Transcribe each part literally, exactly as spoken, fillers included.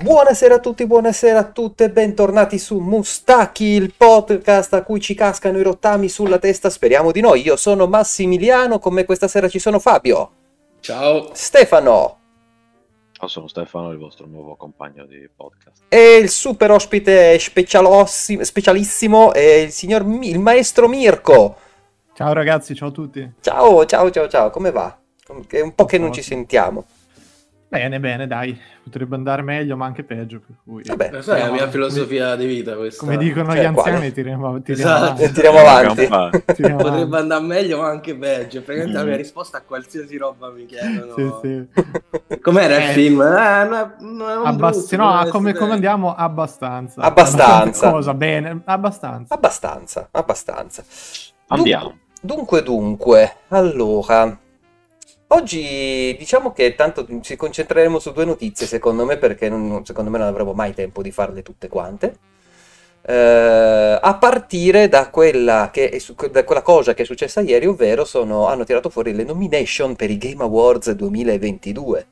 Buonasera a tutti, buonasera a tutte, bentornati su Mustacchi, il podcast a cui ci cascano i rottami sulla testa, speriamo di no. Io sono Massimiliano, con me questa sera ci sono Fabio. Ciao. Stefano. Ciao, sono Stefano, il vostro nuovo compagno di podcast. E il super ospite specialissimo è il signor Mi- il maestro Mirko. Ciao ragazzi, ciao a tutti. Ciao, ciao, ciao, ciao, come va? È un po' che non ci sentiamo. Bene, bene, dai, potrebbe andare meglio, ma anche peggio. Per cui... Vabbè, questa è la mia filosofia come, di vita. Questa. Come dicono cioè, gli anziani, quale? tiriamo, tiriamo esatto. avanti. Tiriamo avanti. Tiriamo Potrebbe avanti. andare meglio, ma anche peggio. Praticamente mm. la mia risposta a qualsiasi roba mi chiedono. Sì, sì. Com'era eh, il film? Eh, no, no, abbast- brutto, no come, come andiamo? Abbastanza. Abbastanza. Cosa? Bene, abbastanza. Abbastanza, abbastanza. Andiamo. Dunque, dunque, allora... Oggi diciamo che tanto ci concentreremo su due notizie, secondo me, perché non, secondo me non avremo mai tempo di farle tutte quante. Eh, a partire da quella, che è su, da quella cosa che è successa ieri, ovvero sono, hanno tirato fuori le nomination per i Game Awards duemilaventidue.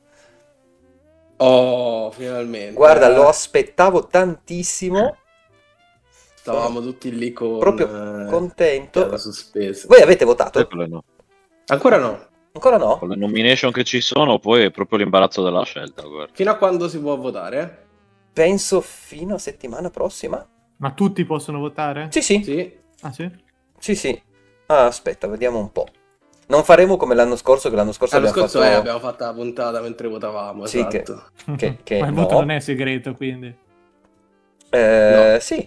Oh, finalmente. Guarda, lo aspettavo tantissimo. Stavamo tutti lì con... Proprio contento. Sospeso. Voi avete votato? No. Ancora no. Ancora no? Con le nomination che ci sono, poi è proprio l'imbarazzo della scelta, guarda. Fino a quando si può votare? Penso fino a settimana prossima. Ma tutti possono votare? Sì, sì. Sì. Ah, sì? Sì, sì. Ah, aspetta, vediamo un po'. Non faremo come l'anno scorso, che l'anno scorso L'anno abbiamo scorso fatto... eh, abbiamo fatto la puntata mentre votavamo, sì, esatto. Che, che, che Ma il no. voto non è segreto, quindi. Eh, no. Sì.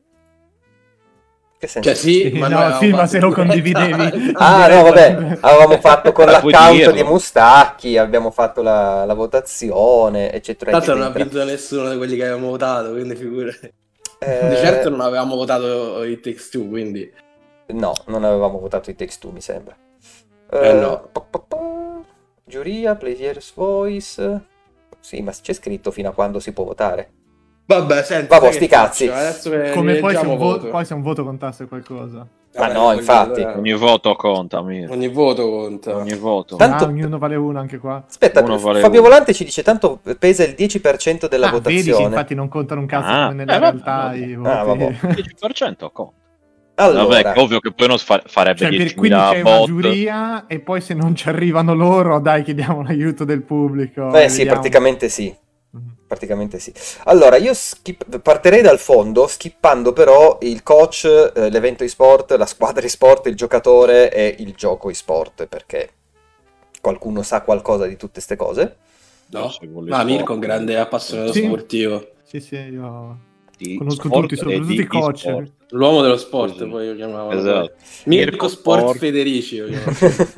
Che senso? Cioè sì, sì ma, no, sì, ma se lo condividevi. Ah, no, vabbè, avevamo fatto con l'account dirlo. di Mustacchi, abbiamo fatto la, la votazione, eccetera, tanto non ha eccetera. vinto nessuno di quelli che avevamo votato, quindi figurati. Eh, Di certo non avevamo votato It Takes Two, quindi... No, non avevamo votato i Takes Two, mi sembra. Eh, Eh, no. po, po, po. Giuria, Player's Voice... Sì, ma c'è scritto fino a quando si può votare. Vabbè, senti, Vabbè, sti cazzi. Adesso che Come poi se, un vo- voto. poi se un voto contasse qualcosa. Ma Vabbè, no, infatti. allora... Ogni voto conta, amico. Ogni voto conta. Ogni voto. Tanto- Ah, ognuno vale uno anche qua. Aspetta, Uno vale Fabio uno. Volante ci dice tanto pesa il dieci per cento della Ah, vedi che votazione. infatti non contano un cazzo Ah, come nella eh, vabbè, realtà vabbè. i voti. Ah, vabbè. dieci per cento conta. Allora, Vabbè, ovvio che poi non fa- farebbe Cioè, per, quindi diecimila c'è una bot. giuria e poi se non ci arrivano loro, dai, chiediamo l'aiuto del pubblico. beh e sì, vediamo. praticamente sì. Mhm. Praticamente sì. Allora, io skip- partirei dal fondo, skippando però il coach, eh, l'evento e-sport, la squadra e-sport, il giocatore e il gioco e-sport, perché qualcuno sa qualcosa di tutte ste cose. No? Se vuole Ma Mirko è sport. un grande appassionato Sì. sportivo. Sì, sì, io Di conosco sport tutti, e soprattutto di i coach. e-sport. L'uomo dello sport, Così. poi lo chiamavano. Esatto. Mirko, Mirko Sport, Sport. Federici. Lo chiamavano.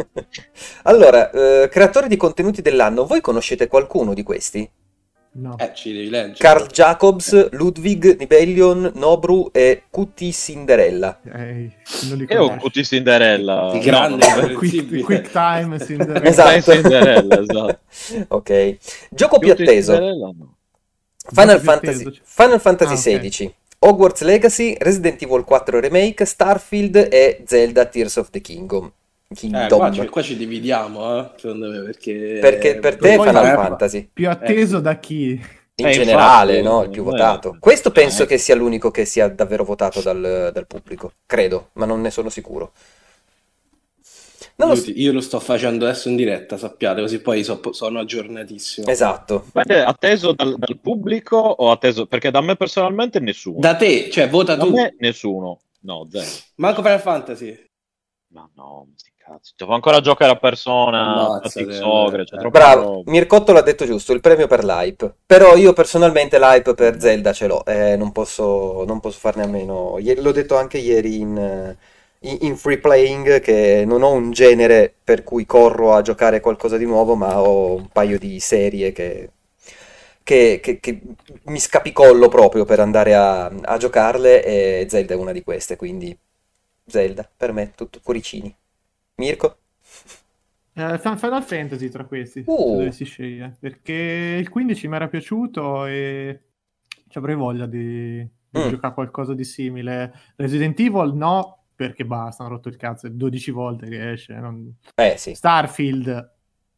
Allora, eh, creatori di contenuti dell'anno, voi conoscete qualcuno di questi? No. eh, ci devi leggere. Carl Jacobs, Ludwig Nibelion, Nobru e Q T Cinderella. Eh, non li E ho conosco. Q T Cinderella. Il grande, No, no, no. Quick, quick time Cinderella. Esatto. Cinderella, esatto. Ok. Gioco più Q T atteso. Cinderella, no. Final più Fantasy, atteso. Final Fantasy Ah, ok. sedici, Hogwarts Legacy, Resident Evil quattro Remake, Starfield e Zelda Tears of the Kingdom. Eh, Kingdom. qua, ci, qua ci dividiamo, eh, secondo me, perché... Perché per te E poi Final eh, Fantasy, Più atteso da chi? in Eh, generale, infatti, no? Il più eh, votato. Questo penso eh. che sia l'unico che sia davvero votato dal, dal pubblico, credo, ma non ne sono sicuro. Non lo Io, so. ti- io lo sto facendo adesso in diretta, sappiate, così poi so- sono aggiornatissimo. Esatto. Beh, atteso dal, dal pubblico o atteso? Perché da me personalmente nessuno. Da te, cioè vota Da tu. me nessuno. No, zero. Manco Final Fantasy. Ma no, sti cazzi. Devo ancora giocare a persona, Ammazzate, Tactics Ogre, allora. c'è Eh. troppa Bravo, roba. Mircotto l'ha detto giusto, il premio per l'hype. Però io personalmente l'hype per Zelda ce l'ho, eh, non posso, non posso farne a meno. Ieri- l'ho detto anche ieri in, eh, in- in free playing che non ho un genere per cui corro a giocare qualcosa di nuovo, ma ho un paio di serie che, che- che- che mi scapicollo proprio per andare a, a giocarle e Zelda è una di queste, quindi Zelda, per me, tutto cuoricini. Mirko? Eh, Fan- Final Fantasy tra questi, Uh. se dovessi scegliere, perché il quindici mi era piaciuto e ci avrei voglia di, di Mm. giocare a qualcosa di simile. Resident Evil no, perché basta, hanno rotto il cazzo, è dodici volte che esce. non- Eh sì. Starfield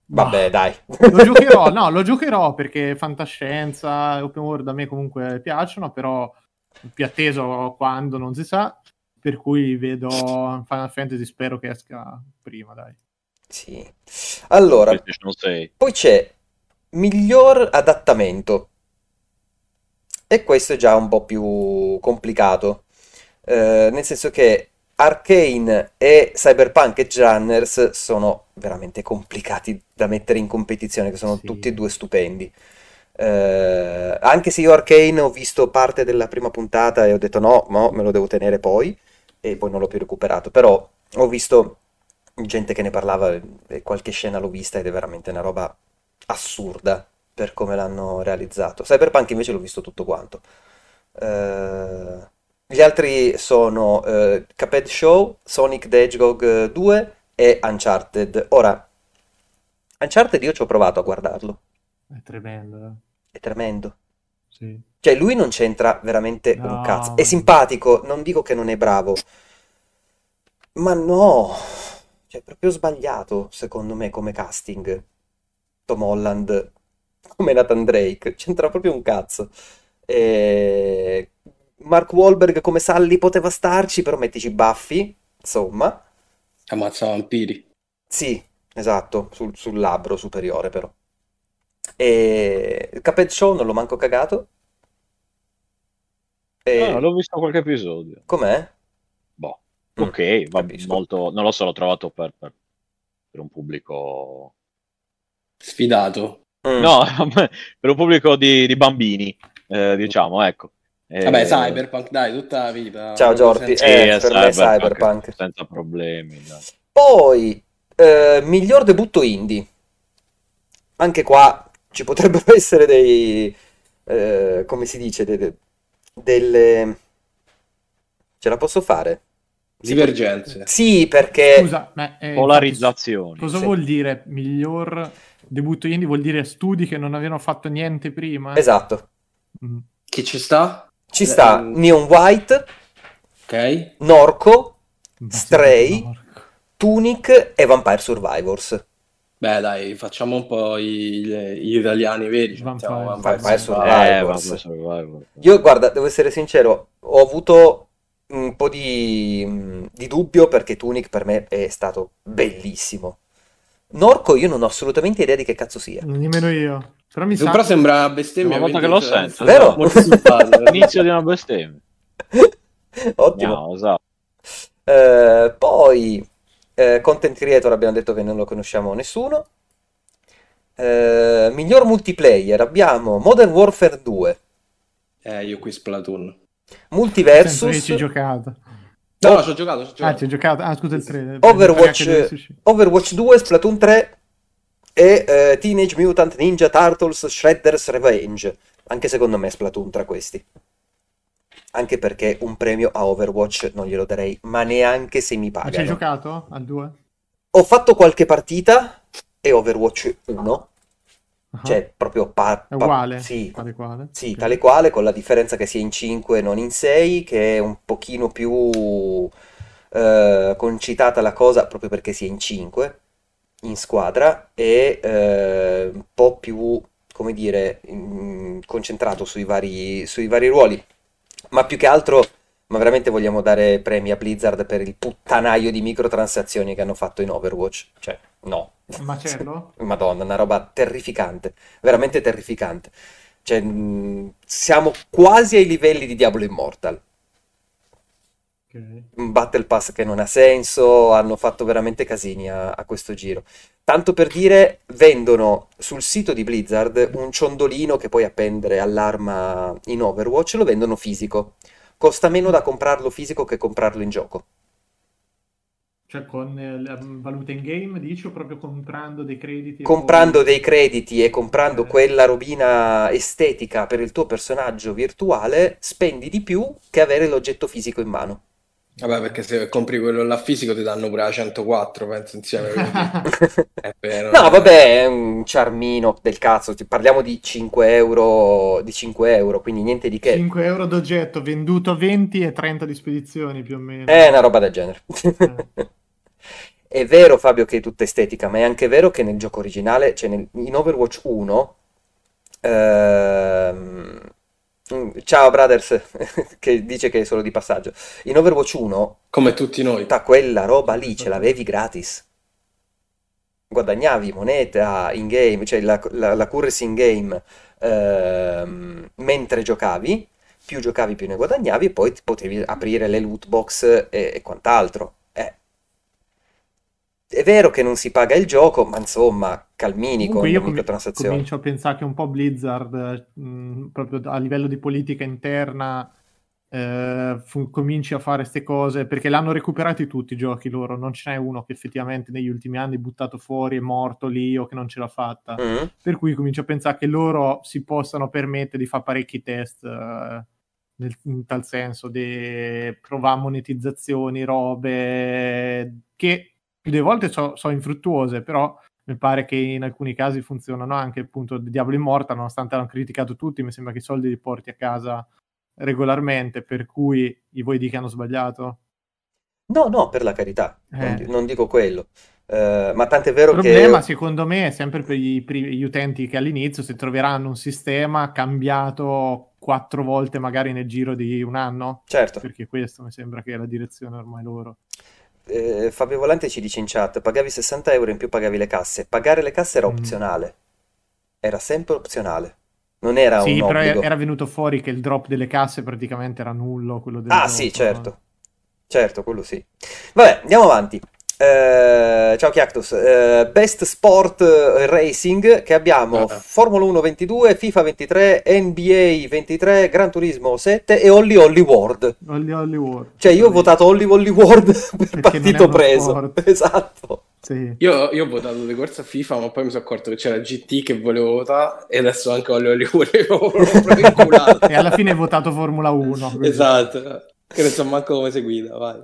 Vabbè, Bah, dai. lo giocherò, no, lo giocherò perché fantascienza e open world a me comunque piacciono, però più atteso quando non si sa, per cui vedo Final Fantasy, spero che esca prima, dai. Sì. su Allora, PlayStation sei. poi c'è miglior adattamento. E questo è già un po' più complicato. Eh, nel senso che Arcane e Cyberpunk Edge Runners sono veramente complicati da mettere in competizione, che sono tutti e Sì. due stupendi. Eh, anche se io Arcane ho visto parte della prima puntata e ho detto no, no, me lo devo tenere poi, e poi non l'ho più recuperato, però ho visto gente che ne parlava e qualche scena l'ho vista ed è veramente una roba assurda per come l'hanno realizzato. Cyberpunk invece l'ho visto tutto quanto. Eh, gli altri sono eh, Cuphead Show, Sonic the Hedgehog due e Uncharted. Ora, Uncharted io ci ho provato a guardarlo, È tremendo, eh. è tremendo. Sì. Cioè, lui non c'entra veramente un cazzo. No, È ma simpatico, non dico che non è bravo, ma no, cioè, è proprio sbagliato, secondo me, come casting. Tom Holland come Nathan Drake, c'entra proprio un cazzo. E... Mark Wahlberg come Sully poteva starci, però mettici i baffi, insomma. Ammazza vampiri. Sì, esatto, sul, sul labbro superiore però. E il Cuphead Show non l'ho manco cagato. Ah, E l'ho visto qualche episodio. com'è? Boh, Mm, ok, va capisco. molto, non lo so, l'ho trovato per, per- per un pubblico... Sfidato. Mm. No, per un pubblico di, di bambini, eh, diciamo, ecco. Vabbè, Eh, Cyberpunk, dai, tutta la vita, Ciao proprio Giorpi, senza... sì, eh, è per me è Cyberpunk, Cyberpunk. senza problemi, dai. Poi, eh, miglior debutto indie. Anche qua ci potrebbero essere dei, eh, come si dice, de- de- delle... Ce la posso fare? Si pot- Divergenze. Sì, perché... scusa, ma eh, infatti, s- Polarizzazioni. cosa Sì, vuol dire miglior debutto indie? Vuol dire studi che non avevano fatto niente prima? esatto. Mm. Chi ci sta? Ci sta Ehm, Neon White, Ok. Norco, Ma sempre Stray, porco. Tunic e Vampire Survivors. Beh, dai, facciamo un po' i- gli italiani veri, ci mettiamo Vampire Vampire Vampire Survivor. Eh, ma poi Survivors. Survivor. Io, guarda, devo essere sincero, ho avuto un po' di, di dubbio perché Tunic per me è stato bellissimo. Norco io non ho assolutamente idea di che cazzo sia. Nemmeno io. Però mi Se- Però sa... sembra una Prima bestemmia, volta che quindi lo cioè, sento, Vero? esatto. molto simpatico. Inizio di una bestemmia. Ottimo. No, esatto. Eh, poi, eh, content creator abbiamo detto che non lo conosciamo nessuno. Eh, miglior multiplayer abbiamo Modern Warfare due, Eh, io qui Splatoon. Senza che ci hai Multiversus, giocato. No, no, O- ci ho giocato, ci ho Ah, ci hai giocato. giocato? Ah, scusa Sì, il sì. tre. Pensavo neanche dovesse Overwatch, uscire. Overwatch due, Splatoon tre e eh, Teenage Mutant Ninja Turtles Shredder's Revenge. Anche secondo me Splatoon tra questi. Anche perché un premio a Overwatch non glielo darei, ma neanche se mi Ma ci hai pagano. giocato al due? Ho fatto qualche partita e Overwatch uno, Ah. cioè proprio pa- È pa- uguale? sì, Quale quale? sì, Ok. tale quale, con la differenza che sia in cinque e non in sei, che è un pochino più eh, concitata la cosa proprio perché sia in cinque in squadra e eh, un po' più, come dire, mm, concentrato sui vari, sui vari ruoli. Ma più che altro, ma veramente vogliamo dare premi a Blizzard per il puttanaio di microtransazioni che hanno fatto in Overwatch? Cioè, no. Un macello? Madonna, una roba terrificante, veramente terrificante. Cioè, mm, siamo quasi ai livelli di Diablo Immortal. Ok. Un Battle Pass che non ha senso, hanno fatto veramente casini a, a questo giro. Tanto per dire, vendono sul sito di Blizzard un ciondolino che puoi appendere all'arma in Overwatch, lo vendono fisico. Costa meno da comprarlo fisico che comprarlo in gioco. Cioè con eh, la valuta in game dici o proprio comprando dei crediti e Comprando poi... dei crediti e comprando Ok. quella robina estetica per il tuo personaggio virtuale, spendi di più che avere l'oggetto fisico in mano. Vabbè, perché se compri quello là fisico ti danno pure la centoquattro, penso insieme, quindi è vero, non No, è... vabbè, è un ciarmino del cazzo. ti- Parliamo di cinque euro, di cinque euro, quindi niente di che. cinque euro d'oggetto venduto a venti e trenta di spedizioni più o È una meno. roba del genere. Eh. è vero Fabio che è tutta estetica, ma è anche vero che nel gioco originale, cioè nel- in Overwatch uno, ehm, mm, ciao Brothers, che dice che è solo di passaggio, in Overwatch uno, Come tutti noi. tutta quella roba lì ce l'avevi gratis. Guadagnavi moneta in game, cioè la, la, la currency in game ehm, mentre giocavi, più giocavi più ne guadagnavi e poi ti potevi aprire le loot box e, e quant'altro. Eh, è vero che non si paga il gioco, ma insomma, calmini Comunque con le io comi- microtransazioni. comincio a pensare che un po' Blizzard, mh, proprio a livello di politica interna, eh, fu- cominci a fare queste cose, perché l'hanno recuperati tutti i giochi loro, non ce n'è uno che effettivamente negli ultimi anni è buttato fuori, è morto lì o che non ce l'ha fatta. Mm? Per cui comincio a pensare che loro si possano permettere di fare parecchi test, eh, nel- in tal senso, di provare monetizzazioni, robe che più delle volte sono infruttuose, però mi pare che in alcuni casi funzionano anche. Appunto Diablo Immortal, nonostante l'hanno criticato tutti, mi sembra che i soldi li porti a casa regolarmente, per cui i voi di che hanno sbagliato. No, no, per la carità, non, di- Eh, non dico quello. Eh, ma tant'è il vero problema che... secondo me è sempre per gli, pri- gli utenti che all'inizio si troveranno un sistema cambiato quattro volte magari nel giro di un anno, Certo. perché questo mi sembra che è la direzione ormai loro. Eh, Fabio Volante ci dice in chat, pagavi sessanta euro in più pagavi le casse. Pagare le casse era Mm. opzionale, era sempre opzionale, non era un Sì, però e- obbligo. era venuto fuori che il drop delle casse praticamente era nullo, quello del Ah sì, gioco. certo, certo, quello sì. Vabbè, andiamo avanti. Eh, ciao Chiactus. Eh, Best Sport eh, Racing che abbiamo Ah, Formula uno ventidue, FIFA ventitré, N B A ventitré, Gran Turismo sette e Holly Holly World. Holly Holly World. Cioè io ho votato Holly Holly World per Perché non è partito uno preso. sport. Esatto. Sì. Io, io ho votato di corsa a FIFA, ma poi mi sono accorto che c'era G T che volevo votare e adesso anche Olio volevo proprio inculato. E alla fine hai votato Formula uno. Quindi. Esatto, che non so manco come si guida, vai.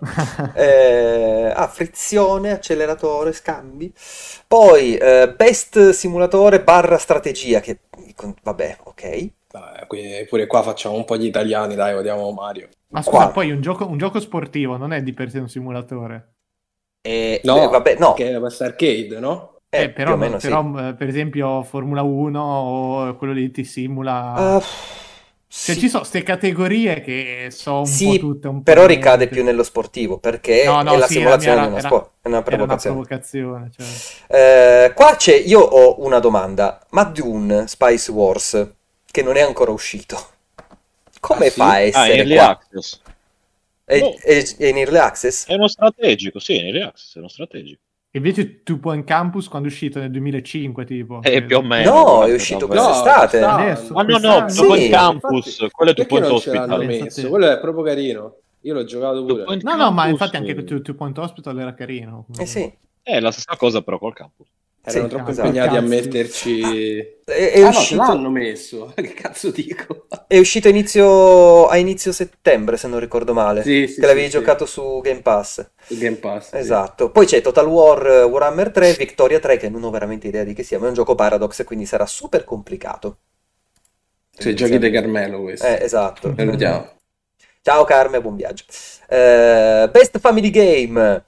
Eh, ah, frizione, acceleratore, scambi. Poi eh, Best Simulatore barra strategia, che con- vabbè, ok. Vabbè, quindi pure qua facciamo un po' gli italiani, dai, votiamo Mario. Ma scusa, Qua. poi un gioco, un gioco sportivo non è di per sé un simulatore. E, beh, No, vabbè, no, perché questa arcade, no? eh, Eh, più però, o meno no- sì. però, eh, per esempio Formula uno o quello lì ti simula. Ah, Cioè sì, ci sono queste categorie che sono un po' sì, tutte un po' però ricade niente. più nello sportivo perché No, è no, la sì, la mia simulazione di era, una, era- spo- è una era una provocazione. provocazione. Cioè. Eh, qua c'è, io ho una domanda, ma Dune Spice Wars, che non è ancora uscito, come Ah, fa a sì? Ah, essere Early qua? Access. È, Boh, è- è in Early Access? è uno strategico, sì, in Early Access è uno strategico. Invece Two Point Campus quando è uscito nel duemilacinque, tipo, È più o credo. meno, No, è guarda, uscito davvero. No, quest'estate. Adesso, Ah, quest'anno. no, no, quest'anno? Two Point Sì. Campus, Infatti, quello è Two perché Point non ce l'hanno Hospital. Pensa messo? te. Quello è proprio carino. Io l'ho giocato Two pure. Point No, no, ma Campus, infatti anche Two, Two Point Hospital era carino. Eh sì, è la stessa cosa però col campus. Erano sì, troppo Cazzo, impegnati a cazzo. metterci... è, è Ah no, ce uscito, l'hanno messo. Che cazzo dico? è uscito inizio, a inizio settembre, se non ricordo male, Sì, sì, che l'avevi sì, sì. giocato su Game Pass. Il Game Pass, sì. Esatto. Poi c'è Total War eh, Warhammer tre, Victoria tre, che non ho veramente idea di che sia, ma è un gioco Paradox, quindi sarà super complicato. Cioè, i giochi di Carmelo questi. Eh, esatto. Salutiamo. Ciao Carme, buon viaggio. Eh, Best Family Game.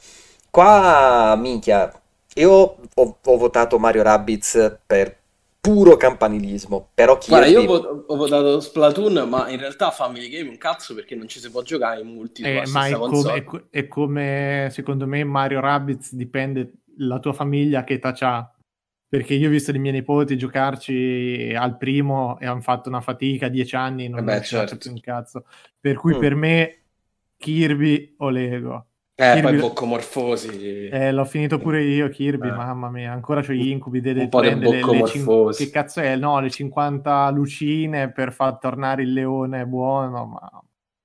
Qua, minchia, io ho, ho votato Mario Rabbids per puro campanilismo, però Guarda, io ho, Kirby... vot- ho votato Splatoon, ma in realtà Family Game un cazzo perché non ci si può giocare in multi sulla Eh, ma stessa è come, console. è, co- è come, secondo me, Mario Rabbids dipende la tua famiglia che età c'ha. Perché io ho visto i miei nipoti giocarci al primo e hanno fatto una fatica, dieci anni, non, Eh beh, non ce l'ha certo. più un cazzo. Per cui Mm. per me Kirby o Lego. Eh, Kirby- poi boccomorfosi. Eh, l'ho finito pure io, Kirby, Eh. mamma mia, ancora c'ho gli incubi di Un po' di prendere le, le cin- boccomorfosi. che cazzo è? No, le cinquanta lucine per far tornare il leone buono, ma...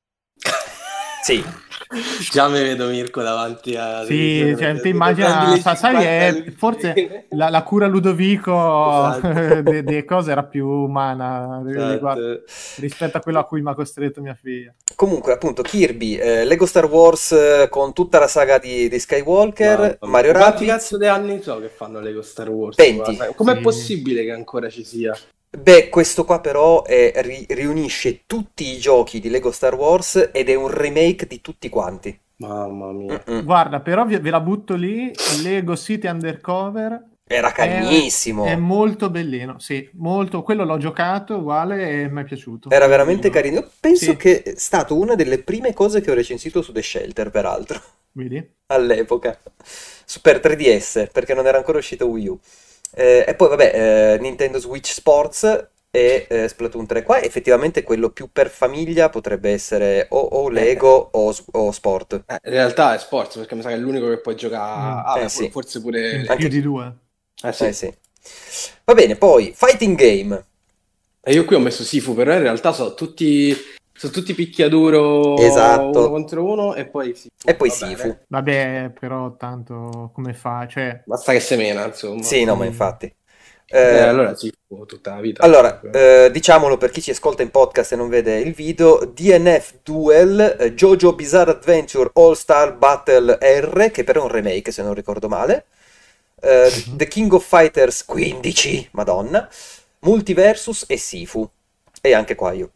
Sì, Già mi vedo Mirko davanti a... Sì, cioè, ti ti immagina, sa- sai, è, forse lucine. la, la cura Ludovico Esatto. de, de cose era più umana riguardo- Esatto. rispetto a quello a cui mi ha costretto mia figlia. comunque appunto Kirby, eh, Lego Star Wars eh, con tutta la saga di, di Skywalker, Mamma mia. Mario Quanti Rabbids, cazzo di anni so che fanno Lego Star Wars? venti. Guarda, com'è Sì. possibile che ancora ci sia? Beh, questo qua però è- ri- riunisce tutti i giochi di Lego Star Wars ed è un remake di tutti quanti. Mamma mia. Mm-mm. Guarda, però ve ve la butto lì, Lego City Undercover Era è, carinissimo. è molto bellino, sì, molto, quello l'ho giocato uguale e mi è piaciuto. Era veramente carino. Io penso Sì. che è stato una delle prime cose che ho recensito su The Shelter, peraltro, Vedi? all'epoca. Super tre D S, perché non era ancora uscito Wii U. Eh, e poi, vabbè, eh, Nintendo Switch Sports e eh, Splatoon tre. Qua effettivamente quello più per famiglia potrebbe essere o, o Lego o, s- o Sport. Eh, in realtà è sport, perché mi sa che è l'unico che puoi giocare. Mm. Ah, Eh beh, sì, forse Quindi pure. anche- più di due. Eh sì. eh sì. Va bene, poi Fighting Game. E io qui ho messo Sifu, però in realtà sono tutti, sono tutti picchiaduro Esatto. uno contro uno e poi Sifu. E poi Va Sifu. bene. Vabbè, però tanto come fa? Cioè, Basta che semena, insomma. Sì, no, ma sì. infatti. Eh, Eh, allora Sifu tutta la vita. allora, comunque. eh, diciamolo per chi ci ascolta in podcast e non vede il video, D N F Duel, eh, JoJo Bizarre Adventure All Star Battle R, che però è un remake se non ricordo male, eh, Mhm. The King of Fighters quindici, madonna, Multiversus e Sifu. E anche qua io.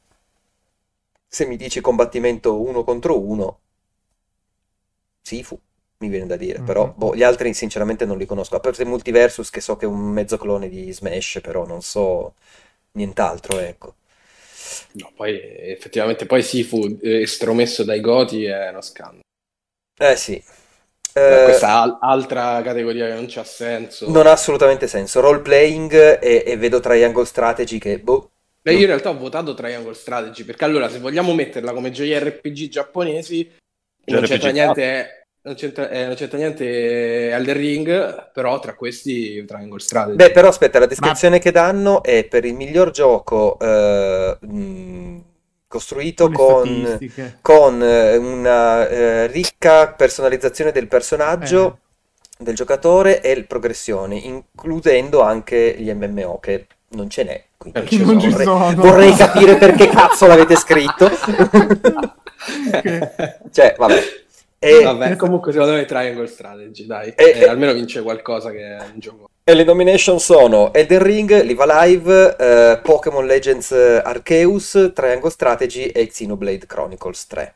Se mi dici combattimento uno contro uno, Sifu, mi viene da dire, però Mhm. boh, gli altri sinceramente non li conosco, a parte Multiversus che so che è un mezzo clone di Smash, però non so nient'altro, ecco. No, poi effettivamente poi Sifu eh, estromesso dai Goti è uno scandalo. Eh sì. Beh, Eh, questa al- altra categoria che non c'ha senso. non ha assolutamente senso. Role playing e, e vedo Triangle Strategy che, boh, Beh, io non- in realtà ho votato Triangle Strategy perché allora se vogliamo metterla come J R P G giapponesi non J R P G c'entra quattro. niente, non c'entra, eh, non c'entra niente Elden Ring, però tra questi Triangle Strategy. Beh, però aspetta, la Ma descrizione che danno è per il miglior gioco eh, mh, costruito con le con, statistiche. con eh, una eh, ricca personalizzazione del Eh, personaggio, del giocatore e le progressioni, includendo anche gli M M O, che non ce n'è. Quindi Non ci non ci vorrei, sono. vorrei capire perché cazzo l'avete scritto. Che- Cioè, vabbè. E, Vabbè, Questa- comunque secondo me Triangle Strategy, dai. e- Eh, e- almeno vince qualcosa che è un gioco. E le nomination sono Elden Ring, Live Live, eh, Pokémon Legends Arceus, Triangle Strategy e Xenoblade Chronicles tre.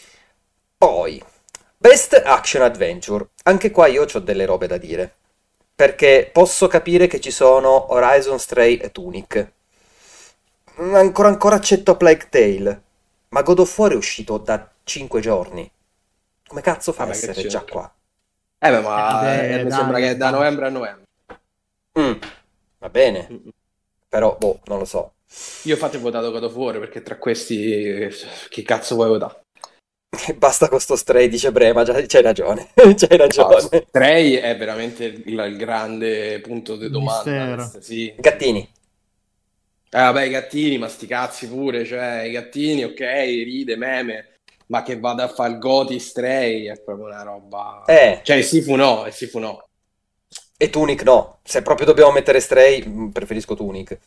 Poi, Best Action Adventure. Anche qua io ho delle robe da dire. Perché posso capire che ci sono Horizon, Stray e Tunic. Mm, Ancora ancora accetto Plague Tale. Ma God of War è uscito da cinque giorni. Come cazzo fa a Vabbè, che essere già c'entra? qua? Eh beh, Eh, ma vabbè, eh, mi dai, sembra che è da dai. novembre a novembre. Mm, va bene. Mm. Però, boh, non lo so. Io infatti ho votato God of War perché tra questi eh, chi cazzo vuoi votare? Basta con sto Stray, dice Brema, già- c'hai ragione, c'hai No, ragione. Stray è veramente il, il grande punto di domanda. Mistero. Questo, sì. Gattini. Eh, vabbè, i gattini, ma sti cazzi pure, cioè, i gattini, ok, ride, meme, ma che vada a fare il Goti Stray è proprio una roba... Eh, Cioè, il Sifu no, il Sifu no. e Tunic no. Se proprio dobbiamo mettere Stray, mm, preferisco Tunic.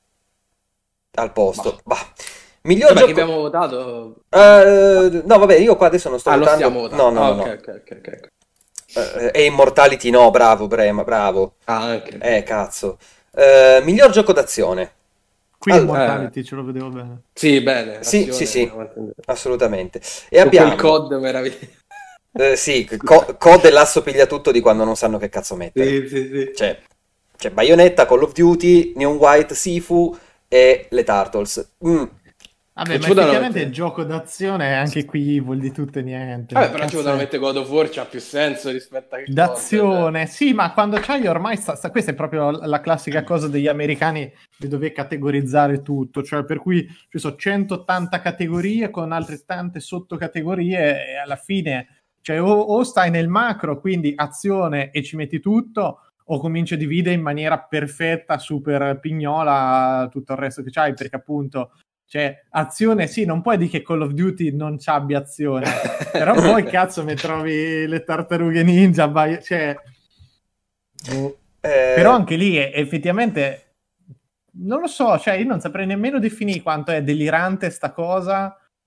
Al posto. Bah. Miglior Vabbè, che gioco... abbiamo votato... Eh, no, vabbè, io qua adesso non sto Ah, lo votando. stiamo No, votando. no, Ah, no, ok, no. ok, ok, ok. Eh, e Immortality no, bravo, Brema, bravo. Ah, anche. Eh, cazzo. Eh, miglior gioco d'azione. Qui Allora, Immortality ce lo vedevo bene. Sì, bene, sì, azione, sì, sì, avanti- assolutamente. E con quel abbiamo... code meraviglioso. Eh, sì, co- C O D e l'asso piglia tutto di quando non sanno che cazzo mettere. Sì, sì, sì. Cioè, c'è Bayonetta, Call of Duty, Neon White, Sifu e le Turtles. Mm. Vabbè, Non ma ci potevano effettivamente mettere. il gioco d'azione anche qui vuol di tutto e niente. Vabbè, però ci Cazzo potevano è? mettere God of War, c'ha più senso rispetto a che cosa. D'azione, sì, ma quando c'hai ormai sta, sta- questa è proprio la classica cosa degli americani di dover categorizzare tutto, cioè per cui ci sono centottanta categorie con altrettante sottocategorie e alla fine cioè, o, o stai nel macro, quindi azione e ci metti tutto, o cominci a dividere in maniera perfetta, super pignola tutto il resto che c'hai, perché appunto cioè, azione sì, non puoi dire che Call of Duty non c'abbia azione, però poi cazzo mi trovi le tartarughe ninja, vai- cioè... boh. Eh, Però anche lì è, effettivamente non lo so, cioè io non saprei nemmeno definire quanto è delirante sta cosa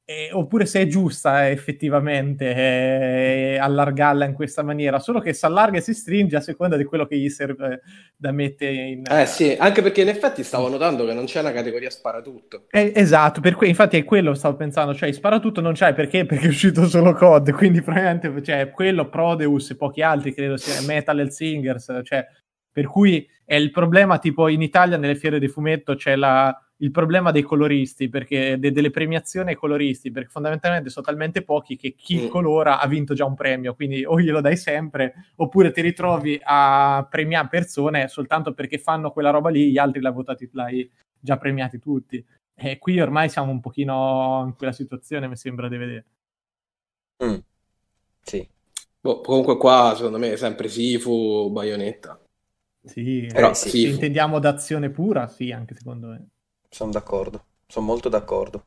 eh, oppure se è giusta eh, effettivamente eh, allargarla in questa maniera, solo che si allarga e si stringe a seconda di quello che gli serve da mettere in... Eh sì, anche perché in effetti stavo notando che non c'è una categoria sparatutto. Eh, esatto, per cui infatti è quello che stavo pensando, cioè sparatutto non c'è perché? Perché è uscito solo C O D, quindi probabilmente cioè, quello, Prodeus e pochi altri, credo sia Metal Hellsingers, cioè, per cui è il problema tipo in Italia nelle fiere di fumetto c'è la, il problema dei coloristi, perché de, delle premiazioni ai coloristi, perché fondamentalmente sono talmente pochi che chi Mm. colora ha vinto già un premio, quindi o glielo dai sempre, oppure ti ritrovi a premiare persone soltanto perché fanno quella roba lì, gli altri l'hai votati, l'hai già premiati tutti. E qui ormai siamo un pochino in quella situazione, mi sembra di vedere. Mm, sì. Boh, comunque qua secondo me è sempre Sifu, Bayonetta. Sì, Però Eh, sì. se Sifu. intendiamo d'azione pura, sì, anche secondo me. Sono d'accordo, sono molto d'accordo.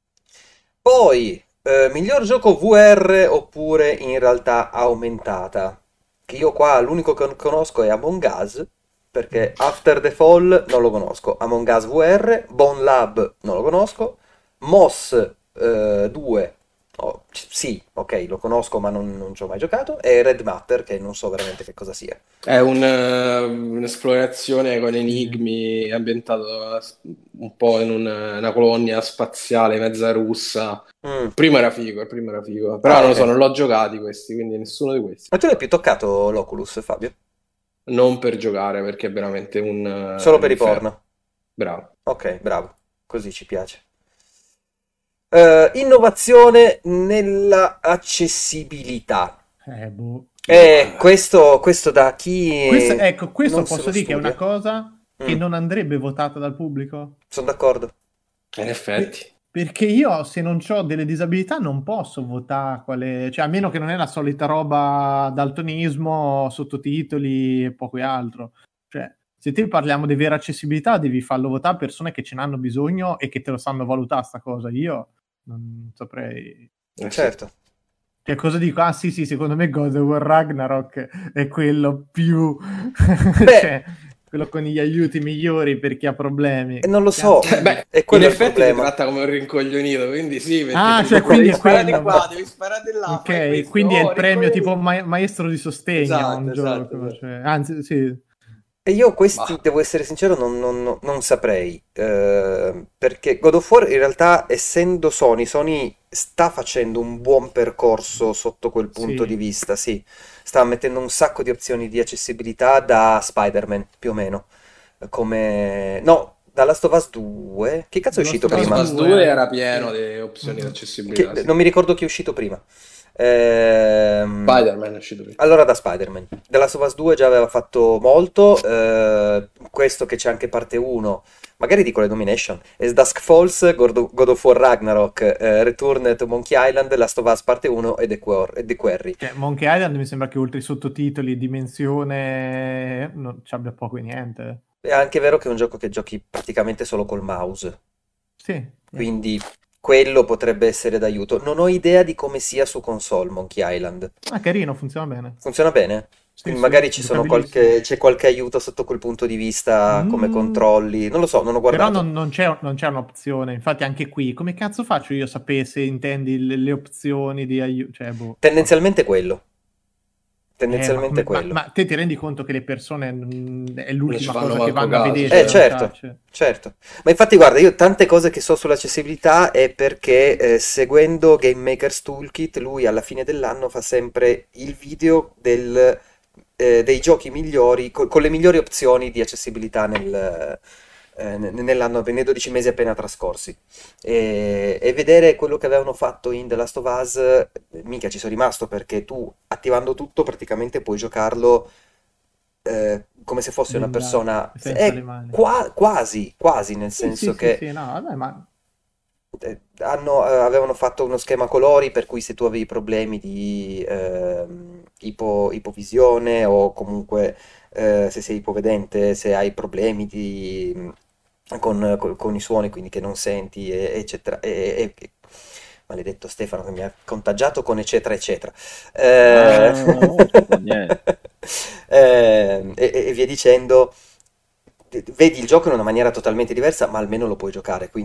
Poi, eh, miglior gioco V R oppure in realtà aumentata? Che io qua l'unico che conosco è Among Us, perché After the Fall non lo conosco, Among Us V R, Bone Lab non lo conosco, Moss eh, due, oh, c- sì, ok, lo conosco ma non, non ci ho mai giocato, e Red Matter che non so veramente che cosa sia. È un, eh, un'esplorazione con enigmi ambientato eh, un po' in un- una colonia spaziale mezza russa. Mm. Il primo era figo, il primo era figo. Però Ah, non lo ok. so, non l'ho giocati questi, quindi nessuno di questi. Ma tu l'hai più toccato l'Oculus, Fabio? Non per giocare, perché è veramente un, eh, Solo un per i inferno. porno. Bravo. Ok, bravo, così ci piace. Eh, innovazione nella accessibilità. Eh, boh. Eh, questo, questo da chi Questo, ecco, questo non se posso lo dire che è una studia. cosa che Mm, non andrebbe votata dal pubblico. sono d'accordo. In effetti. Per- perché io, se non ho delle disabilità, non posso votare quale... Cioè, a meno che non è la solita roba daltonismo, sottotitoli e poco altro. Cioè, se te parliamo di vera accessibilità, devi farlo votare a persone che ce n'hanno bisogno e che te lo sanno valutare sta cosa. Io non saprei... Eh sì. Certo. Che cosa dico? Ah sì sì, secondo me God of War Ragnarok è quello più... Beh, cioè, quello con gli aiuti migliori per chi ha problemi. eh, non lo Cazzo so, Eh, di- beh, è in quello il effetti ti problema. tratta come un rincoglionito, quindi sì, perché Ah, ti cioè, dice quindi devi è sparare quello. qua, devi sparare là, fai Ok, questo, quindi è oh, il premio rincoglionito. tipo ma- maestro di sostegno a un Esatto, esatto, gioco. esatto. Cioè, anzi, sì. E io questi, Ma devo essere sincero, non, non- non- non saprei, eh, perché God of War in realtà, essendo Sony, Sony sta facendo un buon percorso sotto quel punto di Sì. vista, sì, sta mettendo un sacco di opzioni di accessibilità da Spider-Man, più o meno, come... No, da Last of Us due, che cazzo è The Last uscito of Last Us of prima? Us due due. era pieno Sì. di opzioni di Mm-mm. Che- accessibilità, sì. non mi ricordo chi è uscito prima. Ehm, Spider-Man è uscito prima. allora da Spider-Man. The Last of Us due già aveva fatto molto, eh, questo che c'è anche parte uno, magari dico le nomination, As Dusk Falls, God of, God of War Ragnarok, eh, Return to Monkey Island, Last of Us parte uno e The, Quar- e The Quarry. Cioè, Monkey Island mi sembra che oltre i sottotitoli, dimensione, non ci abbia poco e niente. È anche vero che è un gioco che giochi praticamente solo col mouse, Sì. eh. quindi quello potrebbe essere d'aiuto. Non ho idea di come sia su console Monkey Island. Ah, carino, funziona bene. Funziona bene? Sì, Quindi sì, magari ci sono giocabilissimo. qualche, c'è qualche aiuto sotto quel punto di vista, come Mm, controlli. Non lo so, non ho però guardato. non, non c'è, non c'è un'opzione. Infatti, anche qui, come cazzo faccio io a sapere se intendi le, le opzioni di aiuto? Cioè, boh, vabbè. Tendenzialmente quello. Eh, ma, Tendenzialmente come- ma- quello. ma te ti rendi conto che le persone mm, è Non ci l'ultima fanno cosa che manco vanno a caso, vedere Eh, in certo. realtà? certo, Cioè, certo. Ma infatti, guarda, io tante cose che so sull'accessibilità è perché eh, seguendo Game Maker's Toolkit, lui alla fine dell'anno fa sempre il video del, eh, dei giochi migliori, co- con le migliori opzioni di accessibilità nel, eh, ne- nell'anno, nei dodici mesi appena trascorsi. E, e vedere quello che avevano fatto in The Last of Us, eh, mica ci sono rimasto perché tu, attivando tutto, praticamente puoi giocarlo eh, come se fosse una blindato, persona, senza le è mani. qua- quasi, quasi, nel Sì, sì, senso sì, che sì, no, vabbè, ma eh, hanno- eh, avevano fatto uno schema colori per cui se tu avevi problemi di ehm, ipo- ipovisione o comunque eh, se sei ipovedente, se hai problemi di, con, con- con i suoni, quindi che non senti, e- eccetera. E, e- maledetto Stefano che mi ha contagiato con eccetera, eccetera. Eh, Ah, non c'è per niente. eh, e, e via dicendo. Vedi il gioco in una maniera totalmente diversa, ma almeno lo puoi giocare, quindi è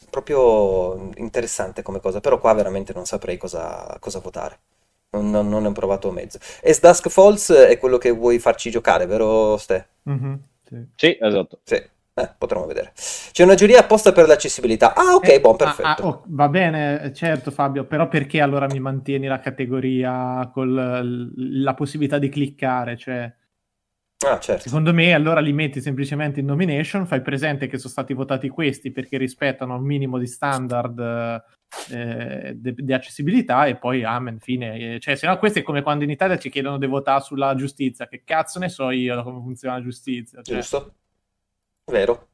proprio interessante come cosa, però qua veramente non saprei cosa, cosa votare. Non, non, non ne ho provato mezzo. As Dusk Falls è quello che vuoi farci giocare, vero Ste? Mhm, sì. Sì, esatto. Sì, eh, potremo vedere. C'è una giuria apposta per l'accessibilità. Ah, ok, Eh, buon, ah, ah, perfetto. oh, va bene, certo Fabio, però perché allora mi mantieni la categoria con la possibilità di cliccare? Cioè, Ah, certo. secondo me allora li metti semplicemente in nomination, fai presente che sono stati votati questi perché rispettano un minimo di standard eh, di, di accessibilità e poi amen, fine. Cioè, se no questo è come quando in Italia ci chiedono di votare sulla giustizia, che cazzo ne so io come funziona la giustizia? Cioè, Giusto? Vero.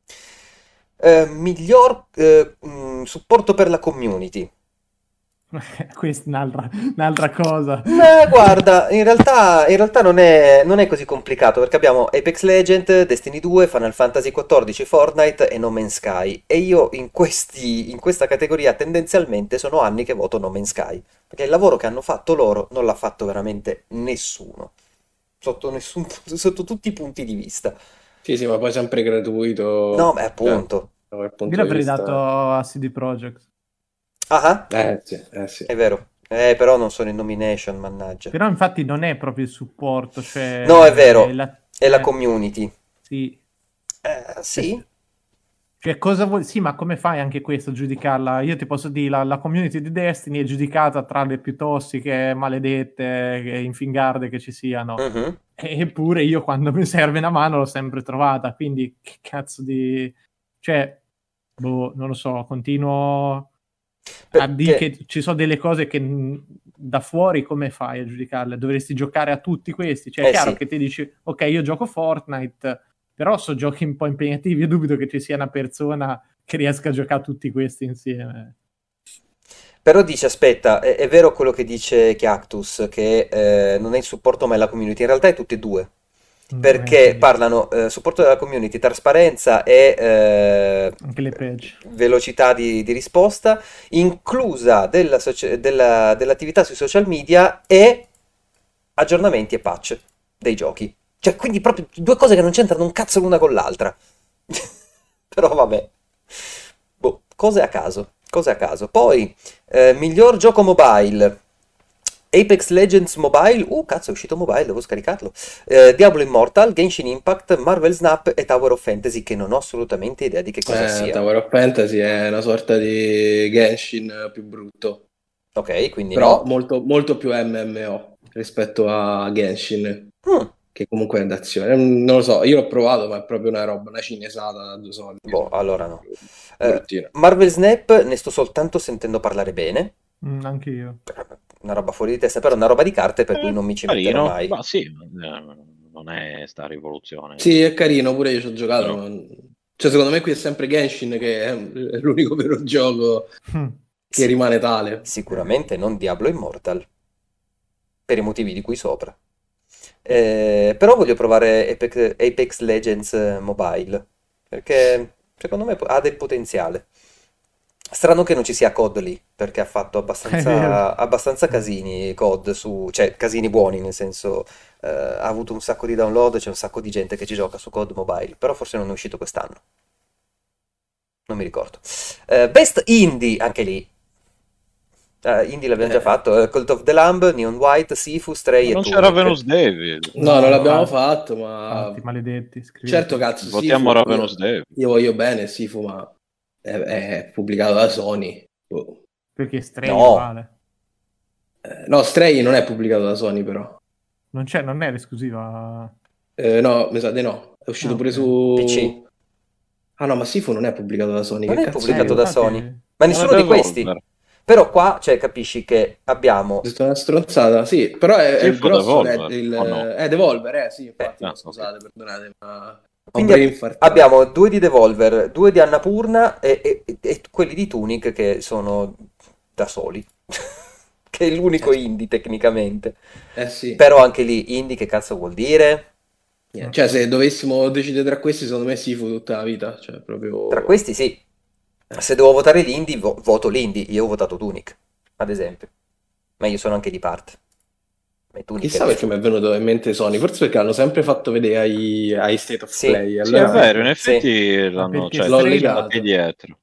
Eh, miglior eh, mh, supporto per la community. questa è un'altra, un'altra cosa. Ma guarda, in realtà, in realtà non è, non è così complicato perché abbiamo Apex Legends, Destiny due, Final Fantasy quattordici, Fortnite e No Man's Sky. E io in questi, in questa categoria tendenzialmente sono anni che voto No Man's Sky. Perché il lavoro che hanno fatto loro non l'ha fatto veramente nessuno. Sotto, nessun, sotto tutti i punti di vista. Sì, sì, ma poi sempre No, gratuito. ma Cioè, appunto. da quel Io punto di l'avrei dato vista. a C D Projekt. Ah, ah, Eh sì, eh sì. è vero. Eh, però non sono in nomination, mannaggia. Però infatti non è proprio il supporto, No, è cioè vero. la, È la eh, community. sì. Eh, Cioè, sì. cioè, cosa vuol... Sì, ma come fai anche questo a giudicarla? Io ti posso dire, la, la community di Destiny è giudicata tra le più tossiche, maledette, che- infingarde che ci siano. Mhm. Eppure io quando mi serve una mano l'ho sempre trovata, quindi che cazzo di... Cioè, boh, non lo so, continuo a dire Perché, che ci sono delle cose che mh, da fuori come fai a giudicarle? Dovresti giocare a tutti questi. Cioè, è eh chiaro sì, che ti dici, ok, io gioco Fortnite, però so giochi un po' impegnativi, io dubito che ci sia una persona che riesca a giocare a tutti questi insieme. però dice, aspetta, è, è vero quello che dice Cactus, che eh, non è il supporto ma è la community, in realtà è tutte e due, Mm, anche perché lì, parlano eh, supporto della community, trasparenza e eh, anche le page. velocità di, di risposta, inclusa della socia- della- dell'attività sui social media e aggiornamenti e patch dei giochi. Cioè, quindi proprio due cose che non c'entrano un cazzo l'una con l'altra. Però vabbè. Boh, cose a caso, cose a caso. Poi, eh, miglior gioco mobile. Apex Legends Mobile, uh cazzo è uscito mobile, devo scaricarlo. Eh, Diablo Immortal, Genshin Impact, Marvel Snap e Tower of Fantasy che non ho assolutamente idea di che cosa Eh, sia. Tower of Fantasy è una sorta di Genshin più brutto, Ok, quindi però no. molto, molto più M M O rispetto a Genshin, Mm, che comunque è d'azione. Non lo so, io l'ho provato, ma è proprio una roba, una cinesata da due soldi. boh, allora no. Eh, Bruttina. Marvel Snap ne sto soltanto sentendo parlare bene. Mm, anche io. Una roba fuori di testa, però è una roba di carte per cui Eh, non mi ci metterò carino, mai. ma sì, eh, non è sta rivoluzione. Sì, è carino, pure io ci ho giocato, Però, ma... Cioè, secondo me qui è sempre Genshin che è l'unico vero gioco Mm. che Sì, rimane tale. sicuramente non Diablo Immortal, per i motivi di cui sopra. Eh, però voglio provare Apex, Apex Legends Mobile, perché secondo me ha del potenziale. Strano che non ci sia C O D lì, perché ha fatto È vero. abbastanza, abbastanza casini C O D su, cioè casini buoni, nel senso eh, ha avuto un sacco di download, c'è un sacco di gente che ci gioca su C O D Mobile, però forse non è uscito quest'anno, non mi ricordo. Eh, Best Indie, anche lì. Eh, indie l'abbiamo già Eh, fatto, eh, Cult of the Lamb, Neon White, Sifu, Stray ma e non c'era Tunic. Venus David. no, No, non l'abbiamo infatti, fatto, ma infatti, maledetti, certo, scrivetelo. cazzo, Votiamo Sifu, io, Ravenous David. io voglio bene Sifu, ma è, è pubblicato da Sony. Boh. Perché Stray è No, uguale. Eh, no, Stray non è pubblicato da Sony, però. Non c'è, non è l'esclusiva. Eh, no, mi sa di no. È Ah, uscito pure ok. P C. su... Ah no, ma Sifu non è pubblicato da Sony, Non che è cazzo Eh, pubblicato dico? da infatti, Sony, ma Non è nessuno di questi. Devolver. Però qua, cioè, capisci che Ho abbiamo... detto una stronzata, sì, però è, è il Sifu grosso, è Devolver, il... o no? È Devolver, eh, sì, eh, infatti, no, Ah, ok. scusate, perdonate, ma ho quindi ab- brainfartato. abbiamo due di Devolver, due di Annapurna e, e- e quelli di Tunic che sono da soli. Che è l'unico Eh, indie tecnicamente. eh sì. Però anche lì, indie che cazzo vuol dire? Niente. Cioè, se Mm. dovessimo decidere tra questi, secondo me Sifu tutta la vita, cioè, Tra proprio... questi sì. eh. Se devo votare l'indie, vo- voto l'indie. Io ho votato Tunic, ad esempio. Ma io sono anche di parte. Ma Tunic è Chissà perché mi è nessuno. venuto in mente Sony, forse perché hanno sempre fatto vedere ai, ai State of Sì, Play, Sì, è allora vero, in sì. effetti Ma l'hanno, perché cioè, l'ho ci sono Stray, stati legato. dietro.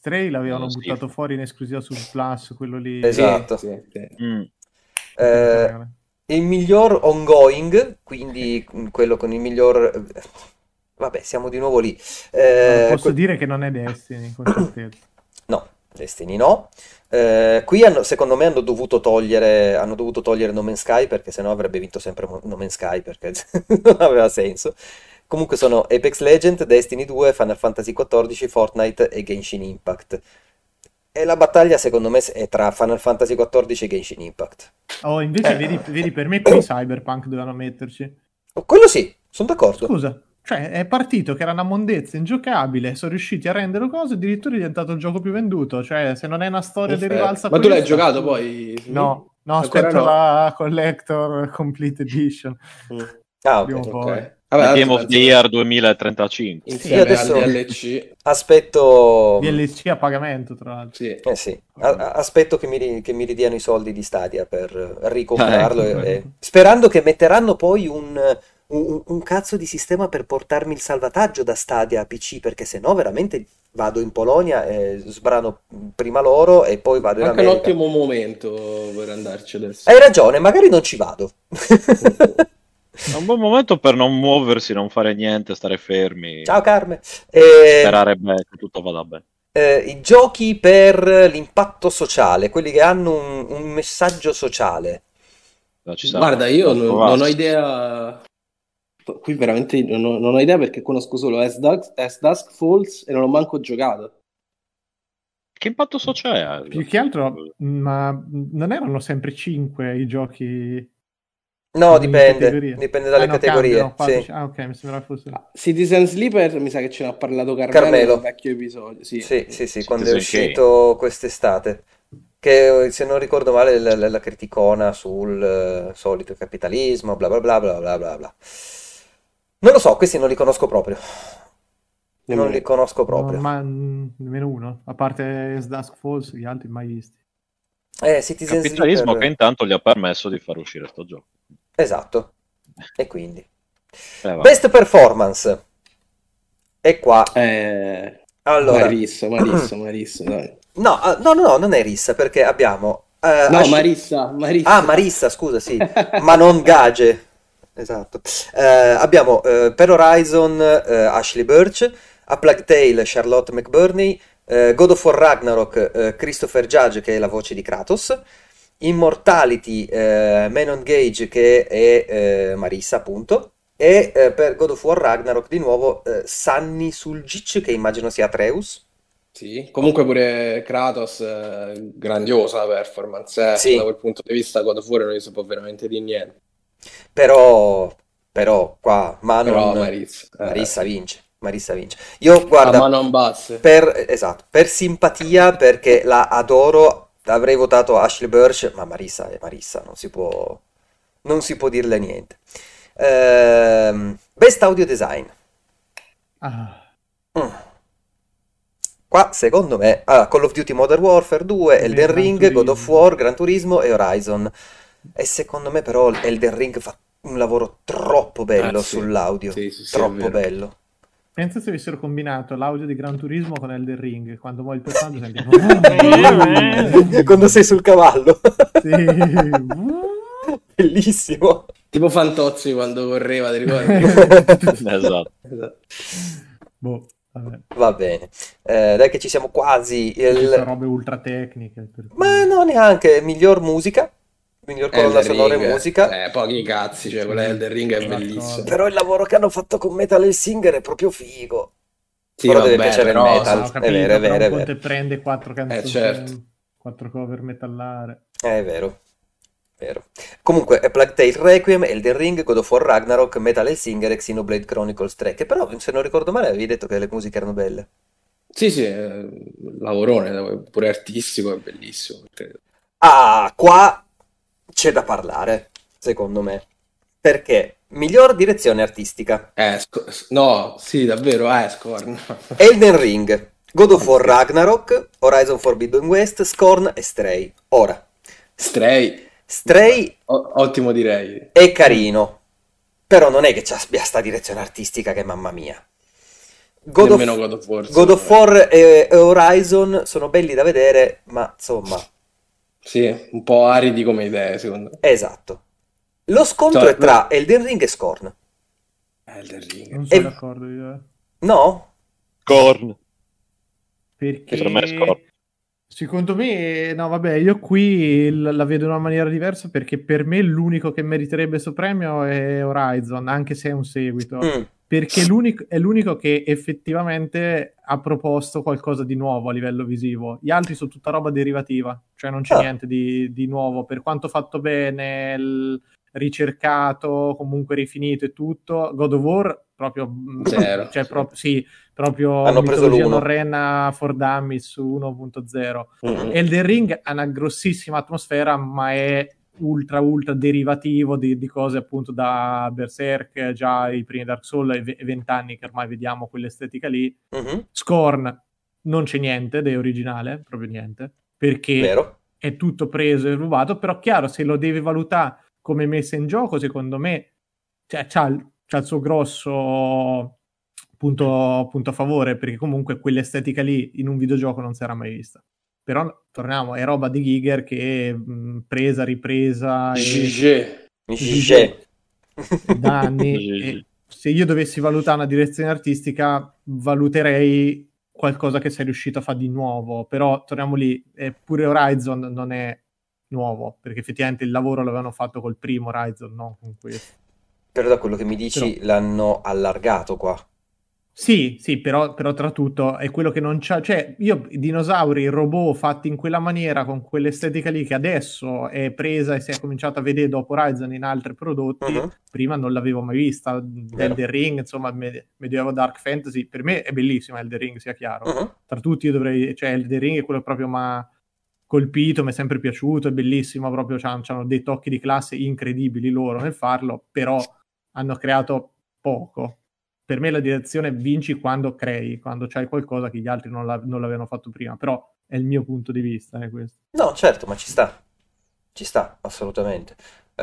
Stray l'avevano Eh, sì. buttato fuori in esclusiva su Plus, quello lì. Esatto. Sì, sì. Mm. Eh, il miglior ongoing, quindi quello con il miglior... Vabbè, siamo di nuovo lì. Eh, Non posso que- dire che non è Destiny, con certezza. No, Destiny no. Eh, qui hanno- secondo me hanno dovuto togliere, hanno dovuto togliere No Man's Sky perché sennò avrebbe vinto sempre Mo- No Man's Sky perché non aveva senso. Comunque sono Apex Legends, Destiny due, Final Fantasy quattordici, Fortnite e Genshin Impact. E la battaglia secondo me è tra Final Fantasy quattordici e Genshin Impact. Oh, invece vedi, vedi, per me qui Cyberpunk dovevano metterci. Quello sì, sono d'accordo. Scusa, cioè è partito che era una mondezza ingiocabile, sono riusciti a renderlo cosa, addirittura è diventato il gioco più venduto. Cioè, se non è una storia di Perfetto. rivalsa Ma tu l'hai questa, giocato poi? no, no, Ancora aspetto no? la Collector Complete Edition. Mm. Ah, Prima o ok. poi. Ok. Vabbè, The tanto Game of penso the che Year duemilatrentacinque. Io insieme al adesso D L C, aspetto... D L C a pagamento, tra l'altro. sì. Eh sì, a- a- aspetto che mi, ri- che mi ridiano i soldi di Stadia per ricomprarlo Ah, e- ecco. e- sperando che metteranno poi un, un- un cazzo di sistema per portarmi il salvataggio da Stadia a P C, perché sennò veramente vado in Polonia e sbrano prima loro e poi vado in Anche un America. ottimo momento per andarci adesso. Hai ragione, magari non ci vado. È un buon momento per non muoversi, non fare niente, stare fermi, Ciao Carme. Eh, sperare beh, che tutto vada bene. eh, i giochi per l'impatto sociale, quelli che hanno un, un messaggio sociale. No, ci sarà Guarda, io Last non, of non Us. ho idea. Qui veramente non ho, non ho idea perché conosco solo As Dusk, As Dusk Falls e non ho manco giocato. Che impatto sociale ha? Più che altro, ma non erano sempre cinque i giochi No, ogni dipende, categoria? dipende dalle Ah, no, categorie. cambiano, quattro, Sì. ah, ok, mi sembrava fosse... Ah, Citizen Sleeper mi sa che ce ne ha parlato Carmelo, Carmelo. in un vecchio episodio. Sì. Sì, sì, sì, quando è Citizen uscito quest'estate. Che se non ricordo male la, la- la criticona sul eh, solito capitalismo, bla bla bla bla bla bla bla. Non lo so, questi non li conosco proprio. Non Nemmeno li io. conosco No, proprio. ma mm, nemmeno uno, a parte As Dusk Falls, gli altri mai visti. Eh, Citizen Capitalismo che Sleeper. intanto gli ha permesso di far uscire sto gioco. Esatto. E quindi. Eh, va. Best performance. E qua. Eh, Allora. Marissa, Marissa, Marissa, dai. No, ah, no, no, no, non è Rissa perché abbiamo... eh, No, Ash- Marissa, Marissa. Ah, Marissa, scusa, sì, ma non Gage. Esatto. Eh, abbiamo eh, per Horizon eh, Ashley Birch, a Plague Tale Charlotte McBurney, eh, God of War Ragnarok eh, Christopher Judge che è la voce di Kratos, Immortality eh, Manon Gage che è eh, Marissa appunto, e eh, per God of War Ragnarok di nuovo eh, Sunny Suljic che immagino sia Atreus. Sì, comunque pure Kratos, eh, grandiosa la performance, eh. Sì. Da quel punto di vista God of War non gli si può veramente di niente. Però, però qua Manon, Però Marissa, eh, Marissa sì. vince, Marissa vince. Io Ah, guarda, ma non basse. per, esatto, per simpatia, perché la adoro, avrei votato Ashley Birch, ma Marissa è Marissa, non si può, non si può dirle niente. Ehm, Best Audio Design. Ah, Mm. Qua, secondo me, ah, Call of Duty Modern Warfare due, Beh, Elden Gran Ring, God of Turismo. War, Gran Turismo e Horizon. E secondo me però Elden Ring fa un lavoro troppo bello Eh, sì. sull'audio, Sì, sì, sì, è troppo vero. bello. pensa se avessero combinato l'audio di Gran Turismo con Elden Ring, quando muovi il personaggio senti... Quando sei sul cavallo. Sì. Bellissimo. Tipo Fantozzi quando correva, ti ricordi? Esatto. Esatto. Boh, vabbè. Va bene. Eh, dai che ci siamo quasi. Ci sono Il... robe ultra tecniche. Per cui... Ma no, neanche. Miglior musica. Miglior colonna Elden sonora e Ring, musica. eh, pochi cazzi, cioè quella del Ring è Sono bellissima. d'accordo. Però il lavoro che hanno fatto con Metal Hellsinger è proprio figo. Sì, Però deve vabbè, piacere il però metal. Ah, ho È capito, vero, è però vero, un è conto vero. e prende quattro canzoni, Eh, certo. quattro cover metallare. È vero. Vero. Comunque, è Plague Tale Requiem, Elden Ring, God of War Ragnarok, Metal Hellsinger e Xenoblade Chronicles tre. Che però, se non ricordo male, avevi detto che le musiche erano belle. Sì, sì, è lavorone, pure artistico, è bellissimo. Ah, qua c'è da parlare, secondo me. Perché miglior direzione artistica. Eh, sco- no, sì, davvero, eh, Scorn. Elden Ring, God of War Ragnarok, Horizon Forbidden West, Scorn e Stray. Ora, Stray, Stray O- ottimo direi. è carino, però non è che ci abbia sta direzione artistica che mamma mia. God of, Nemmeno God of War. God of War e, e Horizon sono belli da vedere, ma insomma, Sì, un po' aridi come idee, secondo me. esatto. Lo scontro Cioè, è tra Elden Ring e Scorn. Elden Ring. Non sono E- d'accordo io, eh. No? Corn. Perché Che per me è Scorn. secondo me, no, vabbè, io qui l- la vedo in una maniera diversa perché per me l'unico che meriterebbe questo premio è Horizon, anche se è un seguito. Mm. Perché l'unico, è l'unico che effettivamente ha proposto qualcosa di nuovo a livello visivo. Gli altri sono tutta roba derivativa, cioè non c'è Ah. niente di, di nuovo. Per quanto fatto bene, l- ricercato, comunque rifinito e tutto, God of War proprio, mm, Zero, cioè sì. proprio, sì, proprio Hanno preso mitologia l'uno. norrena for Dummies su uno punto zero. Mm-mm. Elden Ring ha una grossissima atmosfera, ma è ultra ultra derivativo di, di cose appunto da Berserk, già i primi Dark Souls e vent'anni che ormai vediamo quell'estetica lì. Mhm. Scorn non c'è niente è originale, proprio niente, perché Vero? è tutto preso e rubato, però chiaro, se lo devi valutare come messa in gioco, secondo me cioè, c'ha, il- c'ha il suo grosso punto, punto a favore, perché comunque quell'estetica lì in un videogioco non si era mai vista. Però torniamo, è roba di Giger che mh, presa, ripresa e, G G. Gigè. e da anni. Sì, E sì. se io dovessi valutare una direzione artistica, valuterei qualcosa che sei riuscito a fare di nuovo. Però torniamo lì, eh, pure Horizon non è nuovo, perché effettivamente il lavoro l'avevano fatto col primo Horizon, no? Con questo. Però da quello che mi Però dici l'hanno allargato qua. sì, sì, però, però tra tutto è quello che non c'ha, cioè io i dinosauri, i robot fatti in quella maniera, con quell'estetica lì che adesso è presa e si è cominciato a vedere dopo Horizon in altri prodotti, Mhm. prima non l'avevo mai vista. Vero. Elden Ring, insomma, me- Medieval Dark Fantasy, per me è bellissimo Elden Ring, sia chiaro. Mhm. Tra tutti io dovrei, cioè Elden Ring è quello che proprio mi ha colpito, mi è sempre piaciuto, è bellissimo, proprio hanno dei tocchi di classe incredibili loro nel farlo, però hanno creato poco. Per me la direzione vinci quando crei, quando c'hai qualcosa che gli altri non, la- non l'avevano fatto prima, però è il mio punto di vista, è questo. No, certo, ma ci sta. Ci sta, assolutamente.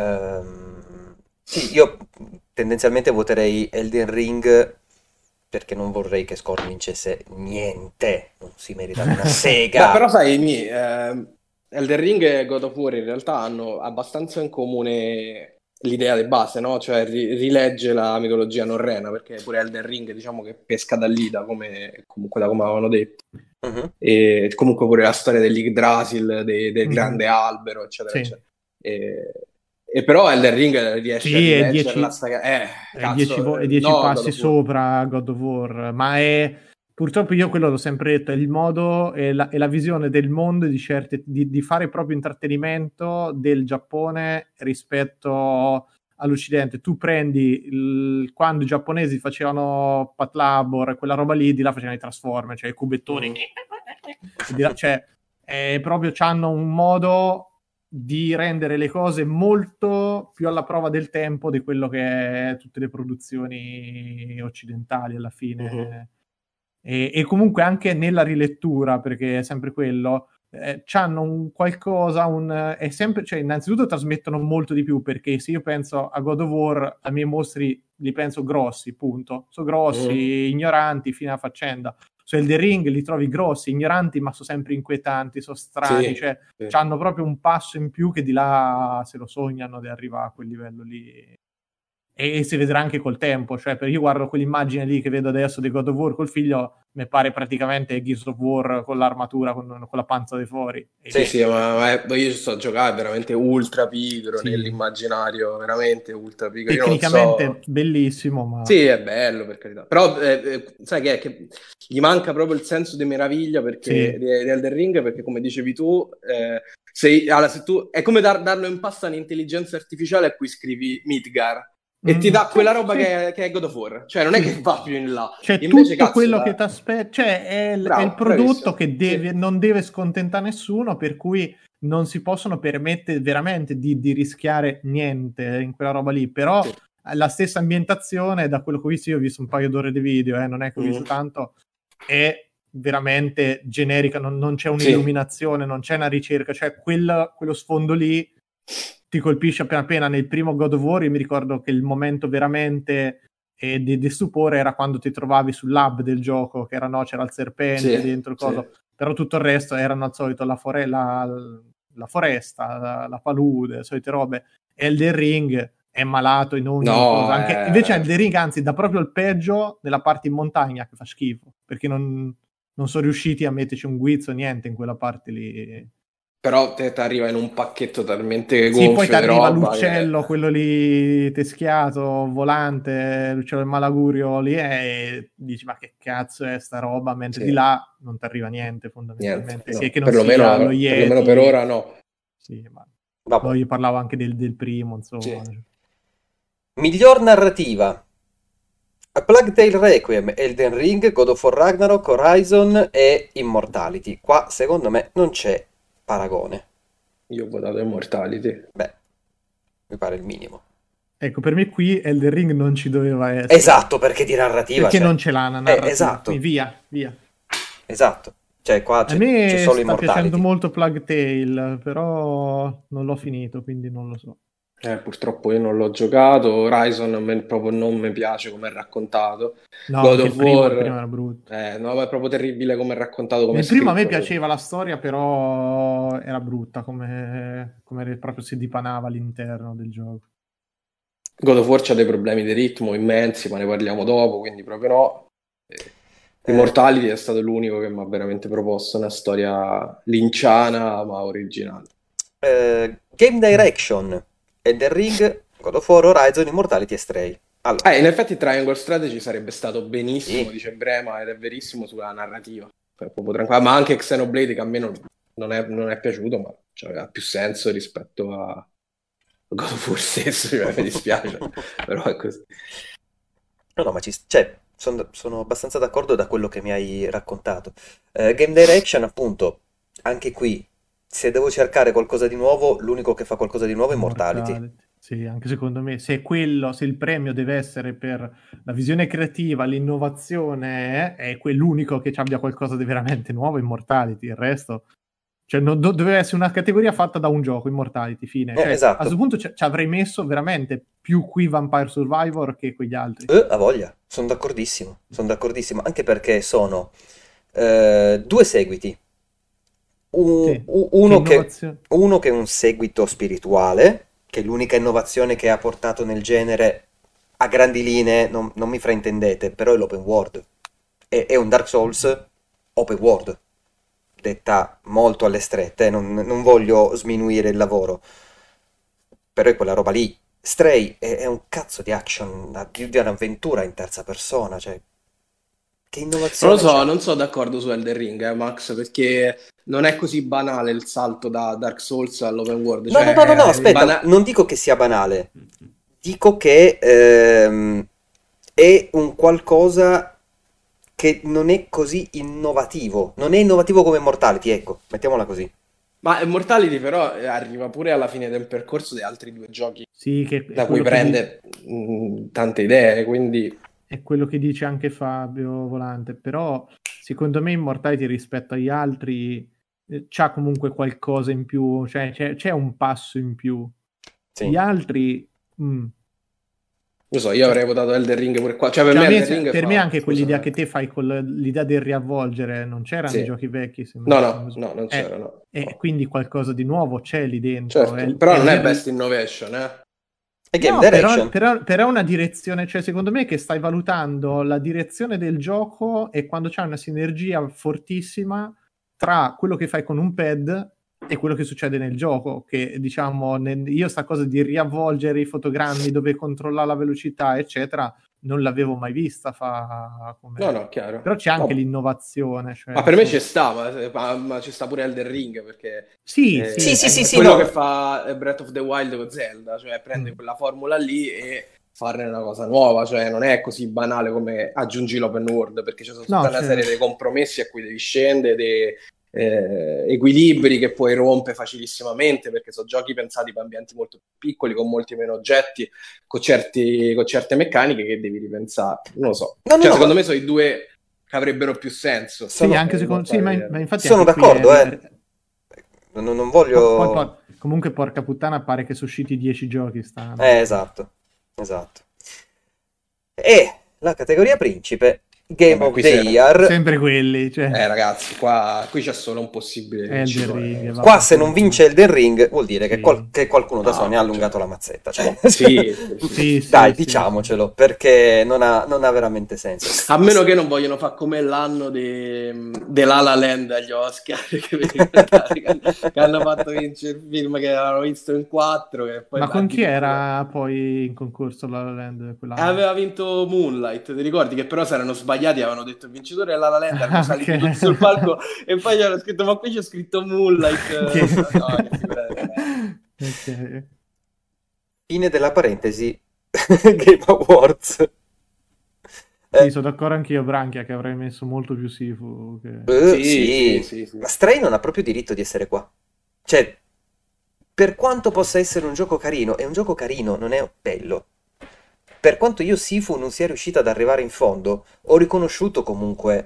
Ehm, sì, io tendenzialmente voterei Elden Ring perché non vorrei che Scorn vincesse niente. Non si merita una Beh, sega. però sai, mi, eh, Elden Ring e God of War in realtà hanno abbastanza in comune l'idea di base, no? Cioè ri- rilegge la mitologia norrena, perché pure Elden Ring diciamo che pesca da lì, da come, comunque da come avevano detto. Mhm. E comunque pure la storia dell'Yggdrasil, de- del Mhm. grande albero, eccetera, Sì. eccetera. E, e però Elden Ring riesce a Sì, è rileggerla, dieci, sta... eh, è dieci, cazzo, vo- è eh, dieci no, God passi of War. sopra God of War, ma è purtroppo io quello l'ho sempre detto, è il modo e la, e la visione del mondo di, certe, di, di fare proprio intrattenimento del Giappone rispetto all'Occidente. Tu prendi il- quando i giapponesi facevano Pat Labor e quella roba lì, di là facevano i Transformer, cioè i cubettoni. Mm. E di là- cioè, è proprio c'hanno un modo di rendere le cose molto più alla prova del tempo di quello che è tutte le produzioni occidentali alla fine. Mhm. E, e comunque anche nella rilettura, perché è sempre quello, eh, c'hanno un qualcosa, un, è sempre, cioè innanzitutto trasmettono molto di più, perché se io penso a God of War, ai miei mostri li penso grossi, punto. Sono grossi, Mhm. ignoranti, fino alla faccenda. Su Elden Ring li trovi grossi, ignoranti, ma sono sempre inquietanti, sono strani, Sì, cioè sì. hanno proprio un passo in più che di là se lo sognano di arrivare a quel livello lì. E si vedrà anche col tempo, cioè per io guardo quell'immagine lì che vedo adesso di God of War col figlio, mi pare praticamente Gears of War con l'armatura, con, con la panza di fuori. Ed Sì, è, sì, ma, ma è- io ci sto a giocare, è veramente ultra pigro sì, nell'immaginario, veramente ultra pigro. Io non tecnicamente so. bellissimo, ma Sì, è bello per carità. Però eh, eh, sai che è? Che gli manca proprio il senso di meraviglia perché, sì. di, di Elden Ring, perché come dicevi tu, eh, se, allora, se tu è come dar- darlo in pasta un'intelligenza artificiale a cui scrivi Midgar e ti Mm, dà sì, quella roba sì, che è, che è God of War. Cioè, non è che sì. va più in là. C'è Invece, tutto cazzo, quello che da... ti aspetta, cioè è il, è il Bravo, prodotto bravissimo. che Sì. deve, non deve scontentare nessuno, per cui non si possono permettere veramente di, di rischiare niente in quella roba lì, però Sì. la stessa ambientazione, da quello che ho visto, io ho visto un paio d'ore di video, eh, non è che ho visto Mhm. tanto, è veramente generica, non, non c'è Sì. un'illuminazione, non c'è una ricerca, cioè quella- quello sfondo lì ti colpisce appena appena. Nel primo God of War io mi ricordo che il momento veramente e di, di stupore era quando ti trovavi sull'hub del gioco, che era no, c'era il serpente Sì, dentro il coso, sì. però tutto il resto erano al solito la, fore- la, la foresta, la, la palude, le solite robe. Elden Ring è malato in ogni No, cosa, anche, eh, invece Elden Ring anzi dà proprio il peggio nella parte in montagna, che fa schifo, perché non, non sono riusciti a metterci un guizzo, niente in quella parte lì. però te ti arriva in un pacchetto talmente Sì, poi ti gonfio di arriva roba che... l'uccello, quello lì teschiato, volante, l'uccello del malagurio lì e dici ma che cazzo è sta roba, mentre Sì, di là non ti arriva niente niente, fondamentalmente, sia no, che non sia lo perlomeno, perlomeno per Yeti, ora no. sì, ma no, Vabbè. io parlavo anche del, del primo, Sì. insomma. Miglior narrativa. A Plague Tale Requiem, Elden Ring, God of War Ragnarok, Horizon e Immortality. Qua secondo me non c'è paragone. Io ho votato Immortality. Beh, mi pare il minimo. Ecco, per me qui Elden Ring non ci doveva essere. Esatto, perché di narrativa Perché c'è. non ce l'ha una Eh, narrativa. esatto, Quindi via, via. esatto. Cioè qua A c'è, c'è me solo sta piacendo Immortality. molto Plague Tale, però non l'ho finito, quindi non lo so. Eh, purtroppo io non l'ho giocato. Horizon a me proprio non mi piace come è raccontato. No, God anche of il primo, il primo War, era brutto. eh, no, ma è proprio terribile come è raccontato, come è Nel primo a me scritto. piaceva la storia, però era brutta, come, come proprio si dipanava all'interno del gioco. God of War c'ha dei problemi di ritmo immensi, ma ne parliamo dopo, quindi proprio no. Eh, Eh, Immortality è stato l'unico che mi ha veramente proposto una storia linciana ma originale. eh, Game Direction, Elden Ring, God of War, Horizon, Immortality e Stray. Allora, Eh, in effetti Triangle Strategy sarebbe stato benissimo, sì. dice Brema, ed è verissimo sulla narrativa. Cioè, proprio tranquillo. Ma anche Xenoblade, che a me non, non è, non è piaciuto, ma cioè, ha più senso rispetto a God of War stesso, cioè, mi dispiace, però è così. No, no, ma ci, cioè, son- sono abbastanza d'accordo da quello che mi hai raccontato. Eh, Game Direction, appunto, anche qui, se devo cercare qualcosa di nuovo, l'unico che fa qualcosa di nuovo è Immortality. Immortality. Sì, anche secondo me, se è quello, se il premio deve essere per la visione creativa, l'innovazione, è quell'unico che ci abbia qualcosa di veramente nuovo, Immortality. Il resto, cioè, non do- doveva essere una categoria fatta da un gioco, Immortality, fine. Eh, Cioè, a questo esatto. punto ci ci avrei messo veramente più qui Vampire Survivor che quegli altri. Eh, ha voglia, sono d'accordissimo, sono d'accordissimo, anche perché sono eh, due seguiti. U- Sì, u- che uno che, innovazione. uno che è un seguito spirituale, che è l'unica innovazione che ha portato nel genere a grandi linee, non, non mi fraintendete, però è l'open world. È, è un Dark Souls open world, detta molto alle strette, eh, non, non voglio sminuire il lavoro, però è quella roba lì. Stray è, è un cazzo di action, di, di un'avventura in terza persona, cioè, che Non lo innovazione so, c'ha? non sono d'accordo su Elden Ring, eh, Max, perché non è così banale il salto da Dark Souls all'open world, No, no, no, no, no, cioè è aspetta, bana- non dico che sia banale, dico che ehm, è un qualcosa che non è così innovativo, non è innovativo come Mortality, ecco, mettiamola così. Ma Immortality però eh, arriva pure alla fine del percorso di altri due giochi Sì, che è da cui quello che, di- prende mh, tante idee, quindi è quello che dice anche Fabio Volante, però secondo me Immortality rispetto agli altri eh, c'ha comunque qualcosa in più, cioè c'è, c'è un passo in più. Gli Sì. altri, mm, lo so, io cioè, avrei votato Elden Ring pure qua, cioè per cioè, me a me, Elden se- Ring per me fa, anche quell'idea scusa, che eh. te fai con l'idea del riavvolgere non c'era nei Sì. giochi vecchi, se No, me- se non mi no, sbaglio. no, non Eh, c'era, no. e No. quindi qualcosa di nuovo c'è lì dentro. Certo, El- però non è Elden Best Ring- Innovation, eh. È Game No, però, Direction. però, però è una direzione, cioè secondo me che stai valutando la direzione del gioco e quando c'è una sinergia fortissima tra quello che fai con un pad e quello che succede nel gioco, che diciamo, nel- io sta cosa di riavvolgere i fotogrammi dove controlla la velocità, eccetera, non l'avevo mai vista fa No, come... no, chiaro. Però c'è anche No. l'innovazione, cioè Ma nel per me ci senso... sta, ma, ma- ma ci sta pure Elden Ring perché Sì, Sì, eh, sì, sì, è, sì, è sì, quello che no. fa Breath of the Wild con Zelda, cioè prende mm. quella formula lì e farne una cosa nuova, cioè non è così banale come aggiungi l'open world perché c'è tutta No, una serie di certo. compromessi a cui devi scendere, dei eh, equilibri che poi rompe facilissimamente perché sono giochi pensati per ambienti molto più piccoli, con molti meno oggetti, con, certi, con certe meccaniche che devi ripensare. Non lo so. No, no, Cioè, no, secondo ma me sono i due che avrebbero più senso. Sì, sono, anche Eh, secondo... Sì, ma, Immortality ma era- infatti sono anche qui è... d'accordo, ri- eh. Non, non Po- Poi, voglio... por- comunque, porca puttana, pare che sono usciti dieci giochi stanno. Eh, Quindi. esatto, esatto. E la categoria principe, Game Vabbè, of qui the siamo- Year. Sempre quelli, cioè. Eh ragazzi, qua qui c'è solo un possibile Elden vincitore. Ring, va. Qua se non vince Elden Ring vuol dire che, Sì. qual- che qualcuno da Ah, Sony ha allungato cioè. la mazzetta. Cioè, Sì, Sì, sì, dai, sì, diciamocelo, perché non ha, non ha veramente senso. A meno che non vogliono fare come l'anno de, de La La Land agli Oscar, che, vi ricordate, che, che hanno fatto vincere il film che avevano visto in quattro. Che poi Ma con chi addirittura- era poi in concorso La La Land quell'anno? Aveva vinto Moonlight, ti ricordi? Che però si erano sbagliati, avevano detto il vincitore è La La Land, erano Ah, saliti ok. tutti sul palco e poi gli hanno scritto ma qui c'è scritto Moonlight. Che- No, che figura di merda. Ok. Fine della parentesi, Game Awards. Sì, Eh, sono d'accordo anch'io, Branchia, che avrei messo molto più Sifu. Che... eh, Sì, sì, sì, sì, sì. ma Stray non ha proprio diritto di essere qua. Cioè, per quanto possa essere un gioco carino, è un gioco carino, non è bello. Per quanto io Sifu non sia riuscito ad arrivare in fondo, ho riconosciuto comunque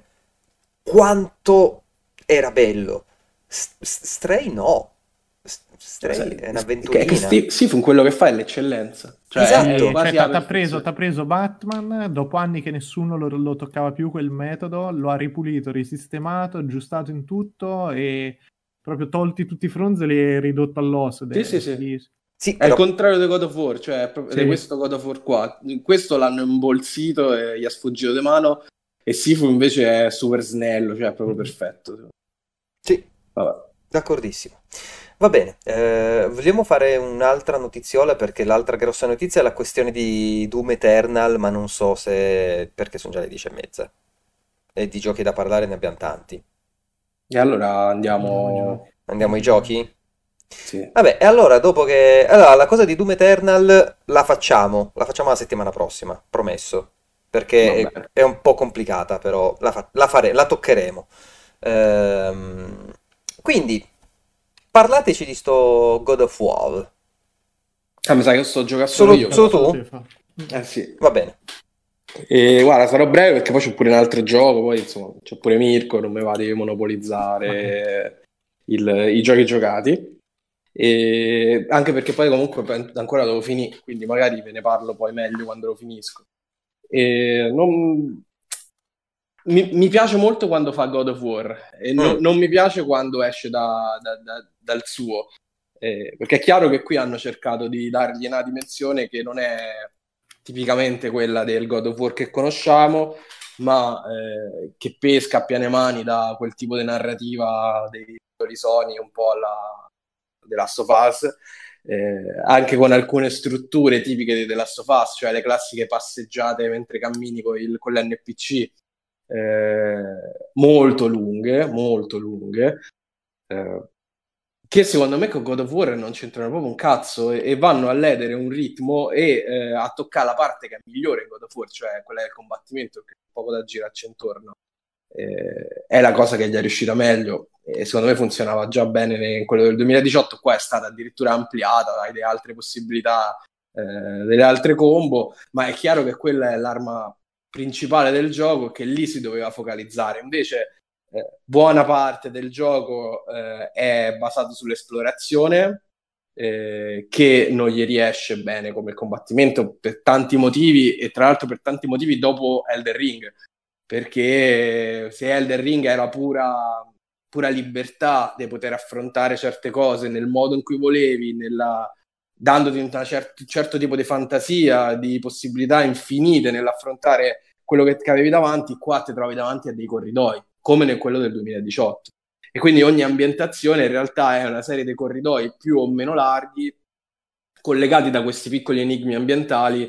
quanto era bello. S- S- Stray no. S- Stray è Che, che un'avventurina. Steve, Sifu quello che fa è l'eccellenza, cioè Esatto. è Sì, quasi cioè, la t'ha preso, perfezione. t'ha preso Batman, dopo anni che nessuno lo, lo toccava più quel metodo, lo ha ripulito, risistemato, aggiustato in tutto e proprio tolti tutti i fronzoli e ridotto all'osso. ed Sì, è sì, sì. fighissimo. Sì, È il però contrario di God of War, cioè è proprio di Sì. questo God of War qua. Questo l'hanno imbolsito e gli ha sfuggito di mano e Sifu invece è super snello, cioè è proprio perfetto. sì, Vabbè. d'accordissimo. Va bene, eh, vogliamo fare un'altra notiziola perché l'altra grossa notizia è la questione di Doom Eternal, ma non so se... perché sono già le dieci e mezza. E di giochi da parlare ne abbiamo tanti. E allora Andiamo ai andiamo... giochi. Andiamo ai giochi? Sì. Vabbè, e allora dopo che... Allora, la cosa di Doom Eternal la facciamo, la facciamo la settimana prossima, promesso. Perché Va è, bene. è un po' complicata, però la, fa- la fare- la toccheremo. Ehm, quindi, parlateci di sto God of War. Ah, mi sa che sto giocando solo Solo, io, solo però. Solo tu? te fa. Eh sì. Va bene. E guarda, sarò breve perché poi c'è pure un altro gioco, poi insomma c'è pure Mirko, non mi va di monopolizzare il- i giochi giocati. E anche perché poi comunque pen- ancora devo finire, quindi magari ve ne parlo poi meglio quando lo finisco. E non- mi, mi piace molto quando fa God of War e no- Mm, non mi piace quando esce da- da- da- dal suo. Eh, perché è chiaro che qui hanno cercato di dargli una dimensione che non è tipicamente quella del God of War che conosciamo, ma eh, che pesca a piene mani da quel tipo di narrativa dei titoli Sony, un po' alla The Last of Us, eh, anche con alcune strutture tipiche di The Last of Us, cioè le classiche passeggiate mentre cammini con, il- con l'N P C, eh, molto lunghe, molto lunghe, eh, che secondo me con God of War non c'entrano proprio un cazzo e, e vanno a ledere un ritmo e eh, a toccare la parte che è migliore in God of War, cioè quella del combattimento, che è poco da girarci intorno. Eh, è la cosa che gli è riuscita meglio e secondo me funzionava già bene in quello del duemiladiciotto, qua è stata addirittura ampliata, hai delle altre possibilità, eh, delle altre combo, ma è chiaro che quella è l'arma principale del gioco, che lì si doveva focalizzare. Invece eh, buona parte del gioco eh, è basato sull'esplorazione, eh, che non gli riesce bene come combattimento per tanti motivi e tra l'altro per tanti motivi dopo Elden Ring, perché se Elden Ring era pura, pura libertà di poter affrontare certe cose nel modo in cui volevi, nella, dandoti un cer- certo tipo di fantasia, di possibilità infinite nell'affrontare quello che, che avevi davanti, qua ti trovi davanti a dei corridoi, come nel quello del duemiladiciotto. E quindi ogni ambientazione in realtà è una serie di corridoi più o meno larghi, collegati da questi piccoli enigmi ambientali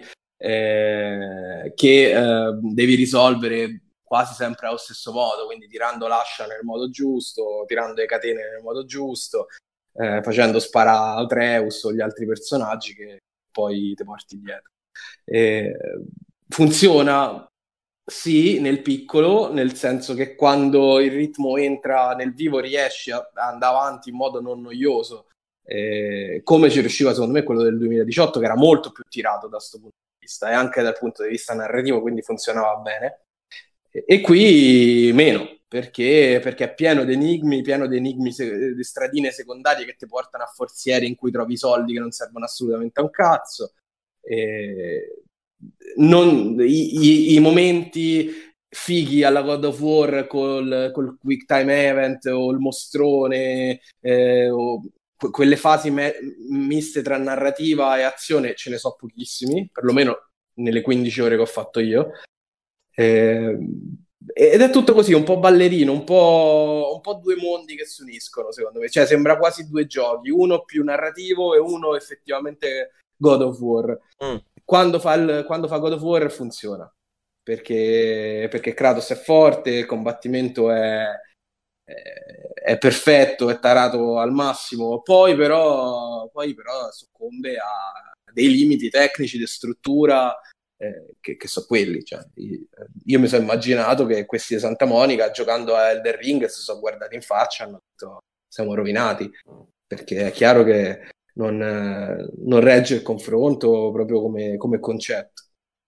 eh, che eh, devi risolvere quasi sempre allo stesso modo, quindi tirando l'ascia nel modo giusto, tirando le catene nel modo giusto, eh, facendo sparare Atreus o gli altri personaggi che poi ti porti dietro. Eh, funziona sì, nel piccolo, nel senso che quando il ritmo entra nel vivo riesci a a andare avanti in modo non noioso, eh, come ci riusciva secondo me quello del duemiladiciotto, che era molto più tirato da questo punto di vista e anche dal punto di vista narrativo, quindi funzionava bene. E, e qui meno, perché, perché è pieno di enigmi, pieno di enigmi, se- di stradine secondarie che ti portano a forziere in cui trovi soldi che non servono assolutamente a un cazzo. E non, i, i, i momenti fighi alla God of War col, col quick time event o il mostrone, eh, o que- quelle fasi me- miste tra narrativa e azione, ce ne so pochissimi, perlomeno nelle quindici ore che ho fatto io. Eh, ed è tutto così, un po' ballerino, un po', un po' due mondi che si uniscono, secondo me. Cioè, sembra quasi due giochi, uno più narrativo e uno effettivamente God of War. Mm. Quando fa, il, quando fa God of War funziona, perché, perché Kratos è forte, il combattimento è, è, è perfetto, è tarato al massimo, poi però, poi però soccombe a dei limiti tecnici di struttura eh, che, che sono quelli. Cioè, io mi sono immaginato che questi di Santa Monica, giocando a Elden Ring, si sono guardati in faccia e hanno detto siamo rovinati, perché è chiaro che non, eh, non regge il confronto proprio come, come concetto.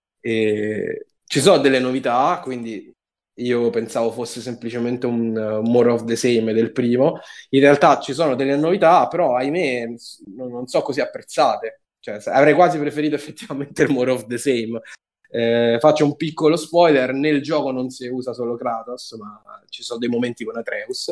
E ci sono delle novità, quindi io pensavo fosse semplicemente un uh, more of the same del primo. In realtà ci sono delle novità, però ahimè non, non so così apprezzate. Cioè, avrei quasi preferito effettivamente il more of the same. Eh, faccio un piccolo spoiler: nel gioco non si usa solo Kratos, ma ci sono dei momenti con Atreus.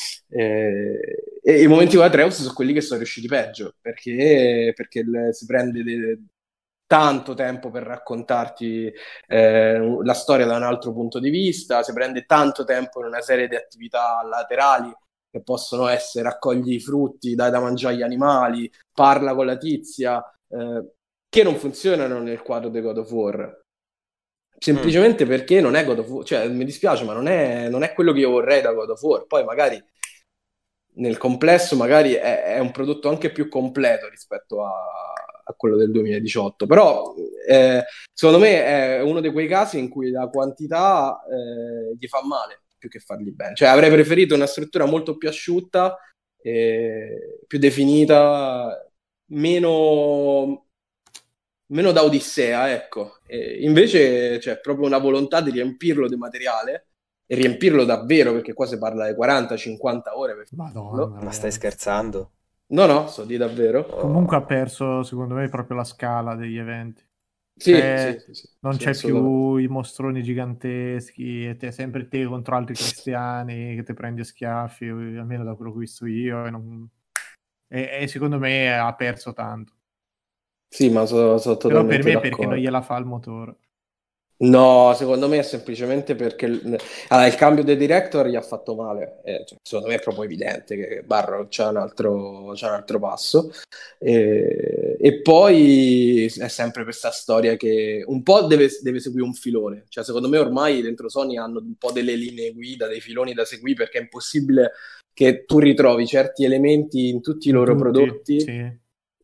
Eh, e i momenti con Atreus sono quelli che sono riusciti peggio, perché, perché il- si prende de- tanto tempo per raccontarti eh, la storia da un altro punto di vista, si prende tanto tempo in una serie di attività laterali che possono essere raccogli i frutti, dai da mangiare agli animali, parla con la tizia, eh, che non funzionano nel quadro di God of War. Mm. Semplicemente perché non è God of War, cioè mi dispiace, ma non è, non è quello che io vorrei da God of War. Poi magari nel complesso magari è, è un prodotto anche più completo rispetto a, a quello del duemiladiciotto, però eh, secondo me è uno di quei casi in cui la quantità eh, gli fa male più che fargli bene. Cioè avrei preferito una struttura molto più asciutta, eh, più definita, meno, meno da Odissea, ecco. E invece c'è proprio una volontà di riempirlo di materiale e riempirlo davvero, perché qua si parla di quaranta cinquanta ore per finirlo. Madonna, Ma stai ragazzi. scherzando? No, no, so di davvero. Comunque ha Oh. perso, secondo me, proprio la scala degli eventi. Sì, sì, Cioè, sì, sì, non sì, c'è assolutamente. più i mostroni giganteschi, e te sempre te contro altri cristiani che ti prendi a schiaffi, almeno da quello che ho visto io. E, non- e- e secondo me ha perso tanto. Sì, ma sono, sono Però per totalmente me è perché non d'accordo. gliela fa il motore. No, secondo me è semplicemente perché il, allora, il cambio del director gli ha fatto male. Eh, cioè, secondo me è proprio evidente che Barro c'è un altro, c'è un altro passo. E, e poi è sempre questa storia che un po' deve, deve seguire un filone. Cioè, secondo me ormai dentro Sony hanno un po' delle linee guida, dei filoni da seguire, perché è impossibile che tu ritrovi certi elementi in tutti i In loro tutti, prodotti. sì.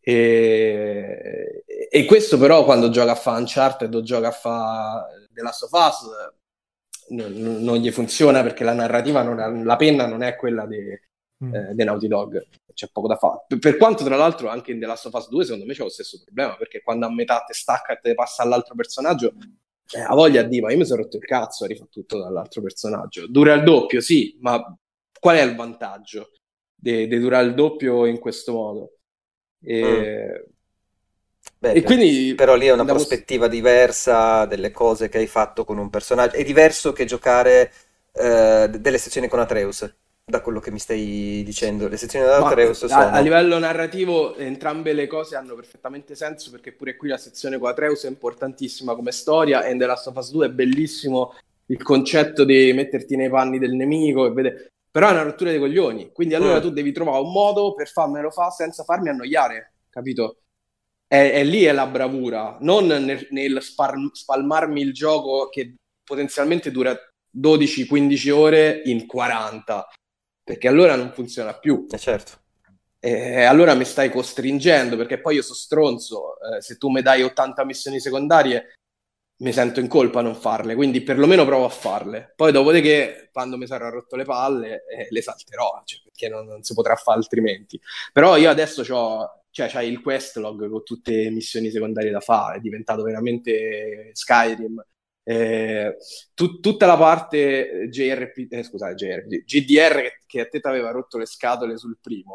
E, e questo però quando gioca a fa Uncharted o gioca a fa The Last of Us non, non gli funziona, perché la narrativa, non è, la penna non è quella di Mm. eh, Naughty Dog, c'è poco da fare. Per, per quanto tra l'altro anche in The Last of Us due secondo me c'è lo stesso problema, perché quando a metà te stacca e te passa all'altro personaggio, eh, ha voglia di, ma io mi sono rotto il cazzo a rifare tutto dall'altro personaggio. Dura il doppio, sì, ma qual è il vantaggio di durare il doppio in questo modo? Mm. E, Beh, e per- quindi però lì è una da questo- prospettiva diversa delle cose che hai fatto con un personaggio. È diverso che giocare eh, d- delle sezioni con Atreus, da quello che mi stai dicendo. Le sezioni con ma Atreus a, a sono... livello narrativo entrambe le cose hanno perfettamente senso, perché pure qui la sezione con Atreus è importantissima come storia, e in The Last of Us due è bellissimo il concetto di metterti nei panni del nemico e vedere. Però è una rottura dei coglioni, quindi allora Mm, tu devi trovare un modo per farmelo fa senza farmi annoiare, capito? È, è lì è la bravura, non nel, nel spar- spalmarmi il gioco che potenzialmente dura dodici quindici ore in quaranta, perché allora non funziona più. eh, certo. E allora mi stai costringendo, perché poi io sono stronzo, eh, se tu mi dai ottanta missioni secondarie mi sento in colpa a non farle, quindi perlomeno provo a farle. Poi dopodiché, quando mi sarò rotto le palle, eh, le salterò, cioè, perché non, non si potrà fare altrimenti. Però io adesso c'ho, cioè, c'hai il quest log con tutte le missioni secondarie da fare, è diventato veramente Skyrim. Eh, tu- tutta la parte J R P, eh, scusate, J R P, G D R che, che a te ti aveva rotto le scatole sul primo,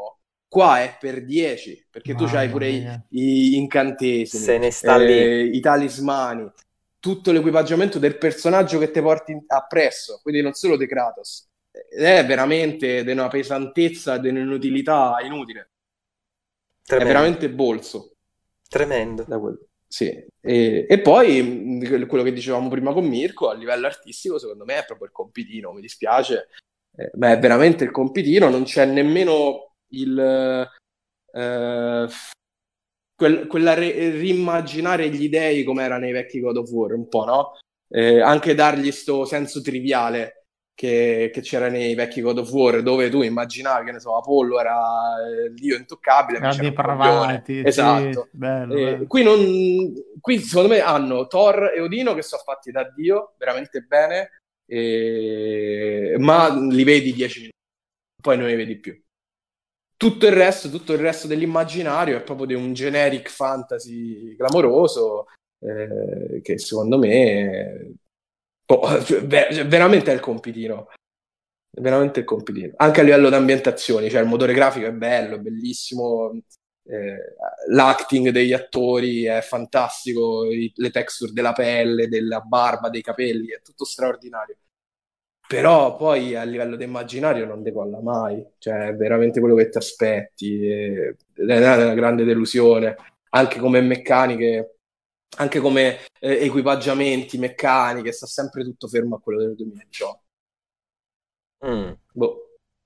qua è per dieci, perché tu c'hai pure i, mia. i incantesimi, Se ne sta lì. eh, i talismani, tutto l'equipaggiamento del personaggio che ti porti appresso, quindi non solo De Kratos. È veramente di una pesantezza e di un'inutilità inutile. Tremendo. È veramente bolso. Tremendo. Da quello. Sì. E, e poi quello che dicevamo prima con Mirko, a livello artistico, secondo me è proprio il compitino. Mi dispiace, eh, ma è veramente il compitino. Non c'è nemmeno il eh, quel, quella re, rimmaginare gli dei come era nei vecchi God of War, un po', no? Eh, anche dargli sto senso triviale che, che c'era nei vecchi God of War, dove tu immaginavi, che ne so, Apollo era il dio intoccabile, Era invece era un coglione. depravati, Esatto. sì, bello, Eh, bello. qui, non, qui secondo me hanno Thor e Odino che sono fatti da Dio veramente bene, eh, ma li vedi dieci minuti, poi non li vedi più. Tutto il resto, tutto il resto dell'immaginario è proprio di un generic fantasy clamoroso, eh, che secondo me oh, ver- veramente è il compitino. È veramente il compitino. Anche a livello di ambientazioni, cioè il motore grafico è bello, è bellissimo, eh, l'acting degli attori è fantastico, i- le texture della pelle, della barba, dei capelli, è tutto straordinario. Però poi a livello di immaginario non decolla mai, cioè è veramente quello che ti aspetti, e- ed è una grande delusione, anche come meccaniche, anche come eh, equipaggiamenti, meccaniche, sta sempre tutto fermo a quello del duemiladiciotto. Mm. Boh.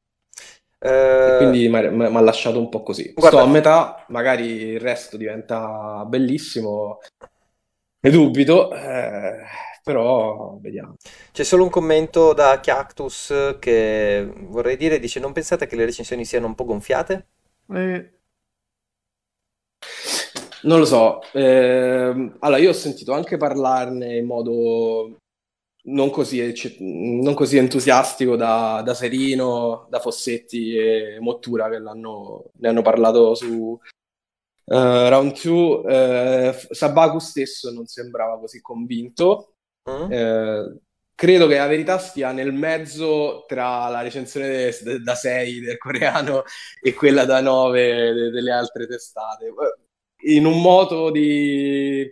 E Eh, quindi mi ha lasciato un po' così. Sto guarda, a metà, magari il resto diventa bellissimo, ne dubito, eh, però vediamo. c'è solo un commento da Cactus che vorrei dire, dice: non pensate che le recensioni siano un po' gonfiate? Eh, Non lo so, ehm, allora io ho sentito anche parlarne in modo non così, ecce- non così entusiastico da, da Serino, da Fossetti e Mottura che l'hanno, ne hanno parlato su eh, Round due. Sabaku stesso non sembrava così convinto. Mm? Eh, credo che la verità stia nel mezzo tra la recensione de- de- da sei del coreano e quella da nove de- delle altre testate. In un moto di,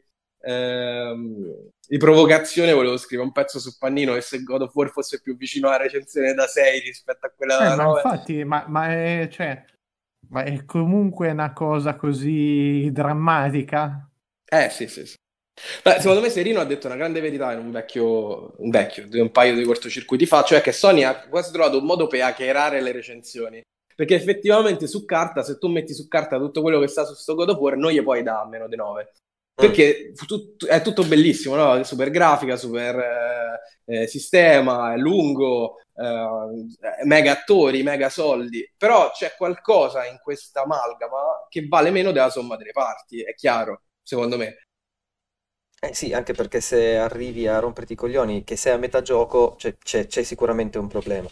ehm, di provocazione volevo scrivere un pezzo su Pannino che se God of War fosse più vicino alla recensione da sei rispetto a quella eh, da ma nove. infatti, ma, ma è, cioè, ma è comunque una cosa così drammatica. Eh sì, sì, sì. Beh, Eh, secondo me Serino ha detto una grande verità in un vecchio, un vecchio, di un paio di cortocircuiti fa, cioè che Sony ha quasi trovato un modo per hackerare le recensioni. Perché effettivamente su carta, se tu metti su carta tutto quello che sta su sto God of War, non gli puoi dare meno di nove. Mm. Perché tu- tu- è tutto bellissimo, no? Super grafica, super eh, eh, sistema, è lungo, eh, mega attori, mega soldi. Però c'è qualcosa in questa amalgama che vale meno della somma delle parti, è chiaro, secondo me. Eh sì, anche perché se arrivi a romperti i coglioni, che sei a metà gioco, c'è c'è- c'è sicuramente un problema.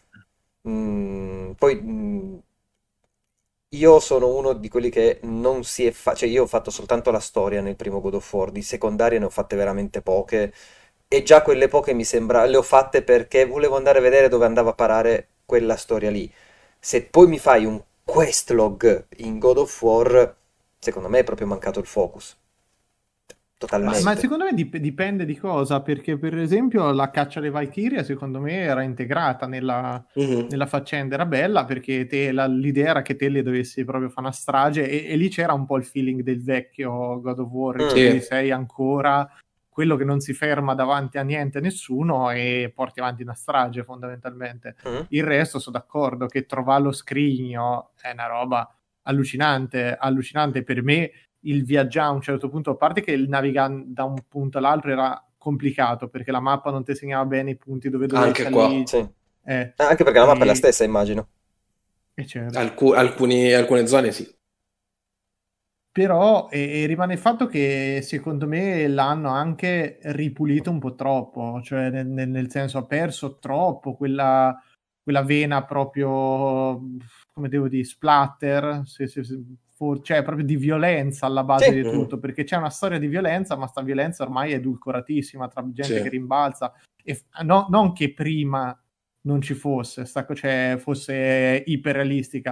Mm, poi mm, io sono uno di quelli che non si è fa- cioè io ho fatto soltanto la storia nel primo God of War, di secondarie ne ho fatte veramente poche e già quelle poche mi sembra le ho fatte perché volevo andare a vedere dove andava a parare quella storia lì. Se poi mi fai un questlog in God of War, secondo me è proprio mancato il focus. Ma, ma Totalmente. secondo me dip- dipende di cosa, perché per esempio la caccia alle Valchirie secondo me era integrata nella, Mhm. nella faccenda, era bella perché te, la- l'idea era che te le dovessi proprio fare una strage e, e lì c'era un po' il feeling del vecchio God of War in Mm, cui Sì. sei ancora quello che non si ferma davanti a niente, a nessuno e porti avanti una strage fondamentalmente. mm. Il resto sono d'accordo che trovare lo scrigno è una roba allucinante, allucinante per me il viaggiare a un certo punto, a parte che il navigare da un punto all'altro era complicato perché la mappa non ti segnava bene i punti dove dovevi Anche qua. salire, Sì. eh, Ah, anche perché la mappa è la e, stessa, immagino. e certo. Alcu- alcuni- alcune zone sì. Però e, e rimane il fatto che secondo me l'hanno anche ripulito un po' troppo, cioè nel, nel- nel senso ha perso troppo quella, quella vena proprio, come devo dire, splatter, se, se- se- for- cioè proprio di violenza alla base Sì, di Mhm. tutto, perché c'è una storia di violenza, ma sta violenza ormai è edulcoratissima tra gente che Sì. rimbalza, e f- no- non che prima non ci fosse, sta, co- cioè fosse iperrealistica,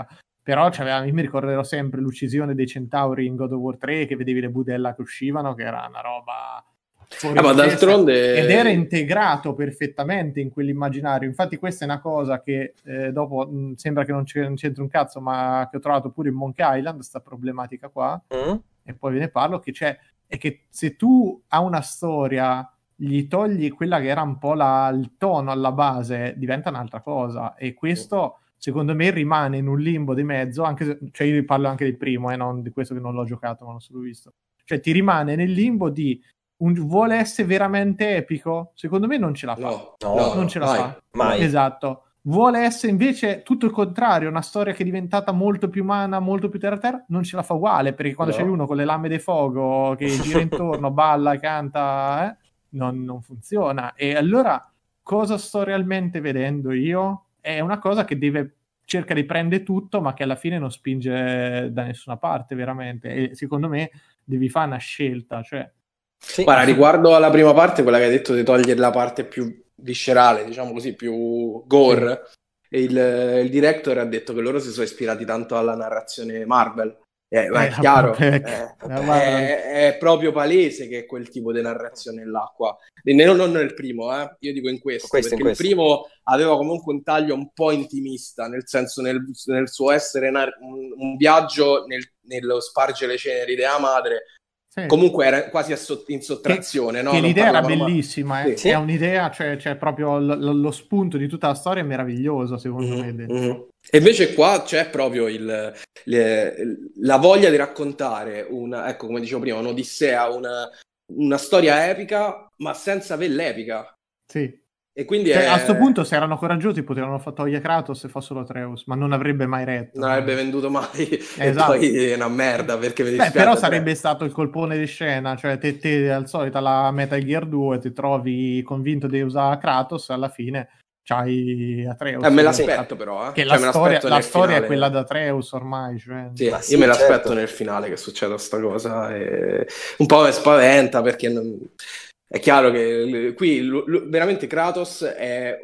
Però c'aveva, io mi ricorderò sempre l'uccisione dei centauri in God of War tre, che vedevi le budella che uscivano, che era una roba fuori Eh, ma di testa, d'altronde ed era integrato perfettamente in quell'immaginario. Infatti questa è una cosa che eh, dopo mh, sembra che non, c'è, non c'entri un cazzo, ma che ho trovato pure in Monkey Island, sta problematica qua, Mm? e poi ve ne parlo, che c'è, è che se tu a una storia gli togli quella che era un po' la, il tono alla base, diventa un'altra cosa, e questo secondo me rimane in un limbo di mezzo, anche se, cioè io parlo anche del primo, eh, non di questo che non l'ho giocato, ma l'ho solo visto. Cioè ti rimane nel limbo di un, vuole essere veramente epico? Secondo me non ce la fa. no, No, no, non ce la mai, fa. mai. Esatto. Vuole essere invece tutto il contrario, una storia che è diventata molto più umana, molto più terra terra, non ce la fa uguale, perché quando No. c'è uno con le lame di fuoco che gira intorno, balla, canta, eh, non, non funziona. E allora cosa sto realmente vedendo io? È una cosa che deve cerca di prendere tutto, ma che alla fine non spinge da nessuna parte veramente. E secondo me devi fare una scelta, cioè Sì. Guarda, riguardo alla prima parte, quella che hai detto di togliere la parte più viscerale, diciamo così, più gore, il, il director ha detto che loro si sono ispirati tanto alla narrazione Marvel. Eh, ma è Eh, chiaro, vabbè, eh, eh, guarda, è, è proprio palese che è quel tipo di narrazione là qua. E non, non nel primo, eh, io dico in questo, Questo, perché in il questo. primo aveva comunque un taglio un po' intimista, nel senso nel, nel suo essere nar- un, un viaggio nel, nello spargere le ceneri della madre. sì. Comunque era quasi a sott- in Che, sottrazione, no? che Non l'idea era parlavano mai. bellissima, eh. Sì. È un'idea, cioè, cioè proprio l- l- lo spunto di tutta la storia è meraviglioso, secondo me. Mhm, dentro. mhm. E invece qua c'è proprio il, le- la voglia di raccontare una, ecco, come dicevo prima, un'odissea, una, una storia epica, ma senza avere l'epica. Sì. E quindi Cioè, a è, sto punto, se erano coraggiosi, potevano far togliere Kratos e fa solo Atreus, ma non avrebbe mai retto. non avrebbe venduto mai e Esatto. poi è una merda perché mi Beh, dispiace. però Tre. sarebbe stato il colpone di scena, cioè te, te al solito alla Metal Gear due ti trovi convinto di usare Kratos, alla fine c'hai Atreus. Eh, me che- l'aspetto però, Che eh. la Cioè me storia, l'aspetto la nel storia è finale. quella da Atreus ormai. Cioè... Sì, Ma io sì, me l'aspetto certo. nel finale che succeda sta cosa e un po' mi spaventa perché non- è chiaro che l- qui l- l- veramente Kratos è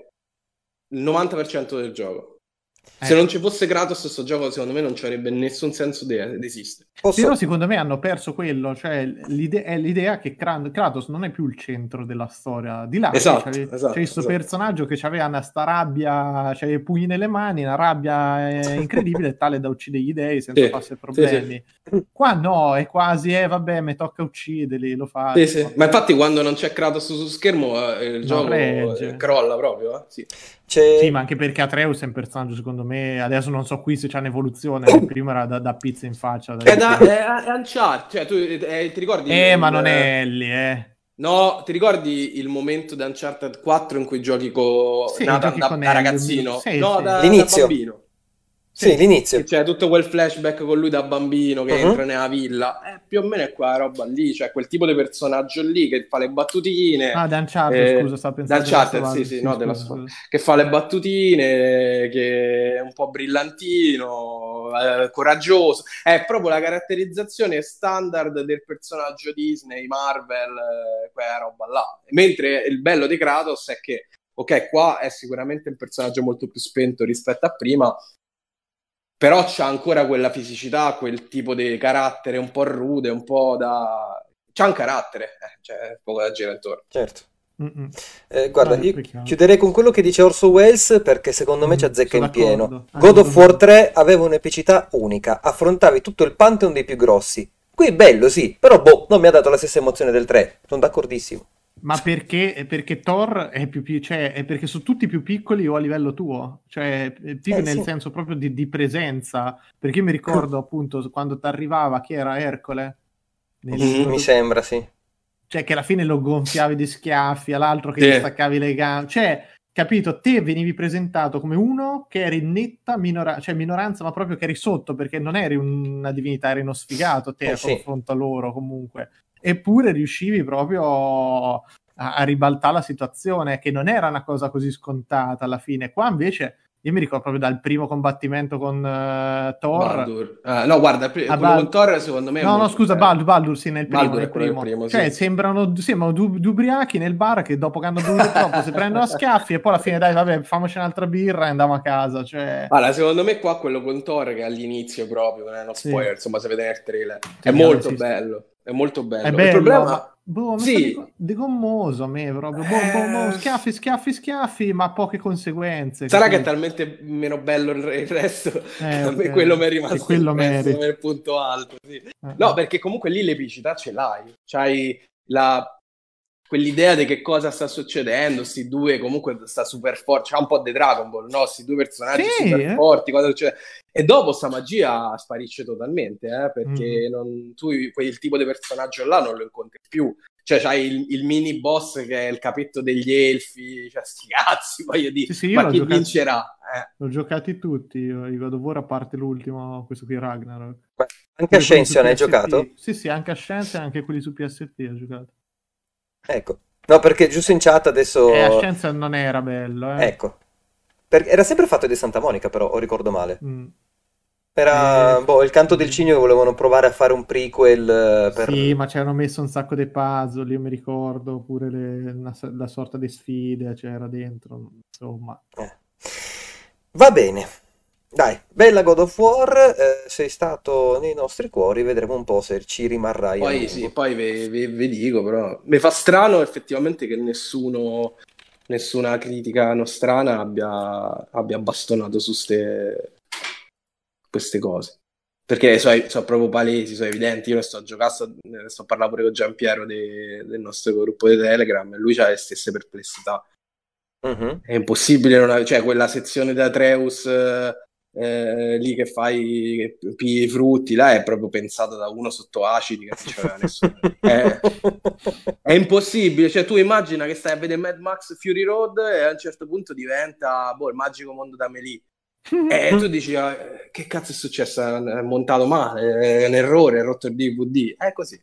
il novanta per cento del gioco. Se Eh. non ci fosse Kratos, questo gioco secondo me non ci avrebbe nessun senso di di esistere. Posso... Però secondo me hanno perso quello, cioè l'ide- è l'idea che Kran- Kratos non è più il centro della storia. Di là, Esatto, sì, c'è, esatto, c'è questo esatto. personaggio che aveva una sta rabbia, c'aveva i pugni nelle mani, una rabbia eh, incredibile, tale da uccidere gli dei senza Sì, farsi sì, problemi. sì. Qua no, è quasi, eh vabbè, mi tocca ucciderli, lo Sì, faccio. sì. Ma infatti quando non c'è Kratos su schermo eh, il Non gioco regge. eh, crolla proprio. Eh? Sì. C'è... Sì, ma anche perché Atreus è un personaggio, secondo me, adesso non so qui se c'è un'evoluzione, nel primo era da, da pizza in faccia. Da È, da, è, è Uncharted, cioè tu eh, ti ricordi il, eh, ma il- non è Ellie, eh. No, ti ricordi il momento di Uncharted quatro in cui giochi con Sì, Nathan giochi da, con da Ellie. ragazzino? Sì, No, sì. da, da L'inizio. bambino. Sì, Sì. l'inizio. Che c'è tutto quel flashback con lui da bambino che Mhm. entra nella villa. Eh, più o meno è quella roba lì, cioè quel tipo di personaggio lì che fa le battutine. Ah, da Uncharted, eh, scusa, stavo da pensando della Uncharted, sì, Us. sì, Sì, no, scusa, della scusa. che fa le battutine, che è un po' brillantino, eh, coraggioso. È proprio la caratterizzazione standard del personaggio Disney, Marvel, eh, quella roba là. Mentre il bello di Kratos è che, ok, qua è sicuramente un personaggio molto più spento rispetto a prima, però c'ha ancora quella fisicità, quel tipo di carattere un po' rude, un po' da... c'ha un carattere, eh, cioè poco da girare intorno. Certo. Mm-mm. Eh, guarda, No, io è chiaro. chiuderei con quello che dice Orso Welles perché secondo me ci Mm, azzecca sono in pieno. d'accordo. Anche God of secondo War me. tre aveva un'epicità unica, affrontavi tutto il pantheon dei più grossi. Qui è bello, sì, però boh, non mi ha dato la stessa emozione del tre, sono d'accordissimo. Ma perché? Perché Thor è più, più cioè, è perché sono tutti più piccoli o a livello tuo, cioè più Eh, nel sì. senso proprio di, di presenza. Perché io mi ricordo appunto quando ti arrivava chi era Ercole nel Mhm. God Mi of- sembra, sì. cioè che alla fine lo gonfiavi di schiaffi, all'altro che Sì. gli staccavi le gambe, cioè capito, te venivi presentato come uno che eri in netta minora- cioè minoranza, ma proprio che eri sotto, perché non eri una divinità, eri uno sfigato te Eh, a sì. confronto a loro comunque, eppure riuscivi proprio a, a ribaltare la situazione, che non era una cosa così scontata alla fine. Qua invece io mi ricordo proprio dal primo combattimento con uh, Thor. Baldur. Ah, no, guarda, pre- Ah, quello Bal- con Thor secondo me è No, no, molto scusa, bello. Baldur, Baldur, sì, nel primo, Baldur è nel quello del primo. primo, Cioè, sì. sembrano, sembrano due, due ubriachi nel bar che dopo che hanno bevuto troppo si prendono a schiaffi e poi alla fine, dai, vabbè, famoci un'altra birra e andiamo a casa, cioè... Allora, secondo me qua quello con Thor che è all'inizio proprio, non è uno Sì. spoiler, insomma, se vedete nel trailer, Sì, è molto vabbè, sì, sì. bello, è molto bello. È bello, Il problema... ma boh, mi sì. fa degommoso a me proprio, boh, boh, boh, Eh, schiaffi, schiaffi, schiaffi, ma poche conseguenze. Sarà che è capito? talmente meno bello il il resto, che Eh, a me ok. quello mi è E rimasto quello impresso merita. come il punto alto. Sì. Eh, No, eh. perché comunque lì l'epicità ce l'hai, c'hai la... quell'idea di che cosa sta succedendo, sti due comunque sta super forti, c'ha un po' di Dragon Ball, no? Sti due personaggi Sì, super eh. forti, cosa succede? E dopo sta magia sparisce totalmente, eh? Perché Mm. non, tu quel tipo di personaggio là non lo incontri più. Cioè c'hai il, il mini boss che è il capetto degli elfi, cioè sti cazzi, voglio dire, Sì, sì, io ma l'ho chi giocato, vincerà? Eh. l'ho giocati tutti, io, i God of War, a parte l'ultimo, questo qui Ragnarok. Ma anche Pure quelli su Ascension hai P S P. giocato? Sì, sì, anche a Scienza e anche quelli su P S P ho giocato. Ecco. No, perché giusto in chat E a adesso... Scienza non era bello, eh. Ecco. Per- Era sempre fatto di Santa Monica, però, o ricordo male. Mm. Era, E... boh, il Canto del mm. Cigno che volevano provare a fare un prequel eh, Sì, per... ma ci hanno messo un sacco di puzzle, io mi ricordo, pure le- una, la sorta di sfide c'era dentro, insomma. eh. Va bene. Dai, bella God of War, eh, sei stato nei nostri cuori, vedremo un po' se ci rimarrai a Poi sì, lungo. poi vi, vi- vi dico, però mi fa strano effettivamente che nessuno, nessuna critica nostrana abbia, abbia bastonato su ste, queste cose. Perché sono so proprio palesi, sono evidenti. Io ne sto giocando, sto, ne sto parlando pure con Giampiero de- del nostro gruppo di Telegram e lui ha le stesse perplessità. Mhm. È impossibile non avere, cioè quella sezione da Atreus eh, eh, lì che fai, che pigli i frutti, là è proprio pensata da uno sotto acidi che non c'aveva nessuno. È, è impossibile, cioè tu immagina che stai a vedere Mad Max Fury Road e a un certo punto diventa boh, il magico mondo da Melee. E tu dici, ah, che cazzo è successo? È montato male, è un errore, è rotto il D V D. È così.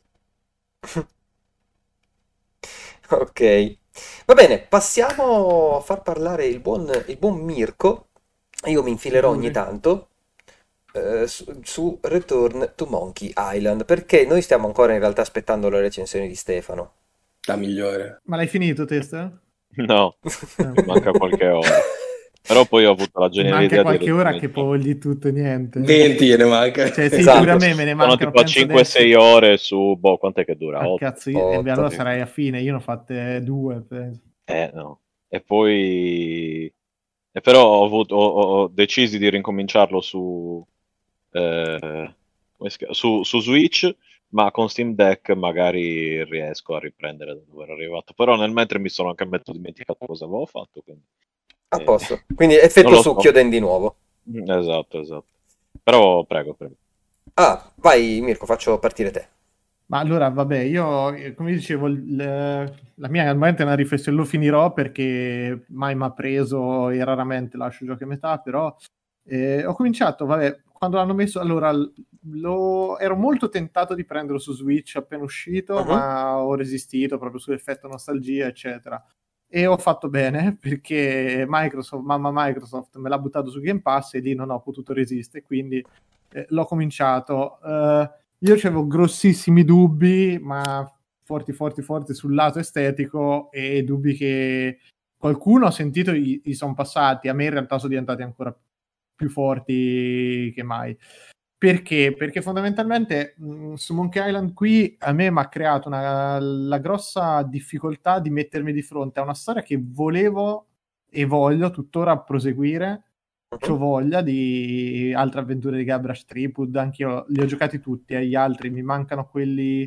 Ok, va bene, passiamo a far parlare il buon, il buon Mirko. Io mi infilerò ogni Figuri. tanto eh, su, su Return to Monkey Island, perché noi stiamo ancora in realtà aspettando la recensione di Stefano. La migliore. Ma l'hai finito, Testa? No, Eh. manca qualche ora. Però poi ho avuto la Ti geniale manca idea di qualche ora che ricominciare. poi tutto e niente. venti ne manca. Cioè, sì, pure a Esatto. me me ne Sono mancano, tipo a penso cinque sei adesso. ore su, boh, quant'è che dura? Ah, otto? cazzo, io, e beh, allora otto. Sì. sarai a fine, io ne ho fatte due, penso. Eh, no. E poi... E però ho, avuto, ho, ho decisi di rincominciarlo su, eh, come si chiama? Su, su Switch, ma con Steam Deck magari riesco a riprendere da dove ero arrivato. Però nel mentre mi sono anche mezzo dimenticato cosa avevo fatto, quindi A eh, posto. Quindi non effetto lo so. succhio den di nuovo. Mm, Esatto, esatto. Però prego, prego. Ah, vai Mirko, faccio partire te. Ma allora, vabbè, io, eh, come dicevo, il- la mia al momento è una riflessione, lo finirò perché mai mi ha preso e raramente lascio giochi a metà, però eh, ho cominciato, vabbè, quando l'hanno messo, allora, l- lo, ero molto tentato di prenderlo su Switch appena uscito, Mhm. ma ho resistito proprio sull'effetto nostalgia, eccetera. E ho fatto bene perché Microsoft, mamma Microsoft, me l'ha buttato su Game Pass e lì non ho potuto resistere, quindi eh, l'ho cominciato. Eh, io avevo grossissimi dubbi, ma forti, forti, forti sul lato estetico e dubbi che qualcuno ho sentito gli, gli sono passati, a me in realtà sono diventati ancora più forti che mai. Perché? Perché fondamentalmente mh, su Monkey Island qui a me mi ha creato una, la grossa difficoltà di mettermi di fronte a una storia che volevo e voglio tuttora proseguire. C'ho Mhm. voglia di altre avventure di Guybrush Threepwood, anche io li ho giocati tutti, e gli altri mi mancano quelli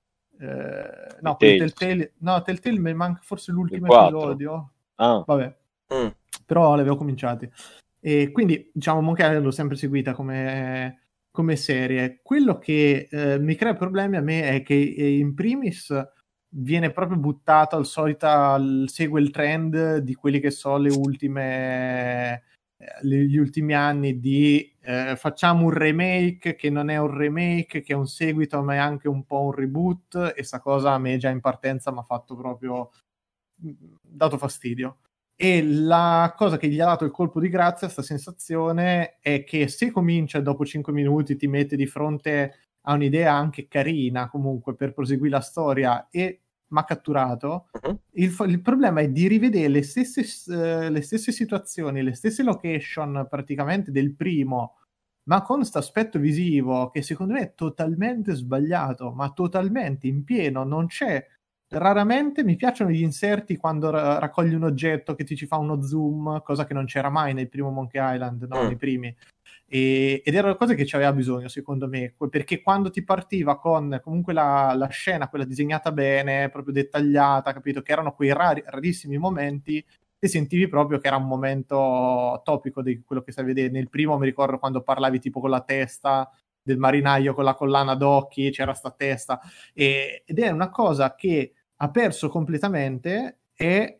eh, I no, quelli Tales, Telltale, no, Telltale mi manca forse il l'ultimo quattro. episodio, Ah, vabbè, Mm. però li avevo cominciati. E quindi, diciamo, Monkey Island l'ho sempre seguita come, come serie. Quello che eh, mi crea problemi a me è che eh, in primis viene proprio buttato al solito, al- segue il trend di quelli che sono le ultime eh, gli ultimi anni di eh, facciamo un remake che non è un remake, che è un seguito ma è anche un po' un reboot, e sta cosa a me già in partenza mi ha fatto proprio dato fastidio. E la cosa che gli ha dato il colpo di grazia, sta sensazione, è che se comincia dopo cinque minuti, ti mette di fronte a un'idea anche carina comunque per proseguire la storia e mi ha catturato, Mhm. il, il problema è di rivedere le stesse, eh, le stesse situazioni, le stesse location praticamente del primo, ma con questo aspetto visivo che secondo me è totalmente sbagliato, ma totalmente in pieno, non c'è. Raramente mi piacciono gli inserti quando ra- raccogli un oggetto che ti ci fa uno zoom, cosa che non c'era mai nel primo Monkey Island, no, Mm. nei primi. E- ed era una cosa che ci aveva bisogno, secondo me, que- perché quando ti partiva con comunque la, la scena, quella disegnata bene, proprio dettagliata, capito? Che erano quei rari, rarissimi momenti, ti sentivi proprio che era un momento topico di quello che stai vedendo. Nel primo mi ricordo quando parlavi tipo con la testa del marinaio con la collana d'occhi, c'era sta testa, e- ed è una cosa che ha perso completamente, è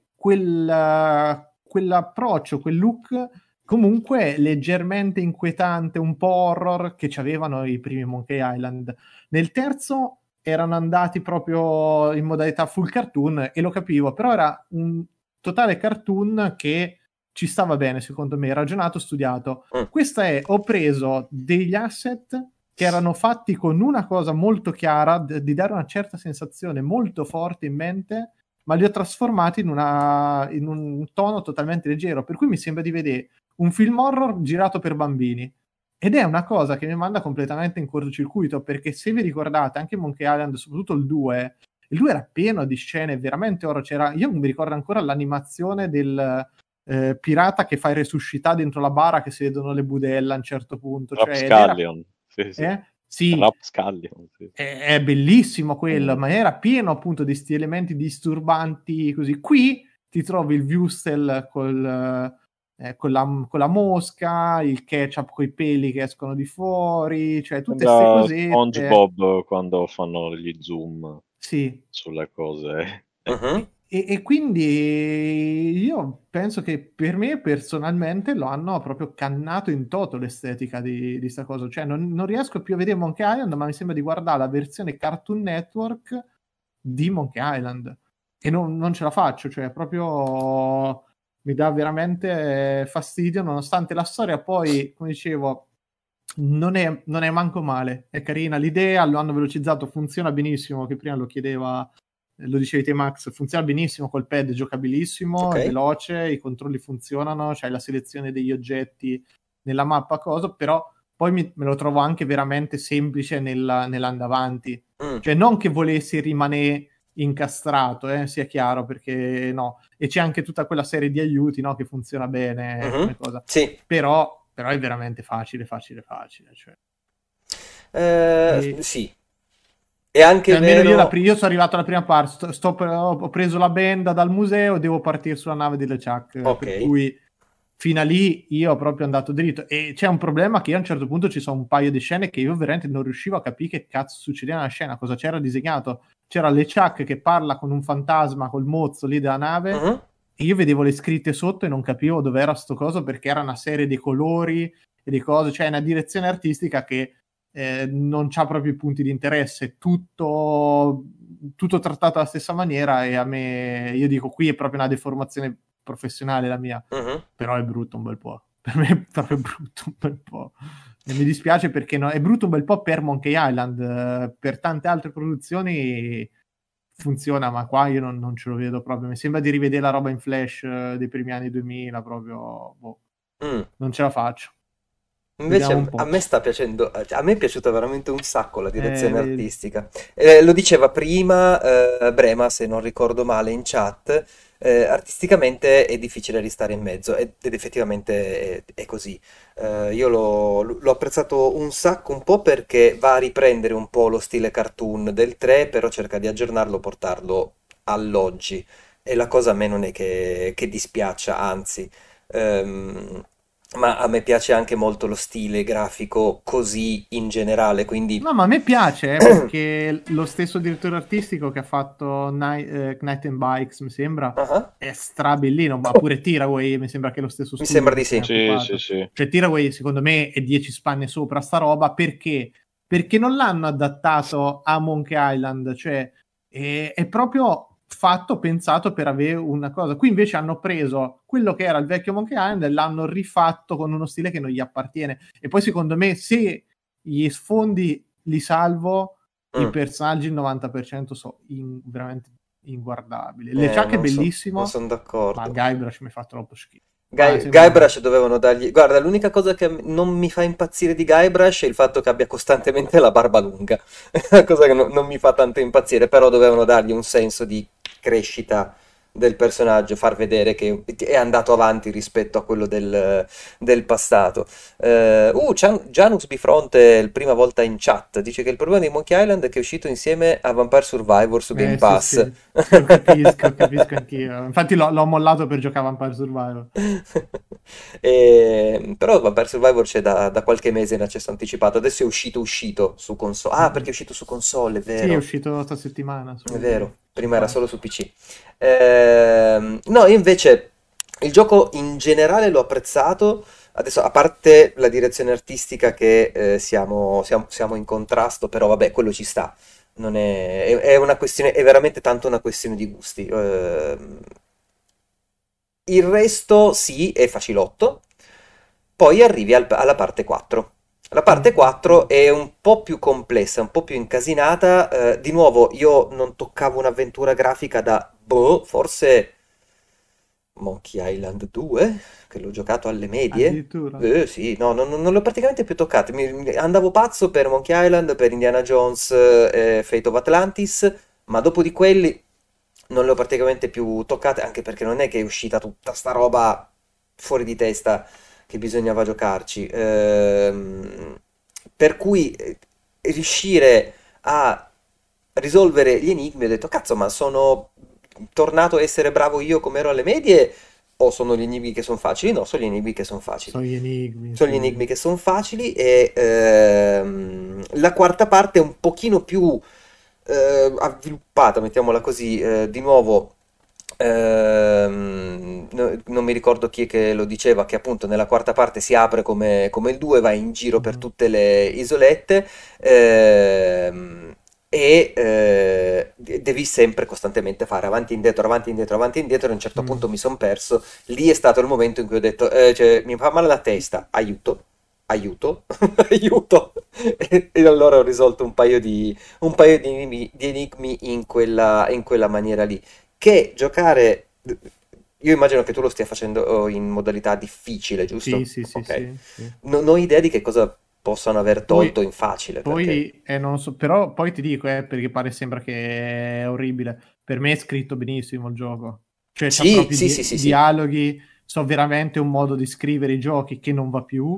quel, quell'approccio, quel look comunque leggermente inquietante, un po' horror che ci avevano i primi Monkey Island. Nel terzo erano andati proprio in modalità full cartoon e lo capivo, però era un totale cartoon che ci stava bene, secondo me, ragionato, studiato. Mm. Questa è, ho preso degli asset che erano fatti con una cosa molto chiara, d- di dare una certa sensazione molto forte in mente, ma li ho trasformati in, una, in un tono totalmente leggero, per cui mi sembra di vedere un film horror girato per bambini. Ed è una cosa che mi manda completamente in cortocircuito, perché se vi ricordate, anche Monkey Island, soprattutto il due, il due era pieno di scene veramente horror. C'era, io mi ricordo ancora l'animazione del eh, pirata che fa il resuscità dentro la bara, che si vedono le budella a un certo punto. Cioè, ed era, Rapscallion, sì, sì. eh? Sì, Rapscallion, sì. è, è bellissimo quello, Mm. ma era pieno appunto di questi elementi disturbanti così. Qui ti trovi il Wustel col, eh, con, la, con la mosca, il ketchup con i peli che escono di fuori, cioè tutte queste Sembra cosette. SpongeBob quando fanno gli zoom Sì. sulle cose. Mhm. E, e quindi io penso che per me personalmente lo hanno proprio cannato in toto l'estetica di, di sta cosa. Cioè non, non riesco più a vedere Monkey Island, ma mi sembra di guardare la versione Cartoon Network di Monkey Island. E non, non ce la faccio, cioè proprio mi dà veramente fastidio, nonostante la storia poi, come dicevo, non è, non è manco male. È carina l'idea, lo hanno velocizzato, funziona benissimo, che prima lo chiedeva, lo dicevi te Max, funziona benissimo col pad, è giocabilissimo, Ok. è veloce, i controlli funzionano, c'hai la selezione degli oggetti nella mappa, cosa, però poi mi, me lo trovo anche veramente semplice nella, nell'andavanti. Mm. Cioè non che volessi rimanere incastrato, eh, sia chiaro, perché no. E c'è anche tutta quella serie di aiuti, no, che funziona bene Mhm. come cosa. Sì. Però, però è veramente facile, facile, facile. Cioè. Eh, E- sì. È anche Cioè, almeno io, la vero. pri- io sono arrivato alla prima parte, sto, sto pre- ho preso la benda dal museo, devo partire sulla nave di LeChuck, eh, Ok. per cui fino a lì io ho proprio andato dritto. E c'è un problema che io a un certo punto ci sono un paio di scene che io veramente non riuscivo a capire che cazzo succedeva nella scena, cosa c'era disegnato. C'era LeChuck che parla con un fantasma col mozzo lì della nave Mhm. e io vedevo le scritte sotto e non capivo dove era sto coso perché era una serie di colori e di cose, cioè una direzione artistica che eh, non c'ha proprio i punti di interesse, tutto, tutto trattato alla stessa maniera e a me, io dico, qui è proprio una deformazione professionale la mia, Mhm. però è brutto un bel po', per me è proprio brutto un bel po'. E mi dispiace perché no, è brutto un bel po' per Monkey Island, eh, per tante altre produzioni funziona, ma qua io non, non ce lo vedo proprio, mi sembra di rivedere la roba in flash eh, dei primi anni duemila, proprio, boh, Mm. non ce la faccio. Vediamo un Invece a po'. me sta piacendo, a me è piaciuta veramente un sacco la Eh, direzione vedi. artistica. Eh, lo diceva prima eh, Brema, se non ricordo male, in chat, eh, artisticamente è difficile restare in mezzo ed, ed effettivamente è, è così. Eh, io l'ho l'ho apprezzato un sacco, un po' perché va a riprendere un po' lo stile cartoon del tre, però cerca di aggiornarlo, portarlo all'oggi. E la cosa a me non è che, che dispiaccia, anzi. Ehm, ma a me piace anche molto lo stile grafico così in generale, quindi. No, ma a me piace eh, perché lo stesso direttore artistico che ha fatto Night, eh, Knight and Bikes, mi sembra, Ah, è strabellino, ma pure Tiraway mi sembra che è lo stesso mi studio sembra che di se ne è sì. Sì, sì, occupato. sì. Cioè Tiraway secondo me è dieci spanne sopra sta roba perché? Perché non l'hanno adattato a Monkey Island, cioè è, è proprio fatto, pensato per avere una cosa. Qui invece hanno preso quello che era il vecchio Monkey Island e l'hanno rifatto con uno stile che non gli appartiene. E poi secondo me se gli sfondi li salvo, i Mm. personaggi il novanta per cento sono in- veramente inguardabili. Le Eh, ciacche è non so, non bellissimo, sono ma d'accordo. Guybrush mi fa troppo schifo. Ma Guy, sembra Guybrush dovevano dargli... Guarda, l'unica cosa che non mi fa impazzire di Guybrush è il fatto che abbia costantemente la barba lunga. È una cosa che no- non mi fa tanto impazzire, però dovevano dargli un senso di crescita del personaggio, far vedere che è andato avanti rispetto a quello del, del passato. Eh, uh, Gian- Janus Bifronte, la prima volta in chat, dice che il problema di Monkey Island è che è uscito insieme a Vampire Survivor su Game Eh sì, Pass. sì, lo capisco, capisco anch'io. Infatti l'ho, l'ho mollato per giocare a Vampire Survivor. E- però Vampire Survivor c'è da, da qualche mese in accesso anticipato, adesso è uscito uscito su console. Ah, perché è Mm-mm. uscito su console, è Sì, è vero, uscito questa settimana è su, vero, su prima era Pass. solo su P C. Ehm, no, io invece il gioco in generale l'ho apprezzato, adesso a parte la direzione artistica che eh, siamo, siamo, siamo in contrasto, però vabbè, quello ci sta. Non è, è, è una questione, è veramente tanto una questione di gusti. Ehm, il resto sì, è facilotto. Poi arrivi al- alla parte quattro. La parte Mm. quattro è un po' più complessa, un po' più incasinata. Eh, di nuovo, io non toccavo un'avventura grafica da, boh, forse Monkey Island due, che l'ho giocato alle medie. Addirittura. Eh, sì, no, non, non l'ho praticamente più toccato. Mi- mi- andavo pazzo per Monkey Island, per Indiana Jones eh, e Fate of Atlantis, ma dopo di quelli non le ho praticamente più toccate, anche perché non è che è uscita tutta sta roba fuori di testa che bisognava giocarci. Ehm, per cui eh, riuscire a risolvere gli enigmi, ho detto, cazzo, ma sono tornato a essere bravo io come ero alle medie o sono gli enigmi che sono facili? No, sono gli enigmi che sono facili. Sono gli enigmi, Sono gli sì. enigmi che sono facili e ehm, la quarta parte è un pochino più eh, avviluppata, mettiamola così, eh, di nuovo. Ehm, no- non mi ricordo chi è che lo diceva, che appunto nella quarta parte si apre come, come il due, va in giro per Mhm. tutte le isolette ehm, e eh, de- devi sempre costantemente fare avanti e indietro, avanti e indietro, avanti e indietro. E a un certo Mm. punto mi sono perso. Lì è stato il momento in cui ho detto, eh, cioè, mi fa male la testa, aiuto, aiuto, aiuto. E, e allora ho risolto un paio di, un paio di enigmi, di enigmi in quella, in quella maniera lì. Che giocare, io immagino che tu lo stia facendo oh, in modalità difficile, Sì, giusto? sì, sì, Ok. sì, sì. Non ho idea di che cosa possano aver tolto Poi, in facile, perché... poi eh, non so, però poi ti dico, eh, perché pare sembra che è orribile. Per me è scritto benissimo il gioco. Cioè, c'ha Sì, proprio sì, sì, di- sì, sì. dialoghi, so veramente un modo di scrivere i giochi che non va più,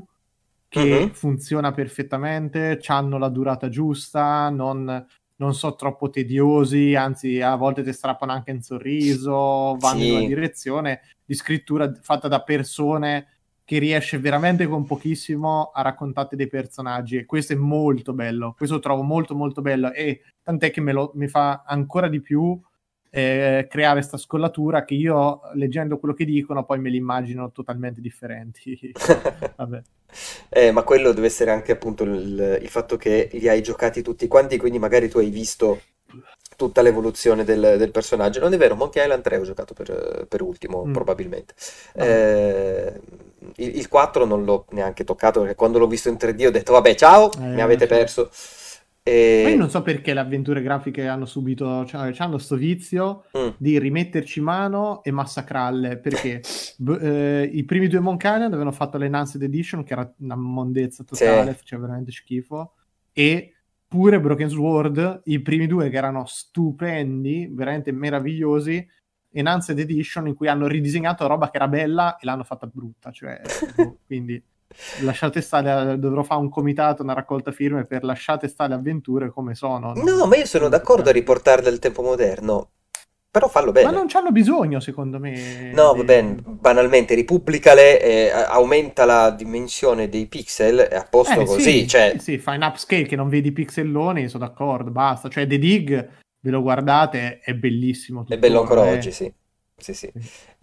che Mhm. funziona perfettamente, hanno la durata giusta, non, non so troppo tediosi, anzi a volte ti strappano anche un sorriso, vanno in una Sì. direzione di scrittura fatta da persone che riesce veramente con pochissimo a raccontarti dei personaggi e questo è molto bello, questo lo trovo molto molto bello e tant'è che me lo, mi fa ancora di più eh, creare questa scollatura che io leggendo quello che dicono poi me li immagino totalmente differenti, però vabbè. Eh, ma quello deve essere anche appunto il, il fatto che li hai giocati tutti quanti, quindi magari tu hai visto tutta l'evoluzione del, del personaggio. Non è vero, Monkey Island tre ho giocato per, per ultimo, Mm, probabilmente. vabbè. Eh, il, il quattro non l'ho neanche toccato perché quando l'ho visto in tre D ho detto, vabbè, ciao, mi Eh, avete lascia- perso. Ma io E... non so perché le avventure grafiche hanno subito, cioè, hanno sto vizio mm, di rimetterci mano e massacrarle, perché b- eh, i primi due Monkey Island avevano fatto l'Enhanced Edition, che era una mondezza sì. totale, faceva veramente schifo, e pure Broken Sword, i primi due che erano stupendi, veramente meravigliosi, Enhanced Edition in cui hanno ridisegnato roba che era bella e l'hanno fatta brutta, cioè, boh, quindi lasciate stare, dovrò fare un comitato, una raccolta firme per lasciate stare le avventure come sono, No, non, ma io sono non d'accordo a toccate. riportarle al tempo moderno, però fallo Ma bene. non c'hanno bisogno, secondo me, No, va di... bene, banalmente ripubblicale, e a- aumenta la dimensione dei pixel, è a posto Eh così, sì, sì, cioè, sì, fai un upscale che non vedi i pixelloni, sono d'accordo, basta. Cioè The Dig, ve lo guardate, è bellissimo è bello ancora tuttora, oggi, eh. sì. Sì, sì.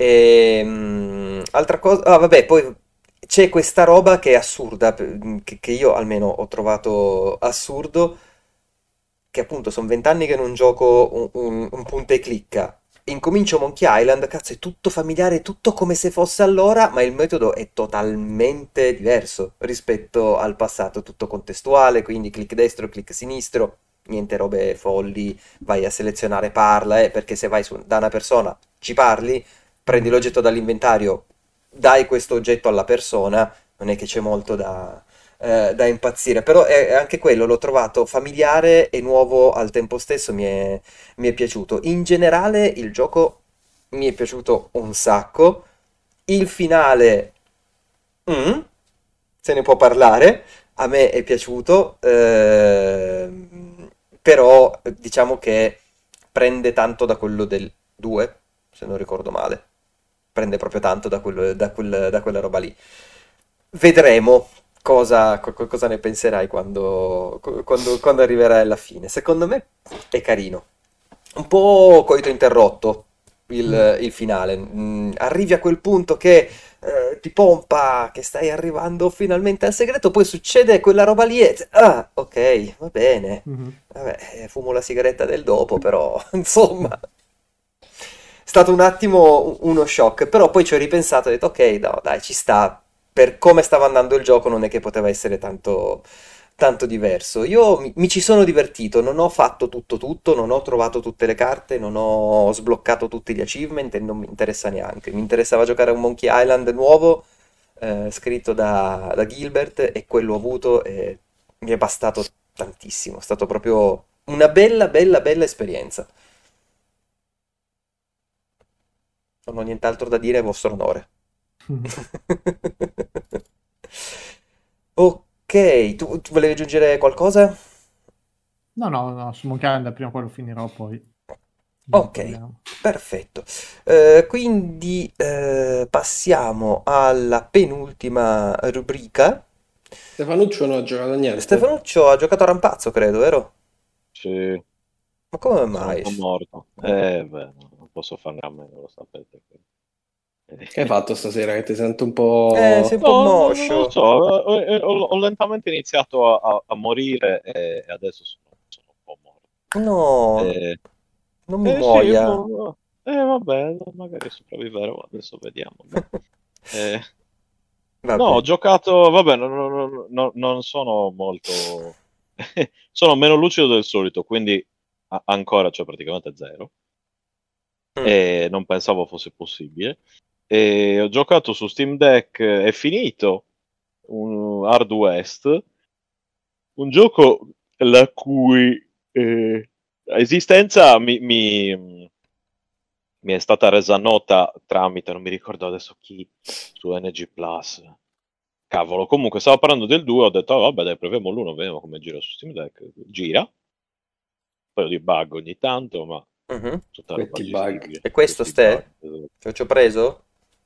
Ehm, altra cosa, ah, vabbè, poi c'è questa roba che è assurda, p- che, che io almeno ho trovato assurdo, che appunto sono vent'anni che non gioco un, un- un punta e clicca, incomincio Monkey Island, cazzo, è tutto familiare, tutto come se fosse allora, ma il metodo è totalmente diverso rispetto al passato, tutto contestuale, quindi clic destro, clic sinistro, niente robe folli, vai a selezionare parla, eh, perché se vai su- da una persona ci parli, prendi Mm. l'oggetto dall'inventario, dai questo oggetto alla persona, non è che c'è molto da, eh, da impazzire, però è, è anche quello l'ho trovato familiare e nuovo al tempo stesso, mi è, mi è piaciuto. In generale il gioco mi è piaciuto un sacco, il finale, mm, se ne può parlare, a me è piaciuto, ehm, però diciamo che prende tanto da quello del due, se non ricordo male. Prende proprio tanto da, quello- da quel- da quella roba lì. Vedremo cosa, co- co- cosa ne penserai quando, co- quando, quando arriverai alla fine. Secondo me è carino. Un po' coito interrotto Mm. il, il finale. Mm, arrivi a quel punto che eh, ti pompa, che stai arrivando finalmente al segreto, poi succede quella roba lì e... Ah, ok, va bene. Mhm. Vabbè, eh, fumo la sigaretta del dopo, però, insomma, è stato un attimo uno shock, però poi ci ho ripensato e ho detto, ok, no, dai, ci sta. Per come stava andando il gioco non è che poteva essere tanto, tanto diverso. Io mi, mi ci sono divertito, non ho fatto tutto tutto, non ho trovato tutte le carte, non ho sbloccato tutti gli achievement e non mi interessa neanche. Mi interessava giocare a un Monkey Island nuovo, eh, scritto da, da Gilbert, e quello ho avuto e mi è bastato tantissimo. È stato proprio una bella, bella, bella esperienza. Non ho nient'altro da dire a vostro onore. Mhm. Ok, tu, tu volevi aggiungere qualcosa? No, no, no, su Monkey Island prima o poi lo finirò, poi ne Ok, parliamo. perfetto. Eh, quindi eh, passiamo alla penultima rubrica. Stefanuccio non ha giocato a niente. Stefanuccio ha giocato a Rampazzo, credo, vero? Sì, Ma come sono un mai? po' morto. Eh, beh, non posso farne a meno, lo sapete. Che hai Eh, fatto stasera? Che ti sento un Eh, sei un po'... po' No, no, non lo moscio. so, ho, ho- ho lentamente iniziato a, a- a morire e, e adesso sono, sono un po' morto. No, Eh, non mi eh, sì, muoia. boh, eh, vabbè, magari sopravviverò, adesso vediamo. Dai. Eh, no, ho Vabbè. giocato, vabbè, non, non- non- non sono molto... sono meno lucido del solito, quindi a- ancora c'è praticamente zero. Mm, E non pensavo fosse possibile. E ho giocato su Steam Deck, eh, è finito un Hard West, un gioco la cui eh, esistenza mi, mi- mi è stata resa nota tramite, non mi ricordo adesso chi, su N G Plus. Cavolo, comunque stavo parlando del due, ho detto, "Ah, vabbè, dai, proviamo l'uno, vediamo come gira su Steam Deck. Gira, un paio di bug ogni tanto, ma mhm. tutta roba Questi bug. gestibile. E questo, Questi bug. Ste? Che ci ho preso?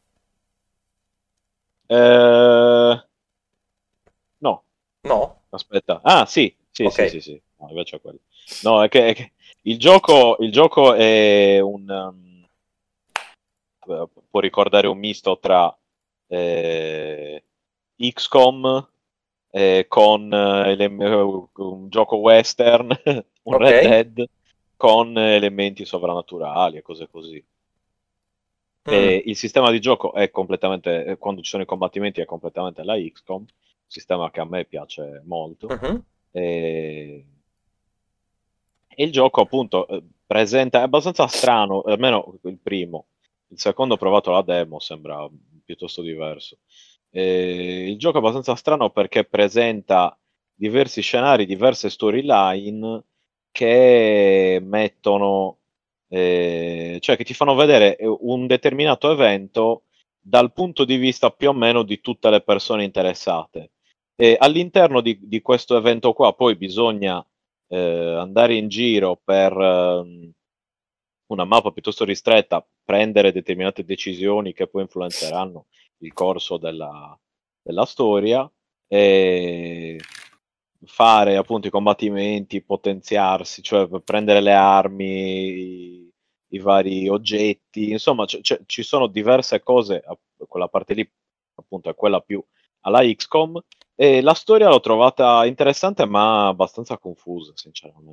Eh, no, No? aspetta. Ah, sì, sì, Ok. sì, sì, sì. No, invece è quello. No, è che, è che il gioco, il gioco è un... um, eh, può ricordare un misto tra eh, X COM eh, con eh, ele- un gioco western, un Ok. Red Dead, con elementi sovrannaturali e cose così. Mm, E il sistema di gioco è completamente, eh, quando ci sono i combattimenti, è completamente la X COM, sistema che a me piace molto. mhm. E, e il gioco, appunto, eh, presenta, è abbastanza strano, almeno il primo. Il secondo ho provato la demo, sembra piuttosto diverso. E il gioco è abbastanza strano perché presenta diversi scenari, diverse storyline che mettono, eh, cioè che ti fanno vedere un determinato evento dal punto di vista più o meno di tutte le persone interessate. E all'interno di, di questo evento qua poi bisogna eh, andare in giro per ehm, una mappa piuttosto ristretta, prendere determinate decisioni che poi influenzeranno il corso della, della storia e fare appunto i combattimenti, potenziarsi, cioè prendere le armi, i, i vari oggetti, insomma c- c- ci sono diverse cose, app- quella parte lì appunto è quella più alla X COM e la storia l'ho trovata interessante ma abbastanza confusa sinceramente.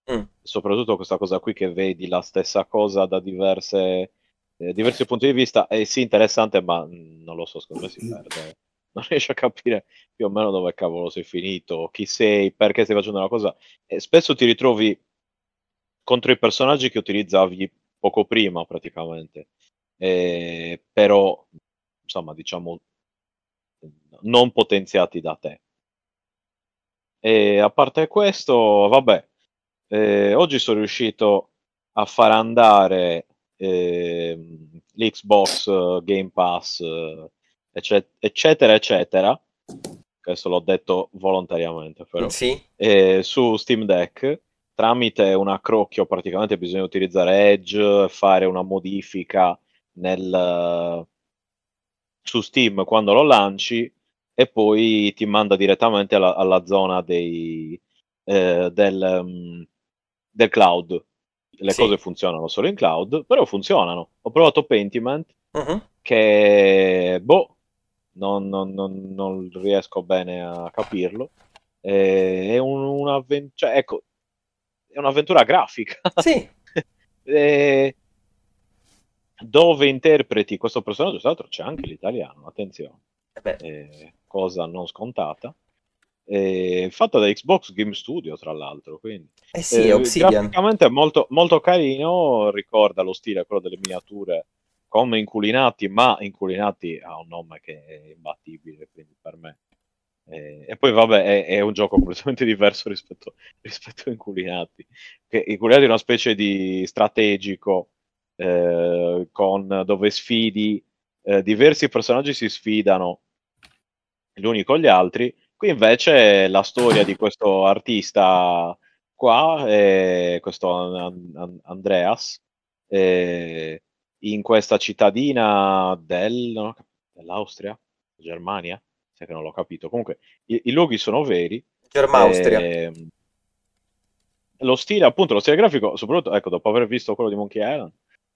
Mm. soprattutto questa cosa qui che vedi la stessa cosa da diverse, eh, diversi punti di vista, è sì interessante, ma mh, non lo so, secondo me si perde. Non riesci a capire più o meno dove cavolo sei finito, chi sei, perché stai facendo una cosa. E spesso ti ritrovi contro i personaggi che utilizzavi poco prima, praticamente. Eh, però, insomma, diciamo, non potenziati da te. E a parte questo, vabbè, eh, oggi sono riuscito a far andare ehm, l'Xbox eh, Game Pass, eh, ecce- eccetera, eccetera. Questo l'ho detto volontariamente, Mm, però. sì, eh, su Steam Deck, tramite un accrocchio, praticamente bisogna utilizzare Edge, fare una modifica nel, su Steam quando lo lanci e poi ti manda direttamente alla, alla zona dei, eh, del, mm, del cloud. Le cose sì. funzionano solo in cloud, però funzionano. Ho provato Pentiment, Mhm. che boh, non, non- non- non riesco bene a capirlo. Eh, È un- un'avven- cioè, ecco, è un'avventura grafica. Sì, Eh, dove interpreti questo personaggio, tra l'altro c'è anche l'italiano, attenzione, eh beh, eh, cosa non scontata, eh, fatta da Xbox Game Studio, tra l'altro, quindi eh sì, è eh, Obsidian. graficamente è molto, molto carino, ricorda lo stile, quello delle miniature come Inculinati, ma Inculinati ha un nome che è imbattibile, quindi per me. Eh, e poi vabbè, è, è un gioco completamente diverso rispetto, rispetto a Inculinati, che Inculinati è una specie di strategico eh, con, dove sfidi, eh, diversi personaggi si sfidano gli uni con gli altri. Qui invece la storia di questo artista qua, eh, questo An- An- Andreas, eh, in questa cittadina del, non ho cap- dell'Austria, Germania, sai che non l'ho capito. Comunque i, i luoghi sono veri. Germaustria. ehm, lo stile, appunto, lo stile grafico, soprattutto, ecco, dopo aver visto quello di Monkey Island,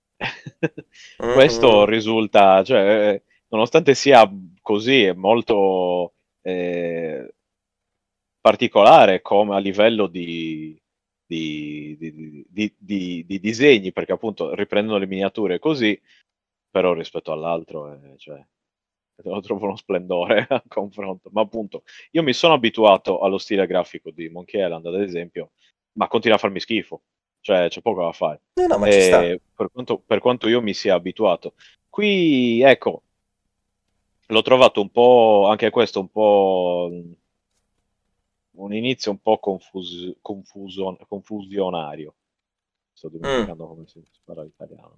questo Mhm. risulta, cioè, eh, nonostante sia così, è molto eh, particolare come a livello di, di, di- di- di- di disegni, perché appunto riprendono le miniature così, però rispetto all'altro, eh, cioè, lo trovo uno splendore a confronto. Ma appunto, io mi sono abituato allo stile grafico di Monkey Island, ad esempio, ma continua a farmi schifo, cioè c'è poco da fare. No, no, ma ci sta. E per quanto, per quanto io mi sia abituato. Qui, ecco, l'ho trovato un po', anche questo, un po' mh, un inizio un po' confus- confuso- confusionario. Sto Mm. dimenticando come si parla l'italiano.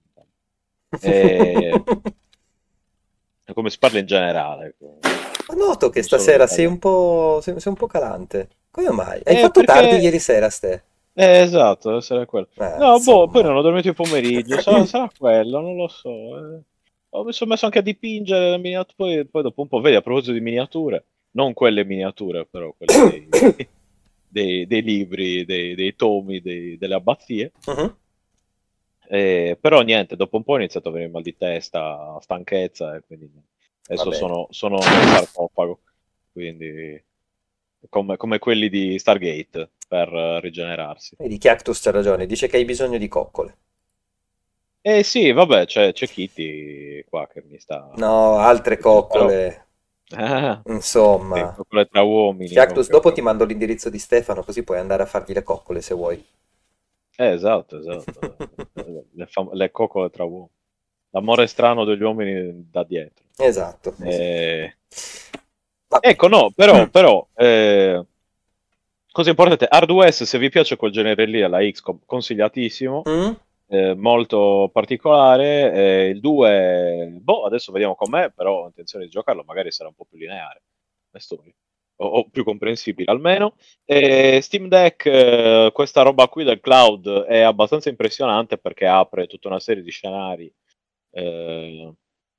E, e come si parla in generale, ecco, Noto che non solo stasera sei un l'italiano. po', sei, sei un po' calante. Come mai? Hai Eh, fatto tardi perché ieri sera, Ste? Eh, esatto, deve essere quello. Eh, No, boh, poi insomma. non ho dormito il pomeriggio, sarà, sarà quello, non lo so. eh. Ho- mi sono messo anche a dipingere le miniature, poi, poi dopo un po', vedi, a proposito di miniature, non quelle miniature, però quelle dei, dei- dei libri, dei, dei tomi, dei- delle abbazie. Mhm. Eh, però niente, dopo un po' ho iniziato a venire mal di testa, stanchezza, e quindi Va adesso bene. sono, sono nel sarcofago, quindi come, come quelli di Stargate per eh, rigenerarsi. Vedi, Cactus c'ha ragione, dice che hai bisogno di coccole. Eh sì, vabbè, c'è, c'è Kitty qua che mi sta... No, altre Però... coccole. Ah, sì, Insomma. quelle tra uomini, Cactus, ok, ho dopo ti capito. mando l'indirizzo di Stefano, così puoi andare a fargli le coccole se vuoi. Eh, esatto, esatto. Eh, Le, fam- le coccole tra uomini. L'amore strano degli uomini da dietro. Esatto. Eh, Vabbè. Ecco, no, però, però eh, cosa importante, Hard O S, se vi piace quel genere lì, alla X COM, consigliatissimo, Mm? eh, molto particolare. eh, il due, boh, adesso vediamo com'è, però ho intenzione di giocarlo, magari sarà un po' più lineare, le storie, o, o più comprensibile almeno. E Steam Deck, eh, questa roba qui del cloud è abbastanza impressionante perché apre tutta una serie di scenari eh,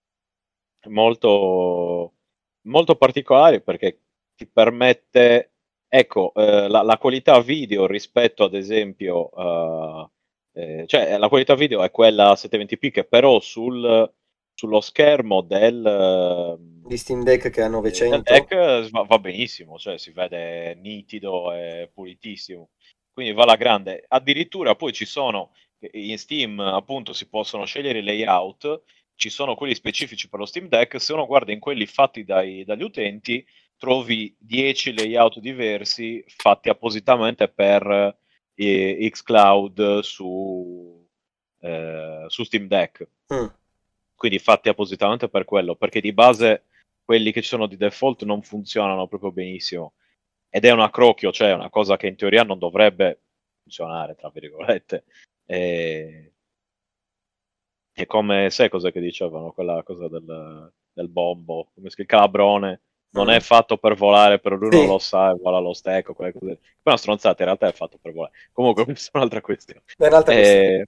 molto, molto particolari perché ti permette, ecco, eh, la, la qualità video rispetto ad esempio, eh, eh, cioè la qualità video è quella settecentoventi p che però sul, sullo schermo del, Di Steam Deck che ha eh, del novecento? deck va, va benissimo, cioè si vede nitido e pulitissimo. quindi va alla grande. Addirittura poi ci sono, in Steam appunto si possono scegliere i layout, ci sono quelli specifici per lo Steam Deck, se uno guarda in quelli fatti dai, dagli utenti, trovi dieci layout diversi fatti appositamente per eh, xCloud su, eh, su Steam Deck. Mm. Quindi fatti appositamente per quello, perché di base quelli che ci sono di default non funzionano proprio benissimo. Ed è un accrocchio, cioè una cosa che in teoria non dovrebbe funzionare, tra virgolette. E... È come, sai cosa che dicevano, quella cosa del, del bombo, come si chiama, il calabrone, non è Mm. fatto per volare, però lui non Sì, lo sa e vola lo stecco, quelle cose. Poi è una stronzata, in realtà è fatto per volare. Comunque, questa è un'altra questione. è un'altra questione. Eh,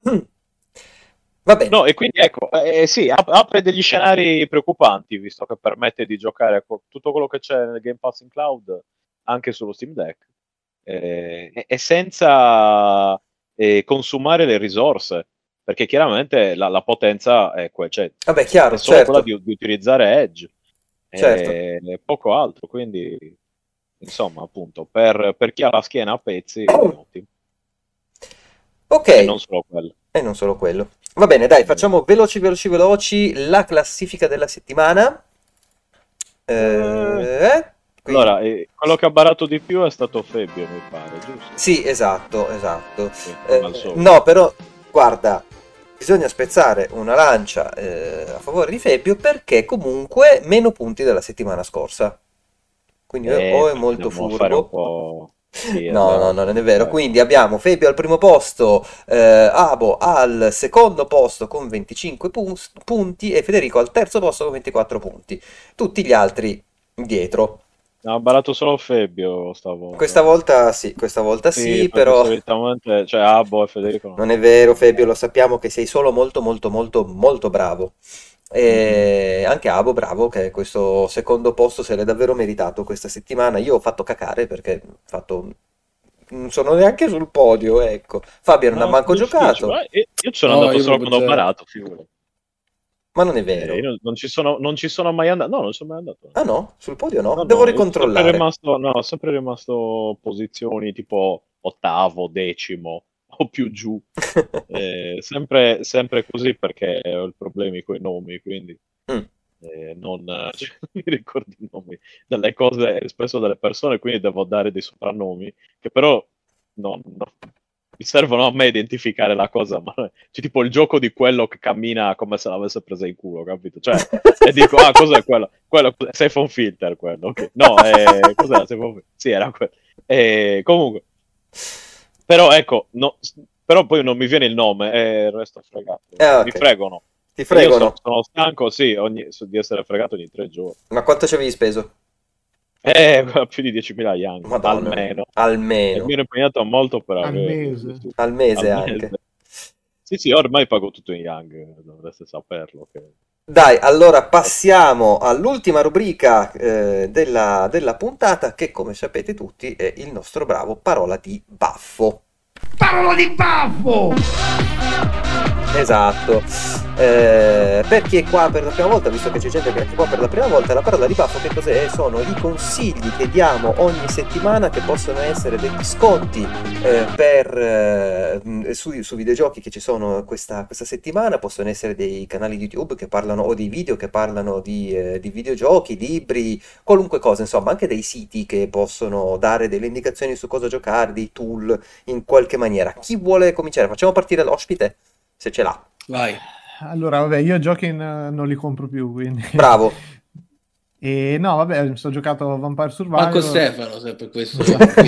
Va bene. No, e quindi ecco, eh, sì, ap- apre degli scenari preoccupanti, visto che permette di giocare con tutto quello che c'è nel Game Pass in cloud anche sullo Steam Deck, eh, e, e senza eh, consumare le risorse, perché chiaramente la, la potenza è, que- cioè, Vabbè, è chiaro, solo quella certo, di, di utilizzare Edge, certo. e, e poco altro, quindi insomma, appunto, per, per chi ha la schiena a pezzi è ottimo, Ok, e non solo quello. e non solo quello. Va bene, dai, Eh, facciamo veloci, veloci, veloci la classifica della settimana. eh, Eh, quindi, Allora, eh, quello che ha barato di più è stato Febbio, mi pare, giusto? sì, esatto, esatto. Sì, come al Eh, solito. no, però, guarda, bisogna spezzare una lancia eh, a favore di Febbio perché comunque meno punti della settimana scorsa. Quindi o Eh, o è perché molto devono fare un furbo. po'... Sì, No, no, no, esatto. non è vero. Eh, Quindi abbiamo Fabio al primo posto, eh, Abo al secondo posto con venticinque pun- punti e Federico al terzo posto con ventiquattro punti. Tutti gli altri dietro. ha barato solo Febbio stavolta. Questa volta sì, questa volta Sì, sì, perché però solitamente, cioè, Abbo e Federico non non è hanno mai vero, Fabio, lo barato. sappiamo che sei solo molto, molto, molto, molto bravo. Mm-mm. E anche Abo, bravo, che questo secondo posto se l'è davvero meritato questa settimana. Io ho fatto cacare perché ho fatto... non sono neanche sul podio, ecco. Fabio non ha No, manco difficile. giocato, Ma io, io ci sono No, andato io solo proprio quando ho zero. barato, figurati. ma non è Eh, io vero. non, non ci sono, non ci sono mai andato. No, non sono mai andato. Ah no, sul podio no? No, Devo no, io sono sempre ricontrollare. rimasto, no, sempre rimasto posizioni tipo ottavo, decimo o più giù. Eh, sempre, sempre così perché ho i problemi con i nomi, quindi Mm. eh, non, cioè, non mi ricordo i nomi delle cose, spesso delle persone, quindi devo dare dei soprannomi che però no, no, mi servono a me identificare la cosa, ma c'è tipo il gioco di quello che cammina come se l'avesse presa in culo, capito? Cioè, e dico, ah, cos'è quello? Quello, Siphon Filter, quello, ok. No, eh, cos'era Siphon Filter? Sì, era quello. Eh, comunque, però ecco, no, però poi non mi viene il nome e resto fregato. Ah, Mi ok. fregano. Ti E io sono, fregano. sono stanco, sì, ogni- di essere fregato ogni tre giorni. Ma quanto ci avevi speso? Eh, più di diecimila Young, Madonna mia. almeno. E mi Almeno. ero impegnato molto per al averli. Sì, mese. sì. Al Al mese mese. anche. Sì, sì, ormai pago tutto in Young, dovreste saperlo. Che... Dai, allora passiamo all'ultima rubrica eh, della, della puntata che, come sapete tutti, è il nostro bravo Parola di Baffo. Parola di baffo! Esatto. Eh, per chi è qua per la prima volta, visto che c'è gente che è qua per la prima volta, la parola di baffo che cos'è? Sono i consigli che diamo ogni settimana che possono essere degli sconti eh, per, eh, su, su videogiochi che ci sono questa, questa settimana, possono essere dei canali YouTube che parlano o dei video che parlano di, eh, di videogiochi, libri, qualunque cosa, insomma, anche dei siti che possono dare delle indicazioni su cosa giocare, dei tool in qualche maniera. Chi vuole cominciare? Facciamo partire l'ospite, se ce l'ha. Vai. Allora, vabbè, io giochi in- non li compro più, quindi... Bravo. E no, vabbè, mi sono giocato a Vampire Manco Survivor. Stefano, se per questo.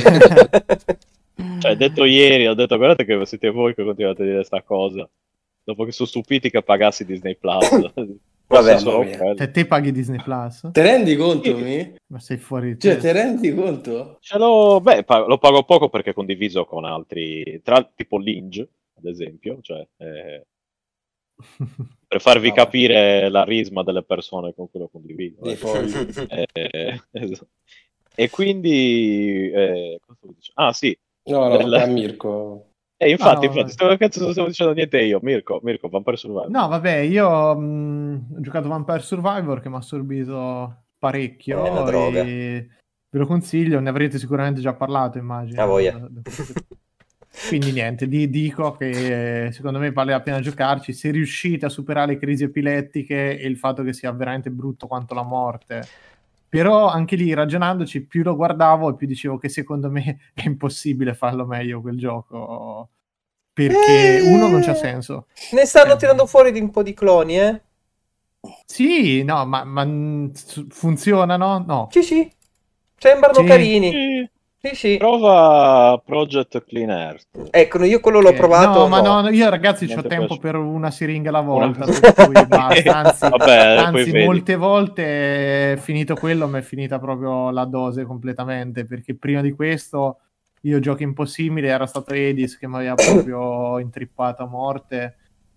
Cioè, detto ieri, ho detto, guardate che siete voi che continuate a dire questa cosa. Dopo che sono stupiti che pagassi Disney Plus. Fosse Vabbè. solo Mamma mia. quello. Cioè, te paghi Disney Plus? Te rendi conto, Sì, mi? Ma sei fuori di Cioè, testa. te rendi conto? ce l'ho, beh, pa- lo pago poco perché è condiviso con altri, tra, tipo Linge, ad esempio, cioè, eh, per farvi Vabbè, capire la risma delle persone con cui lo condivido. dei ecco. folli. Eh, esatto. E quindi, eh, cosa stavo dicendo? Ah sì, No, no, del- a Mirko. eh, No, infatti, no, infatti, vabbè. stavo, cazzo non stavo dicendo niente io, Mirko, Mirko, Vampire Survivor. No, vabbè, io mh, ho giocato Vampire Survivor che mi ha assorbito È una parecchio droga. e ve lo consiglio, ne avrete sicuramente già parlato, immagino. Ah, voglia. da- da questo- Quindi niente, di- dico che eh, secondo me vale la pena giocarci se riuscite a superare le crisi epilettiche e il fatto che sia veramente brutto quanto la morte. Però anche lì, ragionandoci, più lo guardavo e più dicevo che secondo me è impossibile farlo meglio quel gioco, perché uno non c'ha Eh, senso. Ne stanno Eh, tirando fuori di un po' di cloni, eh? Sì, no, ma, ma mm, s- funzionano? No. Sì, sì, sembrano Sì. carini. Sì, Sì, sì. prova Project Clean Earth. Ecco, io quello Ok. l'ho provato, No, ma no. no, io ragazzi Non c'ho ti tempo piace? per una siringa alla Una... volta, per cui basta. Anzi, Vabbè, poi anzi, vedi. molte volte finito quello mi è finita proprio la dose completamente, perché prima di questo io giochi impossibili, era stato Edis che mi aveva proprio intrippato a morte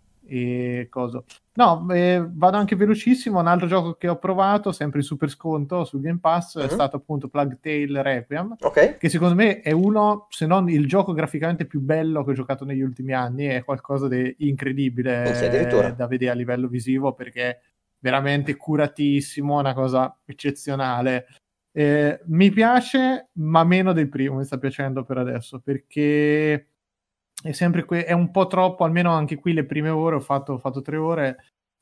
e cosa. No, eh, vado anche velocissimo. Un altro gioco che ho provato, sempre in super sconto sul Game Pass, è Mhm. stato appunto Plague Tale Requiem, Ok. che secondo me è uno, se non il gioco graficamente più bello che ho giocato negli ultimi anni, è qualcosa di Minchia, incredibile addirittura. da vedere a livello visivo, perché è veramente curatissimo, una cosa eccezionale. Eh, mi piace, ma meno del primo, mi sta piacendo per adesso, perché è sempre que- è un po' troppo, almeno anche qui le prime ore, ho fatto, ho fatto tre ore,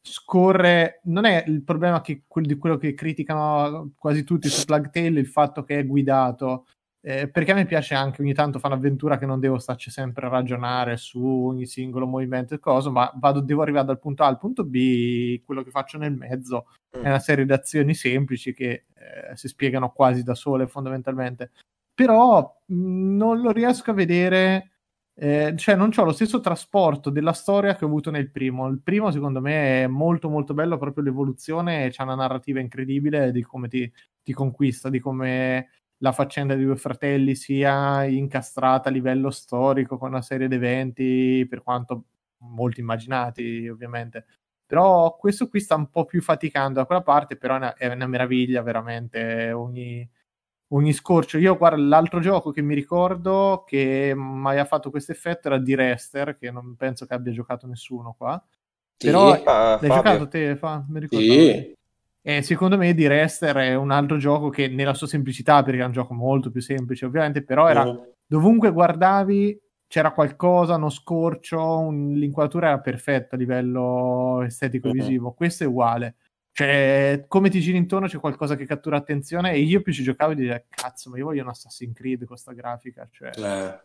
scorre, non è il problema che, quel di quello che criticano quasi tutti su Plague Tale, il fatto che è guidato, eh, perché a me piace anche ogni tanto fare un'avventura che non devo starci sempre a ragionare su ogni singolo movimento e cosa, ma vado, devo arrivare dal punto A al punto B, quello che faccio nel mezzo è Mm. una serie di azioni semplici che eh, si spiegano quasi da sole fondamentalmente, però mh, non lo riesco a vedere, eh, cioè non c'ho lo stesso trasporto della storia che ho avuto nel primo. Il primo secondo me è molto molto bello, proprio l'evoluzione, e c'ha una narrativa incredibile di come ti, ti conquista, di come la faccenda dei due fratelli sia incastrata a livello storico con una serie di eventi, per quanto molto immaginati ovviamente. Però questo qui sta un po' più faticando da quella parte, però è una, è una meraviglia veramente ogni, ogni scorcio. Io guarda, l'altro gioco che mi ricordo che mi aveva fatto questo effetto era di Rester, che non penso che abbia giocato nessuno qua. Però Sì, Fa- l'hai giocato Fabio. te? Fa? Mi ricordavo, vedi? sì. E secondo me di Rester è un altro gioco che nella sua semplicità, perché è un gioco molto più semplice ovviamente, però era Mm. dovunque guardavi c'era qualcosa, uno scorcio, un- l'inquadratura era perfetta a livello estetico e Mhm. visivo. Questo è uguale. Cioè, come ti giri intorno c'è qualcosa che cattura attenzione e io più ci giocavo e dicevo, cazzo, ma io voglio un Assassin's Creed con sta grafica, cioè... Eh.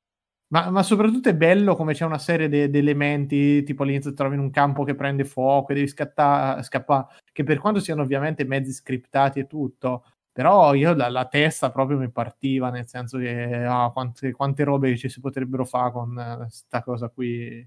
Ma, ma soprattutto è bello come c'è una serie di elementi, tipo all'inizio ti trovi in un campo che prende fuoco e devi scatta- scappare, che per quanto siano ovviamente mezzi scriptati e tutto, però io la, la testa proprio mi partiva, nel senso che ah, quante, quante robe ci si potrebbero fare con eh, sta cosa qui.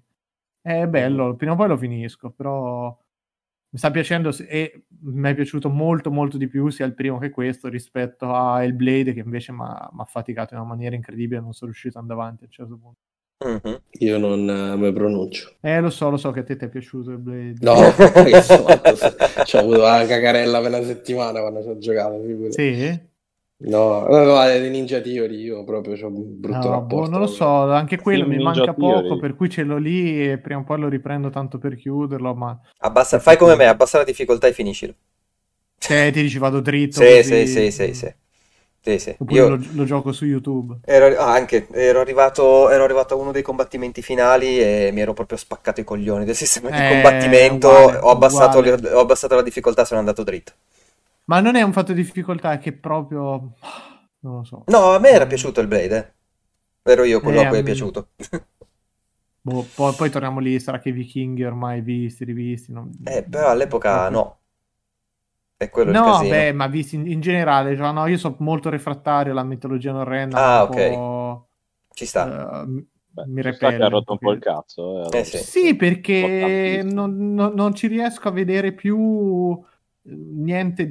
È Mhm. bello, prima o poi lo finisco, però mi sta piacendo se- e mi è piaciuto molto molto di più sia il primo che questo rispetto a Hellblade che invece mi ha mi ha faticato in una maniera incredibile, non sono riuscito ad andare avanti a un certo punto. Mhm. Io non eh, mi pronuncio. Eh, lo so, lo so che a te ti è piaciuto Hellblade. No, che sono fatto, ci ho avuto la cacarella per una settimana quando ci ho giocato, figurati. Sì? No, no, no, di Ninja Theory io proprio ho un brutto No, boh, non lo rapporto. so, anche quello Team mi Ninja manca poco, Theory. per cui ce l'ho lì e prima o poi lo riprendo tanto per chiuderlo, ma Abbassa- è fai come me, proprio... abbassa la difficoltà e finiscilo. Te ti dici vado dritto Sì, sì, così, sì, sì, mm, sì. Sì, sì. oppure lo, Io lo gioco su YouTube. ero, ah, anche, ero arrivato, ero arrivato a uno dei combattimenti finali e mi ero proprio spaccato i coglioni del sistema di È combattimento. uguale, Ho abbassato, le- uguale. ho abbassato la difficoltà, sono andato dritto. Ma non è un fatto di difficoltà, è che proprio... Non lo so. No, a me era Non... piaciuto il Blade, eh. Ero io quello Eh, a a cui è me- piaciuto. boh, poi, poi torniamo lì, sarà che i vichinghi ormai visti, rivisti, non- Eh, però all'epoca proprio... no, è quello il No, casino. beh, ma visti in, in generale, cioè, no, io sono molto refrattario alla mitologia norrena, ma Ah, un ok, po'... ci sta. eh, mi Beh, mi ci sta che ha repelle un rotto un po' il pochino. cazzo, eh, Eh allora, sì. perché Sì, un po' perché tantissimo. non, non- non ci riesco a vedere più eh, niente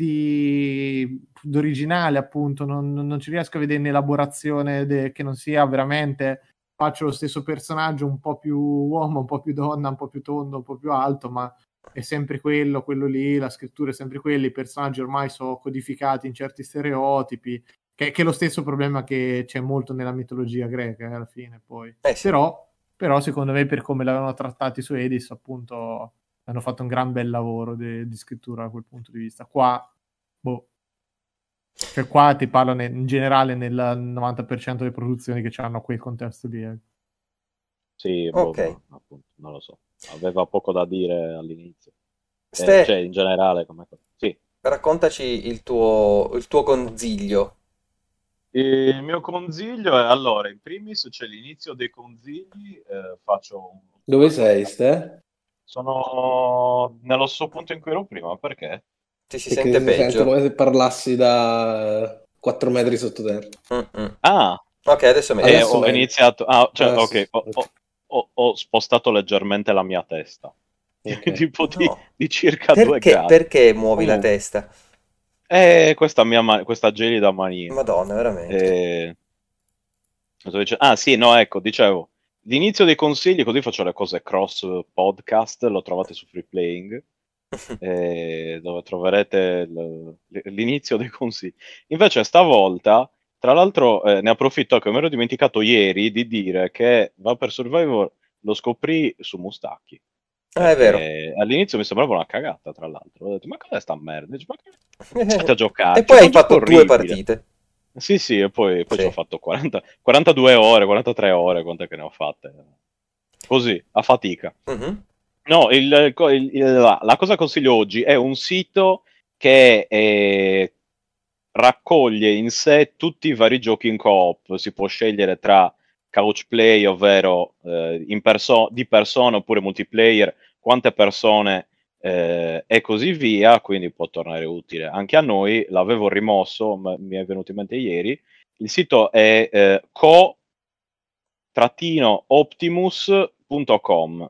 di d'originale, appunto, non, non ci riesco a vedere un'elaborazione de- che non sia veramente faccio lo stesso personaggio un po' più uomo, un po' più donna, un po' più tondo, un po' più alto, ma è sempre quello, quello lì, la scrittura è sempre quella, i personaggi ormai sono codificati in certi stereotipi, che, che è lo stesso problema che c'è molto nella mitologia greca, eh, alla fine, poi. Eh sì. Però però secondo me per come l'avevano trattati su Edis appunto hanno fatto un gran bel lavoro de- di scrittura da quel punto di vista qua boh Cioè qua ti parlo ne- in generale nel novanta per cento delle produzioni che hanno quel contesto lì. eh. Sì, boh, Ok. no, appunto, non lo so. Aveva poco da dire all'inizio. Eh, Ste, cioè, in generale, come cosa. Sì. raccontaci il tuo, il tuo consiglio. Il mio consiglio è, allora, in primis c'è l'inizio dei consigli, eh, faccio un... Dove sei, Ste? Sono nello stesso punto in cui ero prima, perché? Ti si Perché sente si sente peggio. come se parlassi da quattro metri sottoterra. Mm-mm. Ah, Ok, adesso è meglio. e Adesso ho meglio. iniziato... Ah, cioè, Adesso, ok, ho, ok. ho- ho- ho spostato leggermente la mia testa, Ok. tipo di, No. di circa due Perché, gradi. perché muovi la Comunque, testa? è questa mia ma- questa gelida mania. Madonna, veramente. Eh, Cosa dice- Ah, sì, no, ecco, dicevo, l'inizio dei consigli, così faccio le cose cross podcast, lo trovate su Free Playing, eh, dove troverete l- l'inizio dei consigli. Invece, stavolta, tra l'altro, eh, ne approfitto che mi ero dimenticato ieri di dire che Vampire Survivor lo scoprì su Mustacchi, Ah, è vero. perché all'inizio mi sembrava una cagata, tra l'altro. Ho detto, ma cos'è sta merda? Dice, ma che... Iniziate a E giocare, poi c'è hai un gioco fatto due orribile. partite. Sì, sì, e poi, poi ci ho Sì. fatto quaranta, quarantadue ore, quarantatré ore, quante che ne ho fatte? Così, a fatica. Mhm. No, il- il- il- la, la cosa che consiglio oggi è un sito che eh, raccoglie in sé tutti i vari giochi in co-op. Si può scegliere tra couch play, ovvero eh, in perso- di persona oppure multiplayer, quante persone eh, e così via, quindi può tornare utile anche a noi. L'avevo rimosso, ma mi è venuto in mente ieri. Il sito è eh, co-optimus punto com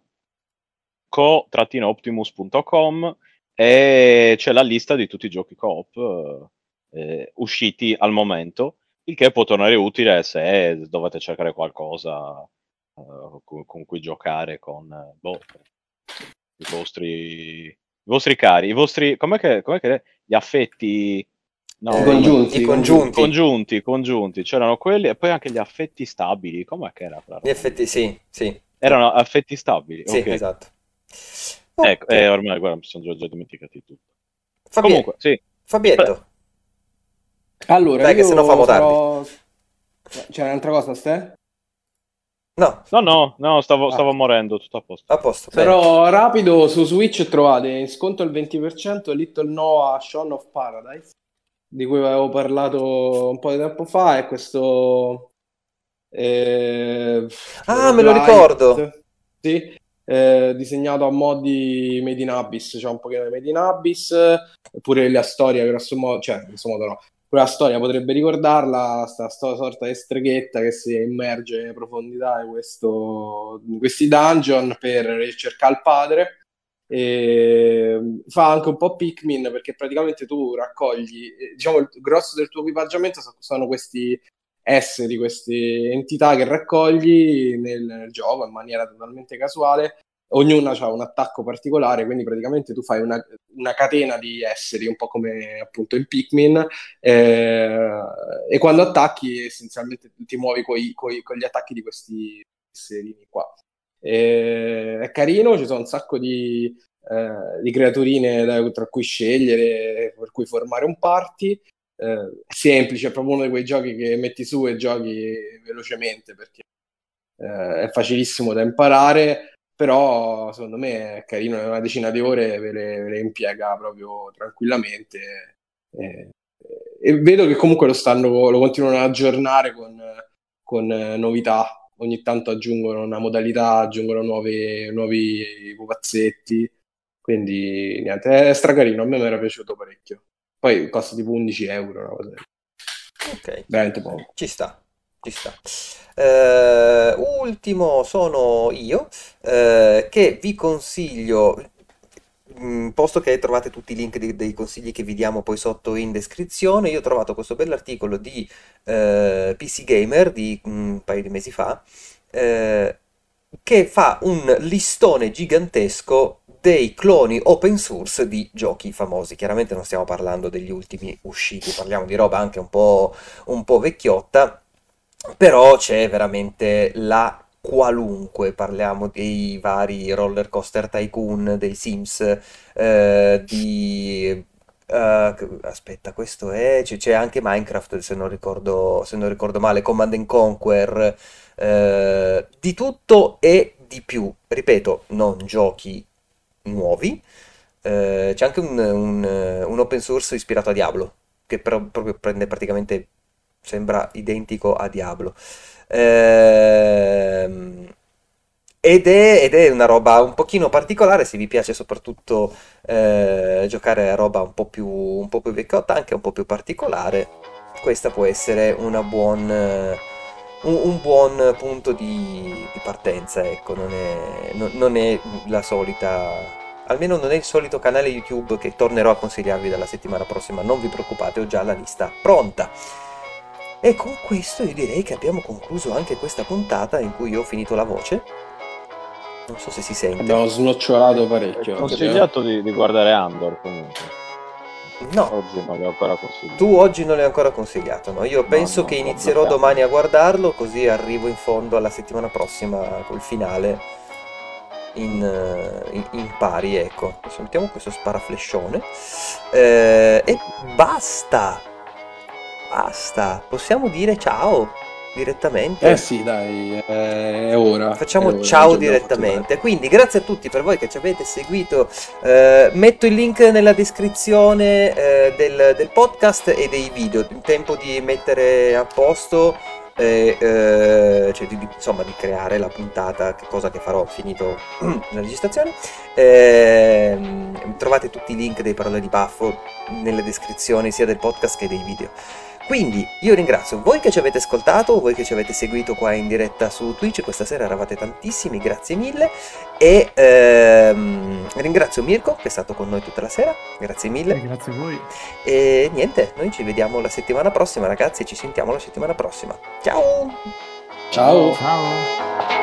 co-optimus punto com e c'è la lista di tutti i giochi co-op eh, usciti al momento, il che può tornare utile se dovete cercare qualcosa eh, con, con cui giocare con eh, boh, i vostri, i vostri cari, i vostri, com'è che, com'è che gli affetti, no, I Eh, com'è? i, i congiunti, i congiunti. congiunti. Congiunti, congiunti, c'erano quelli e poi anche gli affetti stabili, com'è che era quella Gli roba lì? effetti, sì, sì. I- Erano affetti stabili, sì, ok. esatto. Ecco, eh, Ok. ormai guarda, mi sono già, già dimenticati tutto. Fabie- Comunque, sì. Beh, Fabietto, Allora, dai che se no io famo tardi. sarò... C'è un'altra cosa, Ste? No, no, no, no, stavo, Ah. stavo morendo, tutto a posto. a posto, bene. Sarò rapido, su Switch trovate in sconto il venti per cento Little Noah Shaun of Paradise, di cui avevo parlato un po' di tempo fa, è questo eh, Ah, me lo ricordo. roguelite, sì, eh, disegnato a mo' di Made in Abyss, c'è un pochino di Made in Abyss, eppure la storia, grosso modo, cioè, grosso modo no, quella storia potrebbe ricordarla, sta, sta sorta di streghetta che si immerge nelle profondità di, questo, di questi dungeon per ricercare il padre. E fa anche un po' Pikmin perché praticamente tu raccogli, eh, diciamo, il grosso del tuo equipaggiamento so- sono questi esseri, queste entità che raccogli nel, nel gioco in maniera totalmente casuale. Ognuna ha un attacco particolare, quindi praticamente tu fai una, una catena di esseri, un po' come appunto il Pikmin, eh, e quando attacchi essenzialmente ti muovi coi, coi- con gli attacchi di questi esserini qua. Eh, è carino, ci sono un sacco di, eh, di creaturine da- tra cui scegliere, per cui formare un party. Eh, è semplice, è proprio uno di quei giochi che metti su e giochi velocemente perché eh, è facilissimo da imparare, però secondo me è carino, in una decina di ore ve le, ve le impiega proprio tranquillamente. Eh, e vedo che comunque lo stanno, lo continuano ad aggiornare con, con eh, novità. Ogni tanto aggiungono una modalità, aggiungono nuovi, nuovi pupazzetti. Quindi niente, è stracarino, a me mi era piaciuto parecchio. Poi costa tipo undici euro, una cosa del- Ok, veramente poco. ci sta, ci sta. Eh, ultimo sono io, eh, che vi consiglio, mh, posto che trovate tutti i link di- dei consigli che vi diamo poi sotto in descrizione, io ho trovato questo bell'articolo di eh, P C Gamer di mh, un paio di mesi fa, eh, che fa un listone gigantesco dei cloni open source di giochi famosi. Chiaramente non stiamo parlando degli ultimi usciti, parliamo di roba anche un po', un po' vecchiotta, però c'è veramente la qualunque, parliamo dei vari Roller Coaster Tycoon, dei Sims, eh, di Uh, aspetta, questo è. C'è, c'è anche Minecraft, se non ricordo, se non ricordo male, Command and Conquer, uh, di tutto e di più. Ripeto, non giochi nuovi. Uh, c'è anche un, un, un open source ispirato a Diablo, che però proprio prende praticamente, sembra identico a Diablo. Ehm, ed è, ed è una roba un pochino particolare, se vi piace soprattutto eh, giocare a roba un po' più, un po' più vecchiotta, anche un po' più particolare, questa può essere una buon, eh, un, un buon punto di, di partenza, ecco, non è, non- non è la solita, almeno non è il solito canale YouTube che tornerò a consigliarvi dalla settimana prossima, non vi preoccupate, ho già la lista pronta. E con questo io direi che abbiamo concluso anche questa puntata in cui io ho finito la voce. Non so se si sente. Abbiamo snocciolato È parecchio oggi, eh. consigliato di, di guardare Andor comunque. No, Oggi non l'ho ancora consigliato. tu oggi non l'hai ancora consigliato, no? Io No, penso no, che l'ho inizierò bloccato. domani a guardarlo, così arrivo in fondo alla settimana prossima col finale in, eh, in- in pari, ecco. Adesso mettiamo questo sparaflescione. Eh, e basta! Basta! Possiamo dire ciao direttamente? Eh sì, dai, è, è ora. Facciamo è ora, ciao oggi abbiamo fatto direttamente. Quindi grazie a tutti per voi che ci avete seguito. Eh, metto il link nella descrizione eh, del, del podcast e dei video. In tempo di mettere a posto, eh, eh, cioè di, di- insomma di creare la puntata, che cosa che farò finito la registrazione. Ehm, trovate tutti i link dei parole di baffo nelle descrizioni sia del podcast che dei video. Quindi io ringrazio voi che ci avete ascoltato, voi che ci avete seguito qua in diretta su Twitch, questa sera eravate tantissimi, grazie mille, e ehm, ringrazio Mirko che è stato con noi tutta la sera, grazie E mille, grazie a voi. e niente, noi ci vediamo la settimana prossima ragazzi, ci sentiamo la settimana prossima, ciao! Ciao. Ciao.